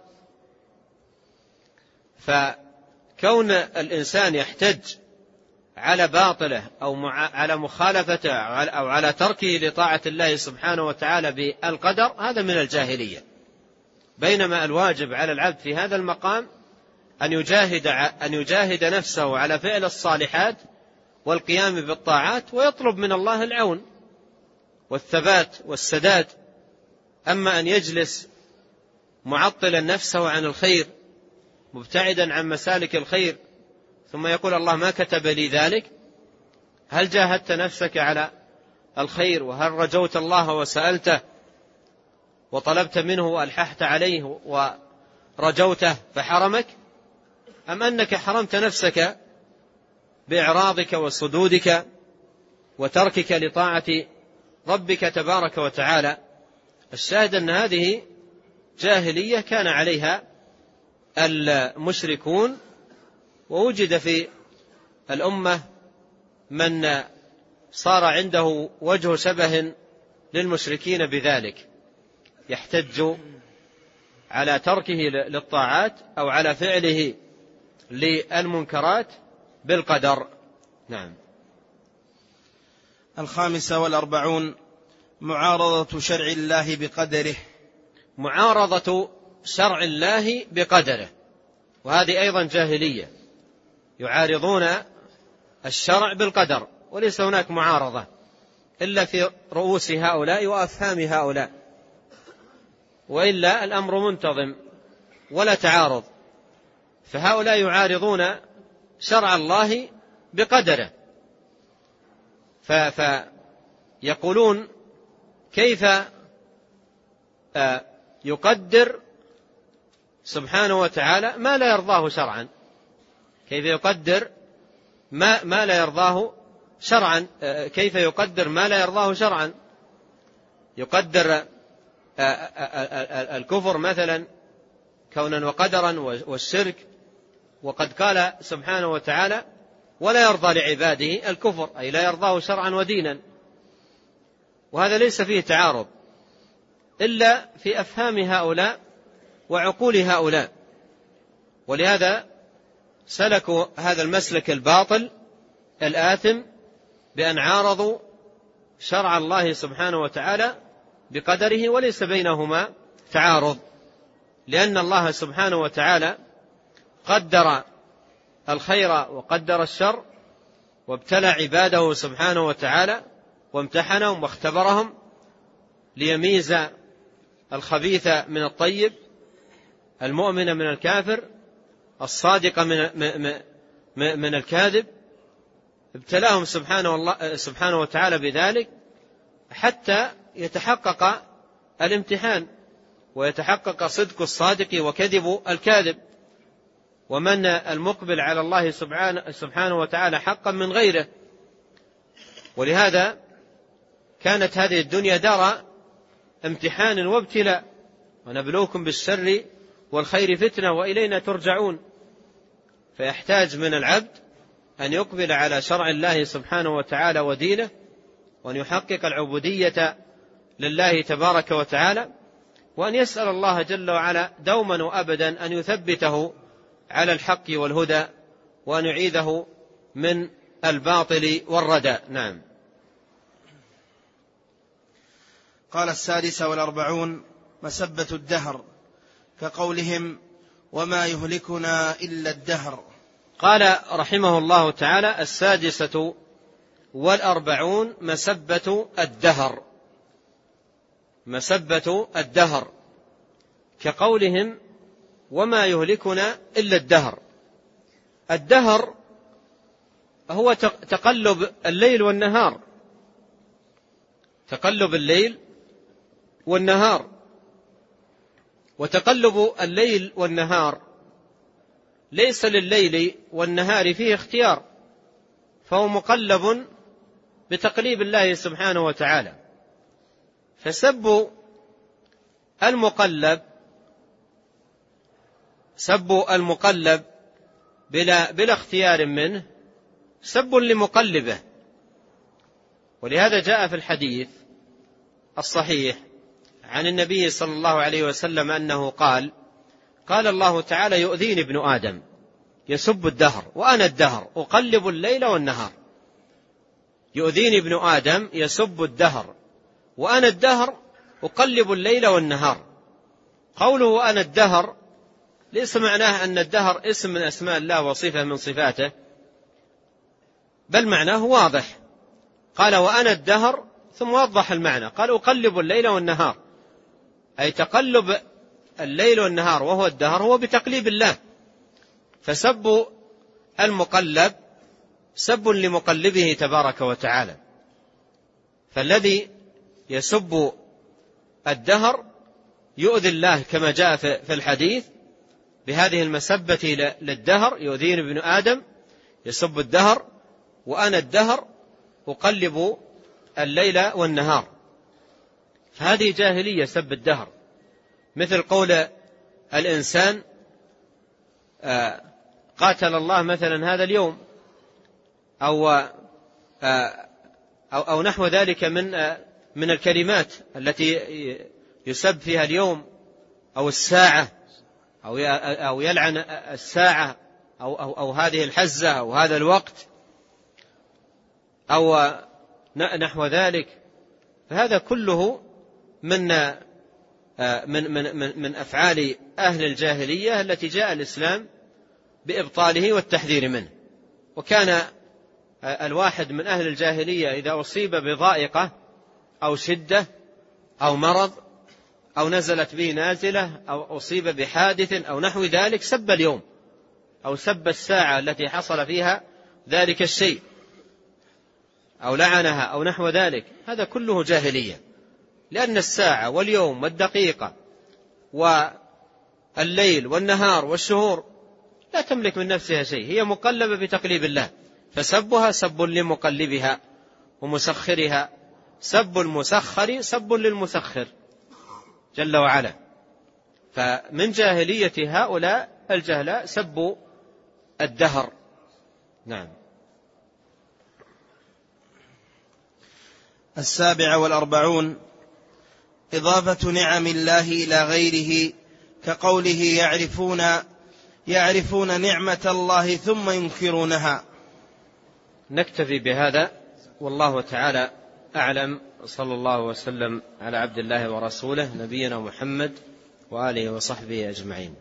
S1: فكون الإنسان يحتج على باطله أو على مخالفته أو على تركه لطاعة الله سبحانه وتعالى بالقدر، هذا من الجاهلية. بينما الواجب على العبد في هذا المقام أن يجاهد نفسه على فعل الصالحات والقيام بالطاعات، ويطلب من الله العون والثبات والسداد. أما أن يجلس معطلا نفسه عن الخير مبتعدا عن مسالك الخير ثم يقول الله ما كتب لي ذلك، هل جاهدت نفسك على الخير؟ وهل رجوت الله وسألته وطلبت منه وألححت عليه ورجوته فحرمك، أم أنك حرمت نفسك بإعراضك وصدودك وتركك لطاعة ربك تبارك وتعالى؟ الشاهد أن هذه جاهلية كان عليها المشركون، ووجد في الأمة من صار عنده وجه شبه للمشركين بذلك، يحتج على تركه للطاعات أو على فعله للمنكرات بالقدر. نعم.
S2: 45 معارضة شرع الله بقدره.
S1: معارضة شرع الله بقدره، وهذه أيضا جاهلية، يعارضون الشرع بالقدر، وليس هناك معارضة إلا في رؤوس هؤلاء وأفهام هؤلاء، وإلا الأمر منتظم ولا تعارض. فهؤلاء يعارضون شرع الله بقدره، فيقولون كيف يقدر سبحانه وتعالى ما لا يرضاه شرعا، كيف يقدر ما لا يرضاه شرعا، كيف يقدر ما لا يرضاه شرعا، يقدر الكفر مثلا كونا وقدرا والشرك، وقد قال سبحانه وتعالى ولا يرضى لعباده الكفر، أي لا يرضاه شرعا ودينا. وهذا ليس فيه تعارض إلا في أفهام هؤلاء وعقول هؤلاء، ولهذا سلكوا هذا المسلك الباطل الآثم بأن عارضوا شرع الله سبحانه وتعالى بقدره، وليس بينهما تعارض، لأن الله سبحانه وتعالى قدر الخير وقدر الشر، وابتلى عباده سبحانه وتعالى وامتحنهم واختبرهم ليميز الخبيث من الطيب، المؤمن من الكافر، الصادق من الكاذب. ابتلاهم سبحانه وتعالى بذلك حتى يتحقق الامتحان ويتحقق صدق الصادق وكذب الكاذب، ومن المقبل على الله سبحانه وتعالى حقا من غيره. ولهذا كانت هذه الدنيا دار امتحان وابتلاء، ونبلوكم بالشر والخير فتنة وإلينا ترجعون. فيحتاج من العبد أن يقبل على شرع الله سبحانه وتعالى ودينه، وأن يحقق العبودية لله تبارك وتعالى، وأن يسأل الله جل وعلا دوما وأبدا أن يثبته على الحق والهدى، وأن يعيذه من الباطل والردى. نعم.
S2: قال 46 مسبة الدهر، كقولهم وما يهلكنا إلا الدهر.
S1: قال رحمه الله تعالى 46 مسبة الدهر. مسبة الدهر كقولهم وما يهلكنا إلا الدهر. الدهر هو تقلب الليل والنهار، تقلب الليل والنهار. وتقلب الليل والنهار ليس لليل والنهار فيه اختيار، فهو مقلب بتقليب الله سبحانه وتعالى. فسب المقلب بلا اختيار منه سب لمقلبه. ولهذا جاء في الحديث الصحيح عن النبي صلى الله عليه وسلم أنه قال الله تعالى يؤذيني ابن آدم يسب الدهر وأنا الدهر أقلب الليل والنهار. يؤذيني ابن آدم يسب الدهر وأنا الدهر أقلب الليل والنهار. قوله أنا الدهر ليس معناه أن الدهر اسم من أسماء الله وصفة من صفاته، بل معناه واضح. قال وأنا الدهر ثم وضح المعنى، قال أقلب الليل والنهار، أي تقلب الليل والنهار وهو الدهر هو بتقليب الله. فسب المقلب سب لمقلبه تبارك وتعالى. فالذي يسب الدهر يؤذي الله كما جاء في الحديث بهذه المسبة للدهر. يؤذيني ابن آدم يسب الدهر وأنا الدهر أقلب الليل والنهار. فهذه جاهلية سب الدهر، مثل قول الإنسان قاتل الله مثلا هذا اليوم، أو نحو ذلك من الكلمات التي يسب فيها اليوم أو الساعة، أو يلعن الساعة أو هذه الحزة أو هذا الوقت أو نحو ذلك. فهذا كله من أفعال أهل الجاهلية التي جاء الإسلام بإبطاله والتحذير منه. وكان الواحد من أهل الجاهلية إذا أصيب بضائقة أو شدة أو مرض أو نزلت به نازلة أو أصيب بحادث أو نحو ذلك سب اليوم أو سب الساعة التي حصل فيها ذلك الشيء أو لعنها أو نحو ذلك. هذا كله جاهلية، لأن الساعة واليوم والدقيقة والليل والنهار والشهور لا تملك من نفسها شيء، هي مقلبة بتقليب الله، فسبها سب لمقلبها ومسخرها، سب المسخر سب للمسخر جل وعلا. فمن جاهلية هؤلاء الجهلاء سبوا الدهر. نعم.
S2: 47 إضافة نعم الله إلى غيره، كقوله يعرفون نعمة الله ثم ينكرونها.
S1: نكتفي بهذا والله تعالى أعلم. صلى الله وسلم على عبد الله ورسوله نبينا محمد وآله وصحبه أجمعين.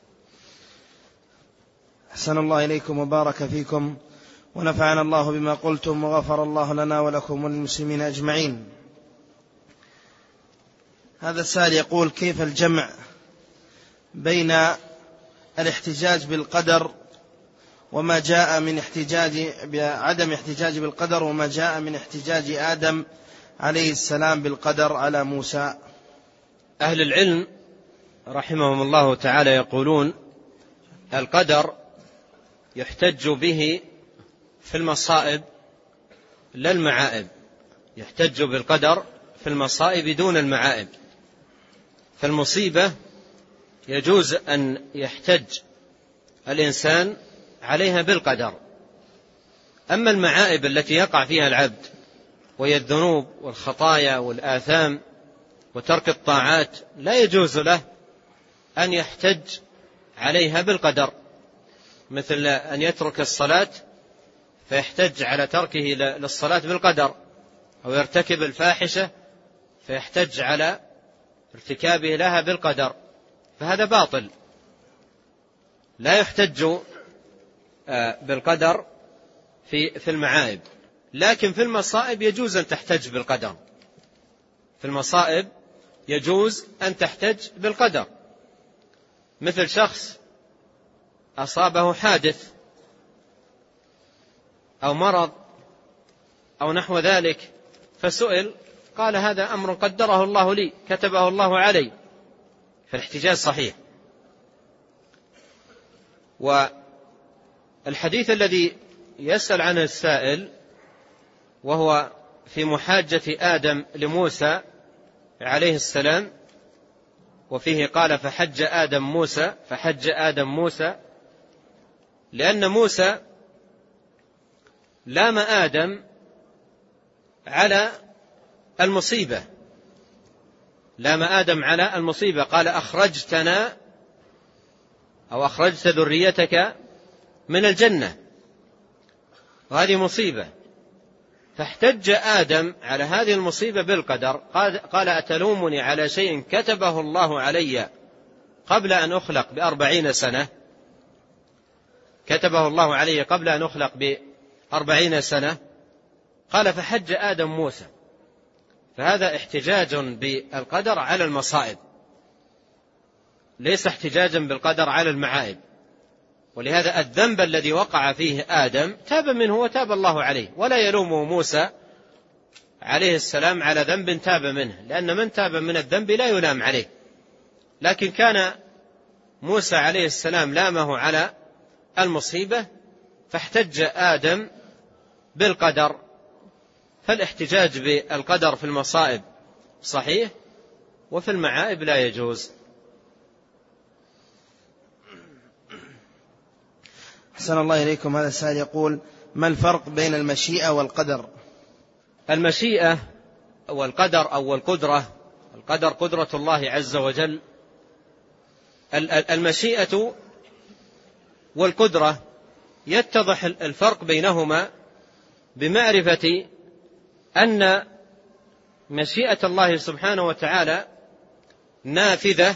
S2: أحسن الله إليكم وبارك فيكم، ونفعنا الله بما قلتم، وغفر الله لنا ولكم وللمسلمين أجمعين. هذا السائل يقول: كيف الجمع بين الاحتجاج بالقدر وما جاء من بعدم احتجاج بالقدر وما جاء من احتجاج آدم عليه السلام بالقدر على موسى؟
S1: أهل العلم رحمهم الله تعالى يقولون: القدر يحتج به في المصائب لا المعائب، يحتج بالقدر في المصائب دون المعائب. فالمصيبة يجوز أن يحتج الإنسان عليها بالقدر، أما المعائب التي يقع فيها العبد وهي الذنوب والخطايا والآثام وترك الطاعات لا يجوز له أن يحتج عليها بالقدر، مثل أن يترك الصلاة فيحتج على تركه للصلاة بالقدر، أو يرتكب الفاحشة فيحتج على ارتكابه لها بالقدر، فهذا باطل. لا يحتج بالقدر في المعائب، لكن في المصائب يجوز أن تحتج بالقدر. في المصائب يجوز أن تحتج بالقدر، مثل شخص أصابه حادث أو مرض أو نحو ذلك فسئل قال: هذا أمر قدره الله لي، كتبه الله علي، فالاحتجاج صحيح. والحديث الذي يسأل عنه السائل وهو في محاجة آدم لموسى عليه السلام، وفيه قال: فحج آدم موسى، لأن موسى لام آدم على المصيبة، لام آدم على المصيبة، قال: أخرجتنا أو أخرجت ذريتك من الجنة، وهذه مصيبة. فاحتج آدم على هذه المصيبة بالقدر، قال: أتلومني على شيء كتبه الله علي قبل أن أخلق ب40 سنة، كتبه الله علي قبل أن أخلق ب40 سنة. قال: فحج آدم موسى. فهذا احتجاج بالقدر على المصائب، ليس احتجاجا بالقدر على المعائب. ولهذا الذنب الذي وقع فيه آدم تاب منه وتاب الله عليه، ولا يلومه موسى عليه السلام على ذنب تاب منه، لأن من تاب من الذنب لا يلام عليه. لكن كان موسى عليه السلام لامه على المصيبة فاحتج آدم بالقدر، فالاحتجاج بالقدر في المصائب صحيح، وفي المعائب لا يجوز.
S2: أحسن الله إليكم. هذا السائل يقول: ما الفرق بين المشيئة والقدر؟
S1: المشيئة والقدر أو القدرة، القدر قدرة الله عز وجل. المشيئة والقدرة يتضح الفرق بينهما بمعرفة أن مشيئة الله سبحانه وتعالى نافذة،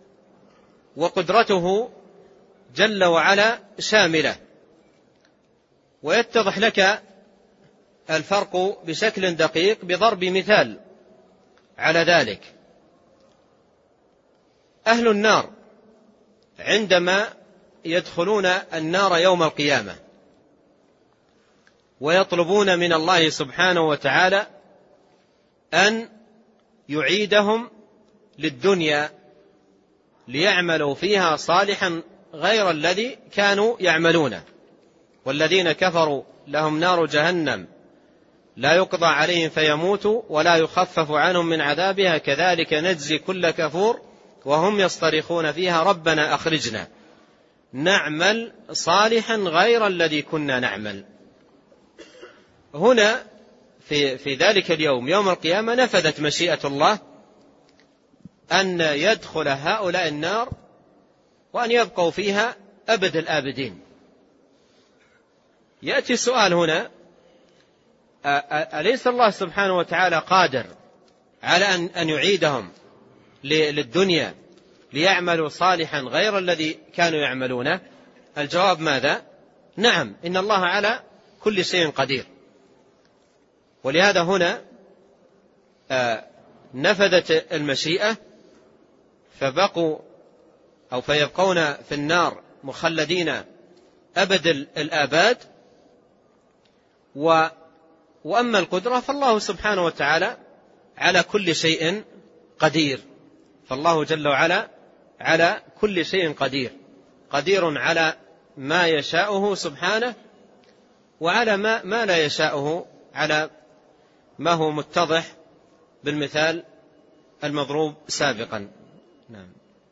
S1: وقدرته جل وعلا شاملة. ويتضح لك الفرق بشكل دقيق بضرب مثال على ذلك. أهل النار عندما يدخلون النار يوم القيامة ويطلبون من الله سبحانه وتعالى أن يعيدهم للدنيا ليعملوا فيها صالحا غير الذي كانوا يعملونه، والذين كفروا لهم نار جهنم لا يقضى عليهم فيموتوا ولا يخفف عنهم من عذابها كذلك نجزي كل كفور وهم يصطرخون فيها ربنا أخرجنا نعمل صالحا غير الذي كنا نعمل. هنا في ذلك اليوم يوم القيامة نفذت مشيئة الله أن يدخل هؤلاء النار وأن يبقوا فيها أبد الآبدين. يأتي سؤال هنا: أليس الله سبحانه وتعالى قادر على أن يعيدهم للدنيا ليعملوا صالحا غير الذي كانوا يعملونه؟ الجواب ماذا؟ نعم، إن الله على كل شيء قدير. ولهذا هنا نفذت المشيئة فبقوا أو فيبقون في النار مخلدين أبد الآباد. وأما القدرة فالله سبحانه وتعالى على كل شيء قدير، فالله جل وعلا على كل شيء قدير، قدير على ما يشاءه سبحانه وعلى ما لا يشاءه، على ما هو متضح بالمثال المضروب سابقا. نعم.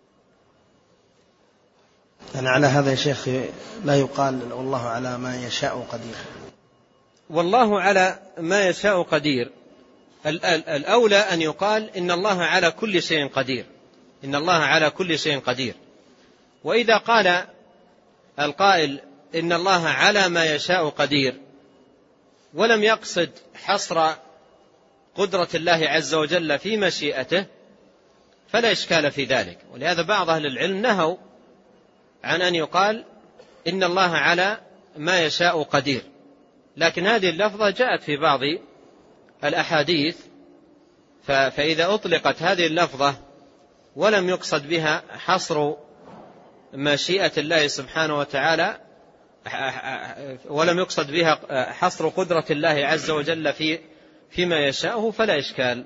S2: يعني على هذا يا شيخ لا يقال والله على ما يشاء قدير.
S1: والله على ما يشاء قدير، الأولى أن يقال إن الله على كل شيء قدير، إن الله على كل شيء قدير. وإذا قال القائل إن الله على ما يشاء قدير ولم يقصد حصر قدرة الله عز وجل في مشيئته فلا إشكال في ذلك. ولهذا بعض أهل العلم نهوا عن أن يقال إن الله على ما يشاء قدير، لكن هذه اللفظة جاءت في بعض الأحاديث، فإذا أطلقت هذه اللفظة ولم يقصد بها حصر مشيئة الله سبحانه وتعالى، ولم يقصد بها حصر قدرة الله عز وجل فيما يشاءه فلا إشكال.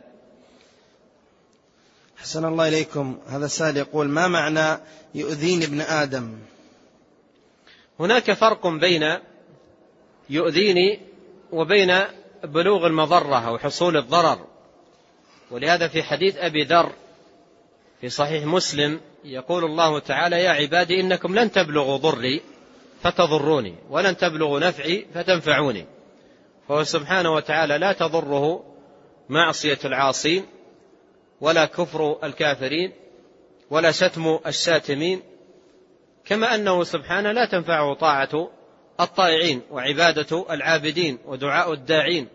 S2: حسن الله إليكم. هذا السائل يقول: ما معنى يؤذيني ابن آدم؟
S1: هناك فرق بين يؤذيني وبين بلوغ المضرة أو حصول الضرر. ولهذا في حديث أبي ذر في صحيح مسلم يقول الله تعالى: يا عبادي إنكم لن تبلغوا ضري فتضروني ولن تبلغوا نفعي فتنفعوني. فهو سبحانه وتعالى لا تضره معصية العاصين ولا كفر الكافرين ولا شتم الشاتمين، كما أنه سبحانه لا تنفعه طاعة الطائعين وعبادة العابدين ودعاء الداعين.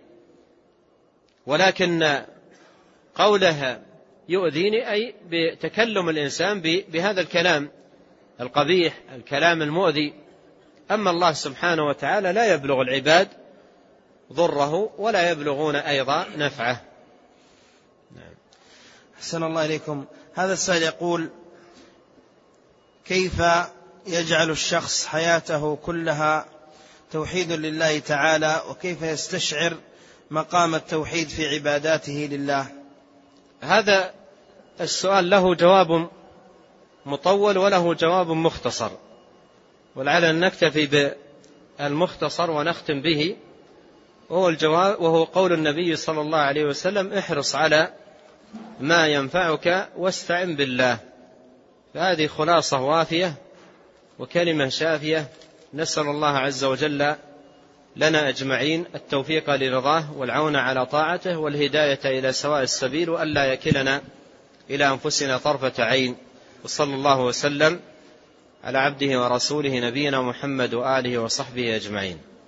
S1: ولكن قوله يؤذيني أي بتكلم الإنسان بهذا الكلام القبيح، الكلام المؤذي. أما الله سبحانه وتعالى لا يبلغ العباد ضره ولا يبلغون أيضا نفعه.
S2: نعم. أحسن الله إليكم. هذا السائل يقول: كيف يجعل الشخص حياته كلها توحيد لله تعالى، وكيف يستشعر مقام التوحيد في عباداته لله؟
S1: هذا السؤال له جواب مطول وله جواب مختصر، ولعلنا نكتفي بالمختصر ونختم به، وهو قول النبي صلى الله عليه وسلم: احرص على ما ينفعك واستعن بالله. فهذه خلاصة وافية وكلمة شافية نسأل الله عز وجل لنا أجمعين التوفيق لرضاه والعون على طاعته والهداية إلى سواء السبيل، وألا يكلنا إلى أنفسنا طرفة عين. وصلى الله وسلم على عبده ورسوله نبينا محمد وآله وصحبه أجمعين.